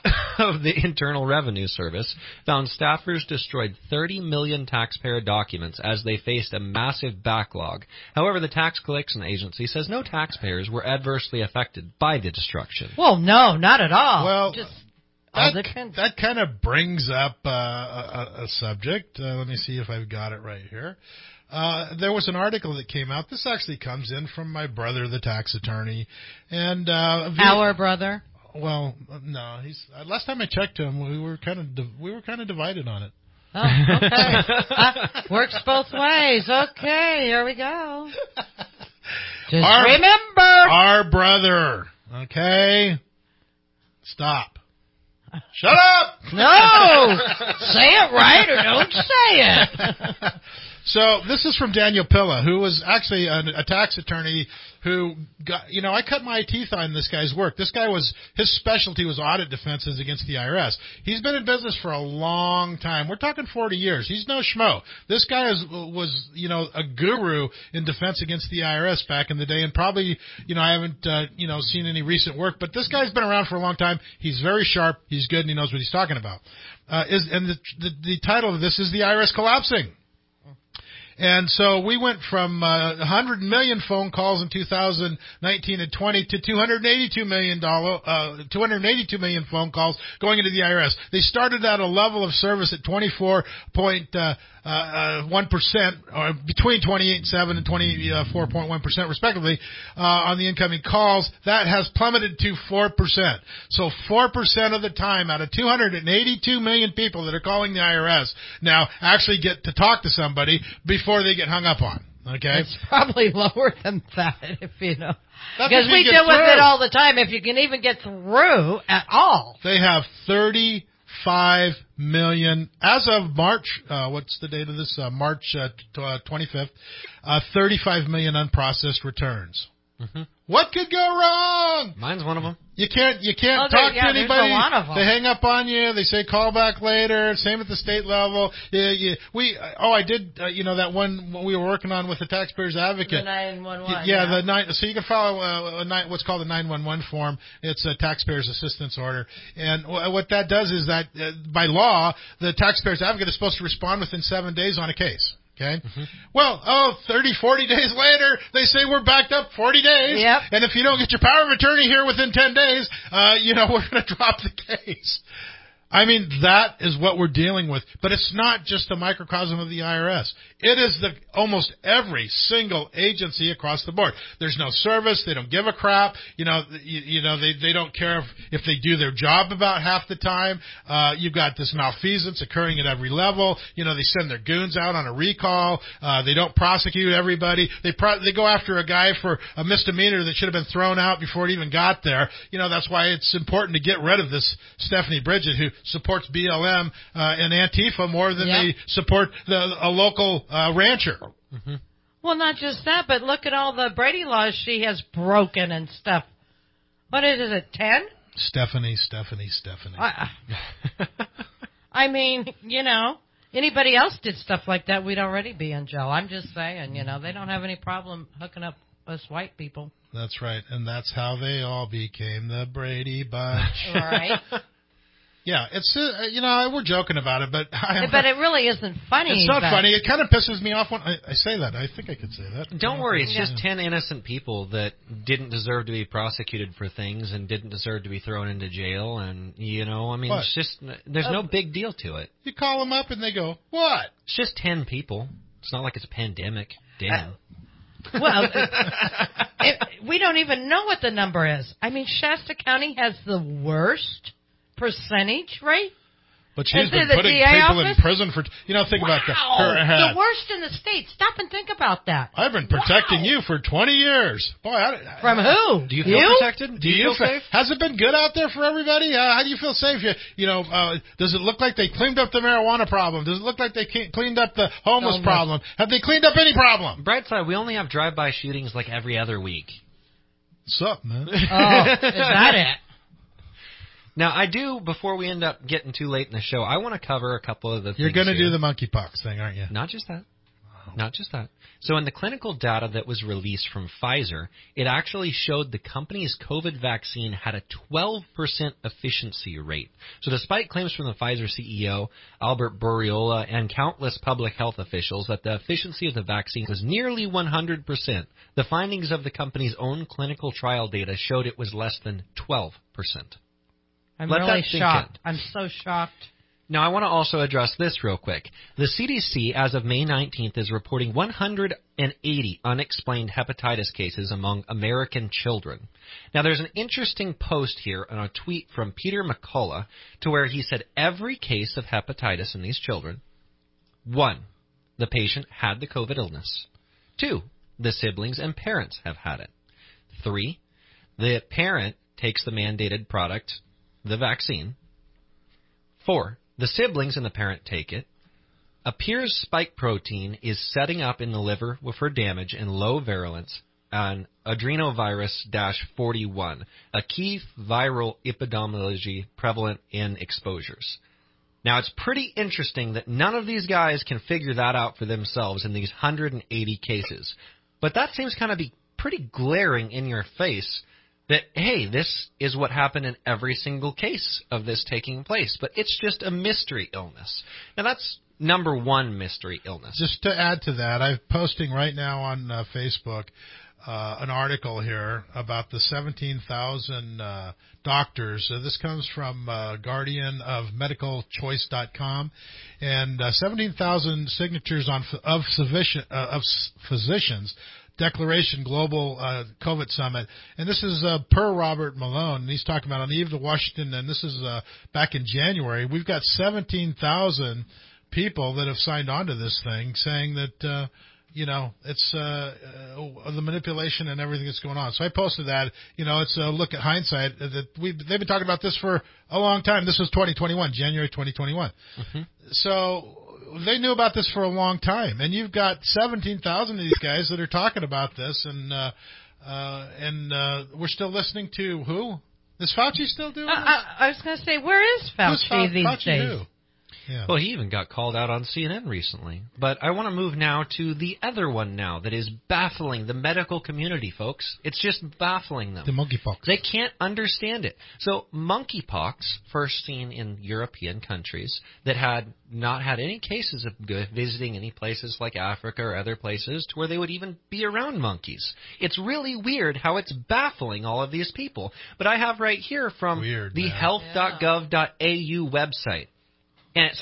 of the Internal Revenue Service found staffers destroyed thirty million taxpayer documents as they faced a massive backlog. However, the tax collection agency says no taxpayers were adversely affected by the destruction. Well, no, not at all. Well, Just That, that kind of brings up uh, a, a subject. Uh, let me see if I've got it right here. Uh, there was an article that came out. This actually comes in from my brother, the tax attorney, and uh, our brother. Well, no, he's. Uh, last time I checked him, we were kind of di- we were kind of divided on it. Oh, okay. uh, works both ways. Okay, here we go. Just our, remember, our brother. Okay, stop. Shut up! No! Say it right or don't say it. So this is from Daniel Pilla, who was actually a, a tax attorney who got, you know, I cut my teeth on this guy's work. This guy was, his specialty was audit defenses against the I R S. He's been in business for a long time. We're talking forty years. He's no schmo. This guy is, was, you know, a guru in defense against the I R S back in the day, and probably, you know, I haven't, uh, you know, seen any recent work, but this guy's been around for a long time. He's very sharp. He's good, and he knows what he's talking about. Uh, is, and the, the, the title of this is The I R S Collapsing. And so we went from uh, one hundred million phone calls in two thousand nineteen and twenty to two hundred eighty-two million dollars, uh, two hundred eighty-two million phone calls going into the I R S. They started at a level of service at twenty-four point one percent, or between twenty-eight point seven and twenty-four point one percent respectively, uh, on the incoming calls. That has plummeted to four percent. So four percent of the time out of two hundred eighty-two million people that are calling the I R S now actually get to talk to somebody before they get hung up on. Okay, it's probably lower than that, if you know, That's because if we you get deal with through. it all the time. If you can even get through at all, they have thirty-five million as of March. Uh, what's the date of this? Uh, March uh, t- uh, twenty-fifth. Uh, thirty-five million unprocessed returns. Mm-hmm. What could go wrong? Mine's one of them. You can't you can't oh, there, talk yeah, to anybody. There's a lot of them. They hang up on you. They say call back later. Same at the state level. Yeah, yeah. We oh I did uh, you know that one we were working on with the Taxpayers Advocate. The nine one one. Yeah, yeah, the nine. So you can follow uh, a nine, what's called a nine one one form. It's a taxpayers assistance order, and w- what that does is that uh, by law the Taxpayers Advocate is supposed to respond within seven days on a case. Okay. Mm-hmm. Well, oh, thirty, forty days later, they say we're backed up forty days. Yep. And if you don't get your power of attorney here within ten days, uh, you know, we're going to drop the case. I mean, that is what we're dealing with. But it's not just a microcosm of the I R S. It is the almost every single agency across the board. There's no service. They don't give a crap. You know, you, you know they they don't care if, if they do their job about half the time. Uh, you've got this malfeasance occurring at every level. You know, they send their goons out on a recall. Uh, they don't prosecute everybody. They pro- they go after a guy for a misdemeanor that should have been thrown out before it even got there. You know, that's why it's important to get rid of this Stephanie Bridget who supports B L M uh, and Antifa more than Yep. they support the, a local uh, rancher. Mm-hmm. Well, not just that, but look at all the Brady laws she has broken and stuff. What is it, ten? Stephanie, Stephanie, Stephanie. I, I mean, you know, anybody else did stuff like that, we'd already be in jail. I'm just saying, you know, they don't have any problem hooking up us white people. That's right, and that's how they all became the Brady Bunch. Right. Yeah, it's uh, you know we're joking about it, but I, but it really isn't funny. It's not but... funny. It kind of pisses me off when I, I say that. I think I could say that. Don't worry, it's yeah. just ten innocent people that didn't deserve to be prosecuted for things and didn't deserve to be thrown into jail, and you know, I mean, What? it's just there's Uh, no big deal to it. You call them up and they go, "What?" It's just ten people. It's not like it's a pandemic. Damn. Uh, well, it, we don't even know what the number is. I mean, Shasta County has the worst percentage rate. But she's Is been it the putting D A people office? in prison for, you know, think wow. about that. Her, The worst in the state. Stop and think about that. I've been protecting wow. you for twenty years. Boy, I, From who? Do you feel you? protected? Do, do you you feel fe- safe? Has it been good out there for everybody? Uh, how do you feel safe? You, you know, uh, does it look like they cleaned up the marijuana problem? Does it look like they cleaned up the homeless Homeless. problem? Have they cleaned up any problem? Bright side, we only have drive-by shootings like every other week. What's up, man? Oh, is that it? Now, I do, before we end up getting too late in the show, I want to cover a couple of the You're things going to here. do the monkeypox thing, aren't you? Not just that. Not just that. So in the clinical data that was released from Pfizer, it actually showed the company's COVID vaccine had a twelve percent efficiency rate. So despite claims from the Pfizer C E O, Albert Bouriola, and countless public health officials that the efficiency of the vaccine was nearly one hundred percent, the findings of the company's own clinical trial data showed it was less than twelve percent. I'm Let really that sink shocked. in. I'm so shocked. Now, I want to also address this real quick. The C D C, as of May nineteenth, is reporting one hundred eighty unexplained hepatitis cases among American children. Now, there's an interesting post here on a tweet from Peter McCullough to where he said every case of hepatitis in these children, one, the patient had the COVID illness. Two, the siblings and parents have had it. Three, the parent takes the mandated product, the vaccine. Four, the siblings and the parent take it. Appears spike protein is setting up in the liver for damage and low virulence on adenovirus forty-one, a key viral epidemiology prevalent in exposures. Now, it's pretty interesting that none of these guys can figure that out for themselves in these one hundred eighty cases. But that seems kind of be pretty glaring in your face that, hey, this is what happened in every single case of this taking place. But it's just a mystery illness. Now, that's number one mystery illness. Just to add to that, I'm posting right now on uh, Facebook uh, an article here about the seventeen thousand uh, doctors. Uh, this comes from uh, Guardian of Medical Choice dot com. And uh, seventeen thousand signatures on of, physician, uh, of physicians Declaration Global uh, COVID Summit, and this is uh, per Robert Malone, and he's talking about on the eve of Washington, and this is uh, back in January. We've got seventeen thousand people that have signed on to this thing, saying that uh, you know it's uh, uh, the manipulation and everything that's going on. So I posted that. You know, it's a look at hindsight that we they've been talking about this for a long time. This was twenty twenty-one, January twenty twenty-one. Mm-hmm. So they knew about this for a long time, and you've got seventeen thousand of these guys that are talking about this, and uh, uh, and uh, we're still listening to who? Is Fauci still doing uh, this? I, I was going to say, where is Fauci Who's Fa- these Fauci days? who? Yeah. Well, he even got called out on C N N recently. But I want to move now to the other one now that is baffling the medical community, folks. It's just baffling them. The monkeypox. They can't understand it. So monkeypox, first seen in European countries that had not had any cases of visiting any places like Africa or other places to where they would even be around monkeys. It's really weird how it's baffling all of these people. But I have right here from weird, the man. health dot gov dot a u website. And it says,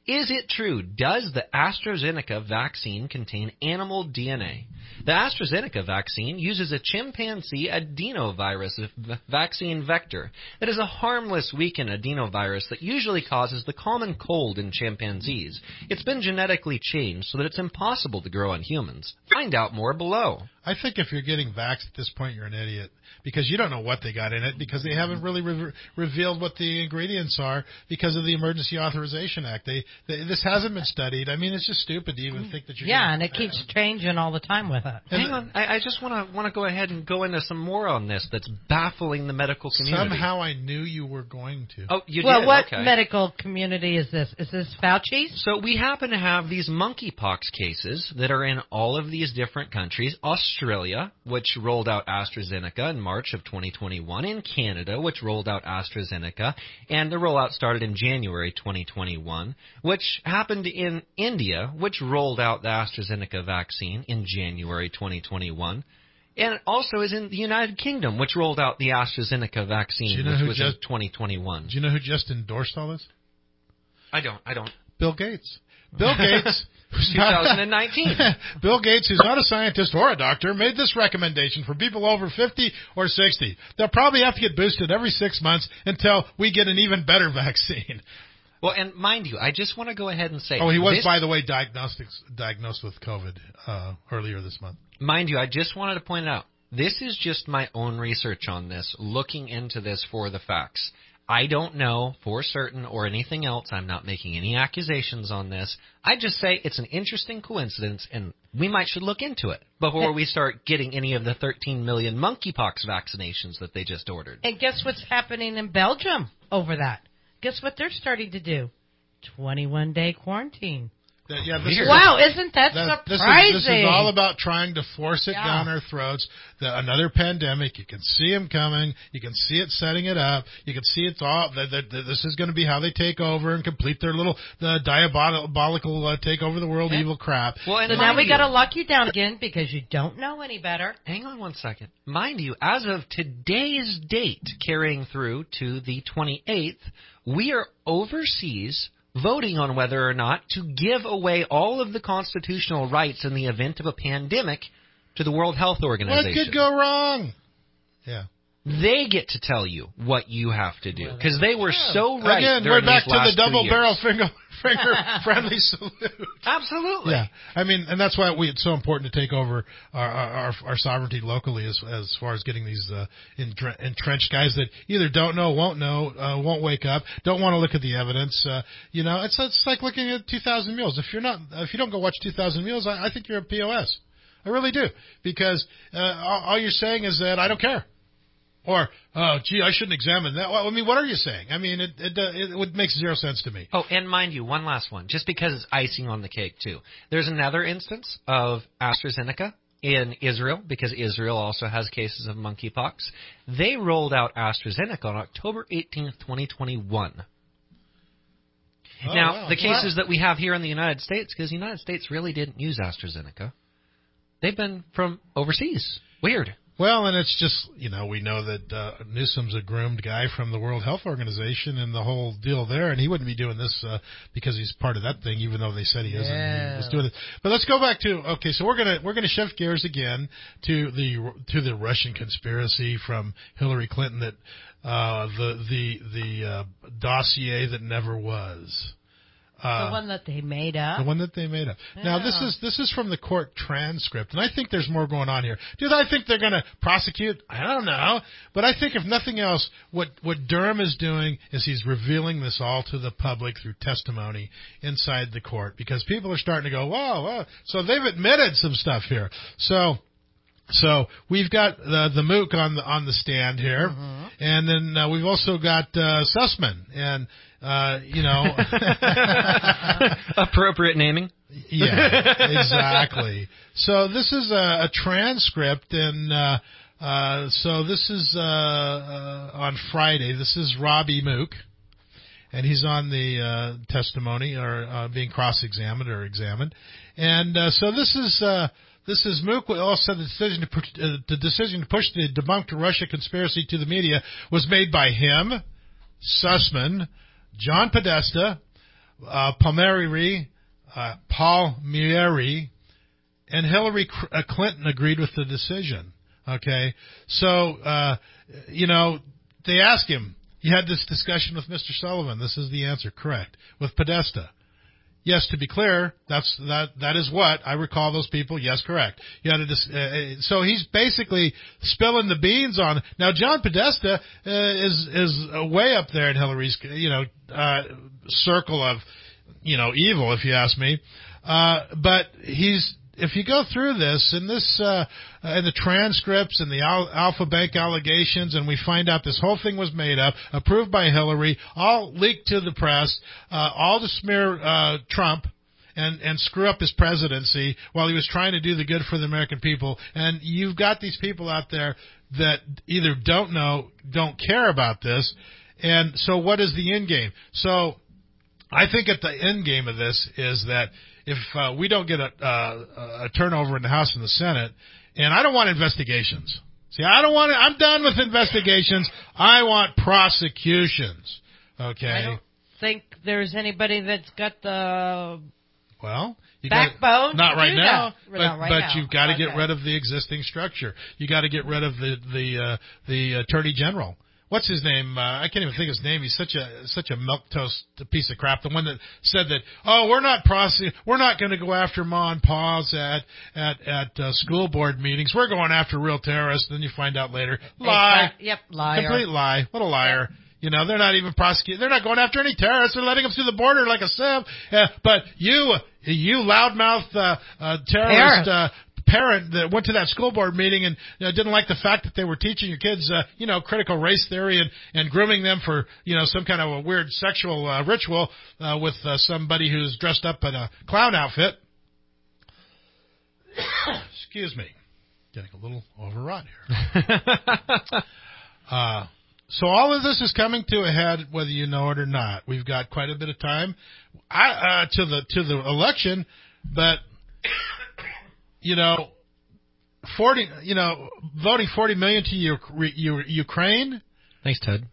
Is it true? Does the AstraZeneca vaccine contain animal D N A? The AstraZeneca vaccine uses a chimpanzee adenovirus v- vaccine vector that is a harmless weakened adenovirus that usually causes the common cold in chimpanzees. It's been genetically changed so that it's impossible to grow in humans. Find out more below. I think if you're getting vaxxed at this point, you're an idiot because you don't know what they got in it because they haven't really re- revealed what the ingredients are because of the Emergency Authorization Act. They, they This hasn't been studied. I mean, it's just stupid to even think that you're Yeah, getting, and it keeps changing all the time with it. Hang on. I, I just want to want to go ahead and go into some more on this that's baffling the medical community. Somehow I knew you were going to. Oh, you well, did? what Okay. medical community is this? Is this Fauci's? So we happen to have these monkeypox cases that are in all of these different countries. Australia, which rolled out AstraZeneca in March of twenty twenty-one. In Canada, which rolled out AstraZeneca. And the rollout started in January twenty twenty-one, which happened in India, which rolled out the AstraZeneca vaccine in January twenty twenty-one. And it also is in the United Kingdom, which rolled out the AstraZeneca vaccine, you know which who was just, in twenty twenty-one. Do you know who just endorsed all this? I don't. I don't. Bill Gates. Bill Gates. twenty nineteen. Bill Gates, who's not a scientist or a doctor, made this recommendation for people over fifty or sixty. They'll probably have to get boosted every six months until we get an even better vaccine. Well, and mind you, I just want to go ahead and say... Oh, he was, this, by the way, diagnostics, diagnosed with COVID uh, earlier this month. Mind you, I just wanted to point out, this is just my own research on this, looking into this for the facts. I don't know for certain or anything else. I'm not making any accusations on this. I just say it's an interesting coincidence, and we might should look into it before we start getting any of the thirteen million monkeypox vaccinations that they just ordered. And guess what's happening in Belgium over that? Guess what they're starting to do? twenty-one day quarantine. That, yeah, this is wow, a, isn't that, that surprising? This is, this is all about trying to force it yeah. down our throats. The, another pandemic, you can see them coming. You can see it setting it up. You can see it's all. That, that, that this is going to be how they take over and complete their little the diabolical uh, take over the world yeah. evil crap. Well, and so now we got to lock you down again because you don't know any better. Hang on one second. Mind you, as of today's date, carrying through to the twenty-eighth, we are overseas voting on whether or not to give away all of the constitutional rights in the event of a pandemic to the World Health Organization. What could go wrong? Yeah. They get to tell you what you have to do because they were yeah. so right. Again, we're back to the double barrel years. finger finger friendly salute. Absolutely. Yeah, I mean, and that's why we, it's so important to take over our our, our sovereignty locally, as as far as getting these uh, entrenched guys that either don't know, won't know, uh, won't wake up, don't want to look at the evidence. Uh, you know, it's it's like looking at two thousand Mules. If you're not, if you don't go watch two thousand Mules, I, I think you're a P O S. I really do, because uh, all, all you're saying is that I don't care. Or, oh, gee, I shouldn't examine that. Well, I mean, what are you saying? I mean, it, it, it, it makes zero sense to me. Oh, and mind you, one last one, just because it's icing on the cake, too. There's another instance of AstraZeneca in Israel, because Israel also has cases of monkeypox. They rolled out AstraZeneca on October eighteenth, twenty twenty-one. Oh, now, wow. the cases that we have here in the United States, because the United States really didn't use AstraZeneca, they've been from overseas. Weird. Well, and it's just, you know, we know that uh, Newsom's a groomed guy from the World Health Organization and the whole deal there, and he wouldn't be doing this uh, because he's part of that thing, even though they said he isn't. Yeah. He was doing it. But let's go back to okay. So we're gonna we're gonna shift gears again to the to the Russian conspiracy from Hillary Clinton, that uh, the the the uh, dossier that never was. Uh, the one that they made up. The one that they made up. Yeah. Now, this is this is from the court transcript, and I think there's more going on here. Do I think they're going to prosecute? I don't know. But I think, if nothing else, what, what Durham is doing is he's revealing this all to the public through testimony inside the court, because people are starting to go, whoa, whoa. So they've admitted some stuff here. So... So we've got uh, the Mook on the on the stand here, mm-hmm. and then uh, we've also got uh, Sussman, and uh, you know, appropriate naming. Yeah, exactly. So this is a, a transcript, and uh, uh, so this is uh, uh, on Friday. This is Robbie Mook, and he's on the uh, testimony or uh, being cross-examined or examined, and uh, so this is. Uh, This is Mook. Also, the decision to push, uh, the decision to push the debunked Russia conspiracy to the media was made by him, Sussman, John Podesta, uh, Palmieri, uh, Palmieri, and Hillary Clinton agreed with the decision. Okay, so uh, you know they asked him. You had this discussion with Mister Sullivan. This is the answer, correct? With Podesta. Yes, to be clear, that's that. That is what I recall. Those people. Yes, correct. You had a dis- uh, so he's basically spilling the beans on. Now, John Podesta uh, is is way up there in Hillary's you know uh, circle of you know evil, if you ask me. Uh, but he's. If you go through this and this uh, and the transcripts and the Al- Alpha Bank allegations, and we find out this whole thing was made up, approved by Hillary, all leaked to the press, uh, all to smear uh, Trump and and screw up his presidency while he was trying to do the good for the American people. And you've got these people out there that either don't know, don't care about this, and so what is the end game? So I think at the end game of this is that if uh, we don't get a, uh, a turnover in the House and the Senate, and I don't want investigations. See, I don't want it. I'm done with investigations. I want prosecutions. Okay. I don't think there's anybody that's got the well you backbone. Got, not to right do now, that. but not right but now. you've got to okay. get rid of the existing structure. You got to get rid of the the uh, the Attorney General. What's his name? Uh, I can't even think of his name. He's such a such a milquetoast piece of crap. The one that said that, oh, we're not prosec- we're not going to go after ma and pa's at at at uh, school board meetings. We're going after real terrorists. Then you find out later, lie. Exactly. Yep, liar. Complete lie. What a liar. Yep. You know, they're not even prosecuting. They're not going after any terrorists. They're letting them through the border like a sieve. Uh, but you, you loudmouth uh, uh, terrorist. Uh, parent that went to that school board meeting and you know, didn't like the fact that they were teaching your kids, uh, you know, critical race theory and, and grooming them for, you know, some kind of a weird sexual uh, ritual uh, with uh, somebody who's dressed up in a clown outfit. Excuse me. Getting a little overwrought here. uh, so all of this is coming to a head, whether you know it or not. We've got quite a bit of time I, uh, to the to the election, but you know, forty, you know, voting forty million to U- U- Ukraine. Thanks, Ted.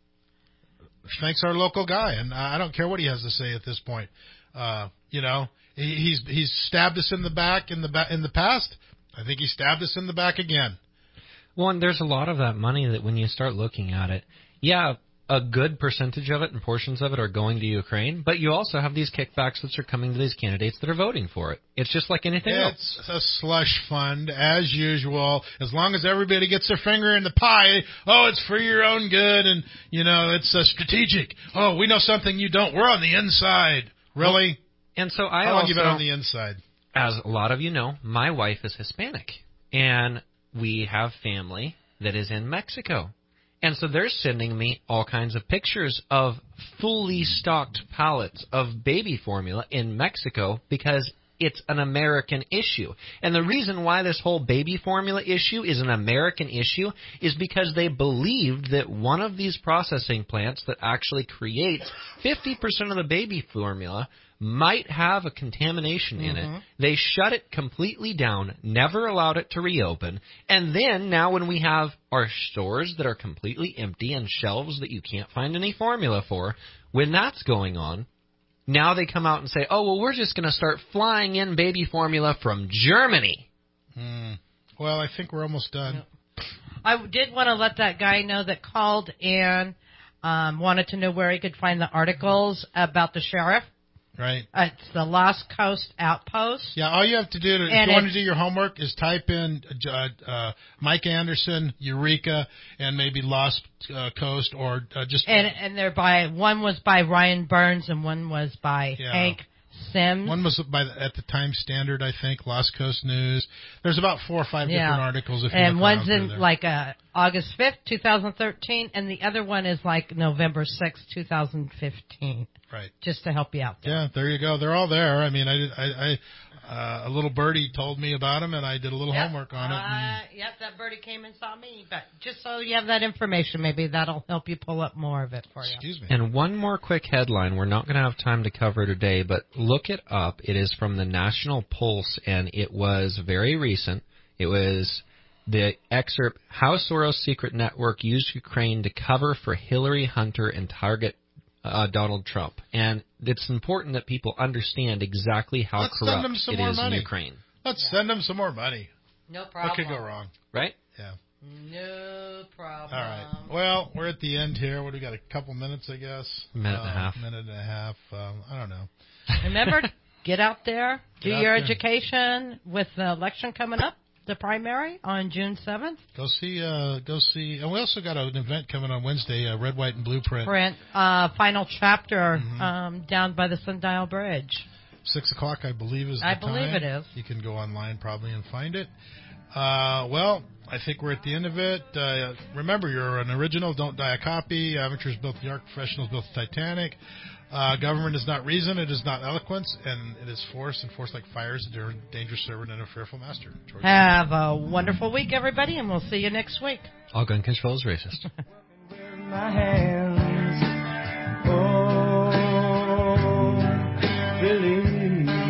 Thanks, our local guy, and I don't care what he has to say at this point. Uh, you know, he, he's he's stabbed us in the back in the ba- in the past. I think he stabbed us in the back again. Well, and there's a lot of that money that when you start looking at it, yeah, a good percentage of it and portions of it are going to Ukraine, but you also have these kickbacks that are coming to these candidates that are voting for it. It's just like anything it's else. It's a slush fund, as usual. As long as everybody gets their finger in the pie, oh, it's for your own good, and, you know, it's uh, strategic. Oh, we know something you don't. We're on the inside. Really? Well, and so I How long also, have you been on the inside? As a lot of you know, my wife is Hispanic, and we have family that is in Mexico. And so they're sending me all kinds of pictures of fully stocked pallets of baby formula in Mexico because it's an American issue. And the reason why this whole baby formula issue is an American issue is because they believed that one of these processing plants that actually creates fifty percent of the baby formula might have a contamination in Mm-hmm. it. They shut it completely down, never allowed it to reopen, and then now when we have our stores that are completely empty and shelves that you can't find any formula for, when that's going on, now they come out and say, oh, well, we're just going to start flying in baby formula from Germany. Mm. Well, I think we're almost done. Yep. I did want to let that guy know that called and um, wanted to know where he could find the articles about the sheriff. Right. Uh, it's the Lost Coast Outpost. Yeah, all you have to do, to, if and you want to do your homework, is type in uh, uh, Mike Anderson, Eureka, and maybe Lost uh, Coast, or uh, just... And and they're by, one was by Ryan Burns, and one was by yeah. Hank Sims. One was by the, at the Time Standard, I think, Lost Coast News. There's about four or five yeah. different articles. If you and look one's around in there. like uh, August fifth, twenty thirteen, and the other one is like November sixth, twenty fifteen. Right. Just to help you out there. Yeah, there you go. They're all there. I mean, I, did, I, I uh, a little birdie told me about them, and I did a little yep. homework on it. Uh, yep, that birdie came and saw me. But just so you have that information, maybe that'll help you pull up more of it for you. Excuse me. And one more quick headline. We're not going to have time to cover today, but look it up. It is from the National Pulse, and it was very recent. It was the excerpt, How Soros' secret network used Ukraine to cover for Hillary, Hunter, and target uh, Donald Trump. And it's important that people understand exactly how Let's send corrupt them some it more is money. in Ukraine. Let's send them some more money. No problem. What could go wrong? Right? Yeah. No problem. All right. Well, we're at the end here. What do we got? A couple minutes, I guess. A minute uh, and a half. Minute and a half. Um, I don't know. Remember, get out there, do Get out your there. education with the election coming up, the primary on June seventh. Go see. Uh, go see. And we also got an event coming on Wednesday. Uh, Red, White, and Blueprint. Print uh, final chapter Mm-hmm. um, down by the Sundial Bridge. Six o'clock, I believe, is the I believe time. it is. You can go online probably and find it. Uh, well, I think we're at the end of it. Uh, remember, you're an original. Don't die a copy. Amateurs built the Ark. Professionals built the Titanic. Uh, government is not reason. It is not eloquence. And it is force. And force like fire is a dangerous servant and a fearful master. George. Have a wonderful week, everybody, and we'll see you next week. All gun control is racist. My hands. Oh, believe me.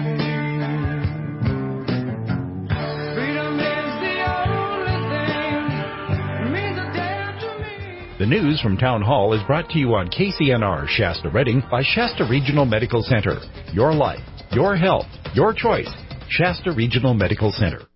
Freedom is the only thing that means a damn to me. The news from Town Hall is brought to you on K C N R Shasta Redding by Shasta Regional Medical Center. Your life, your health, your choice. Shasta Regional Medical Center.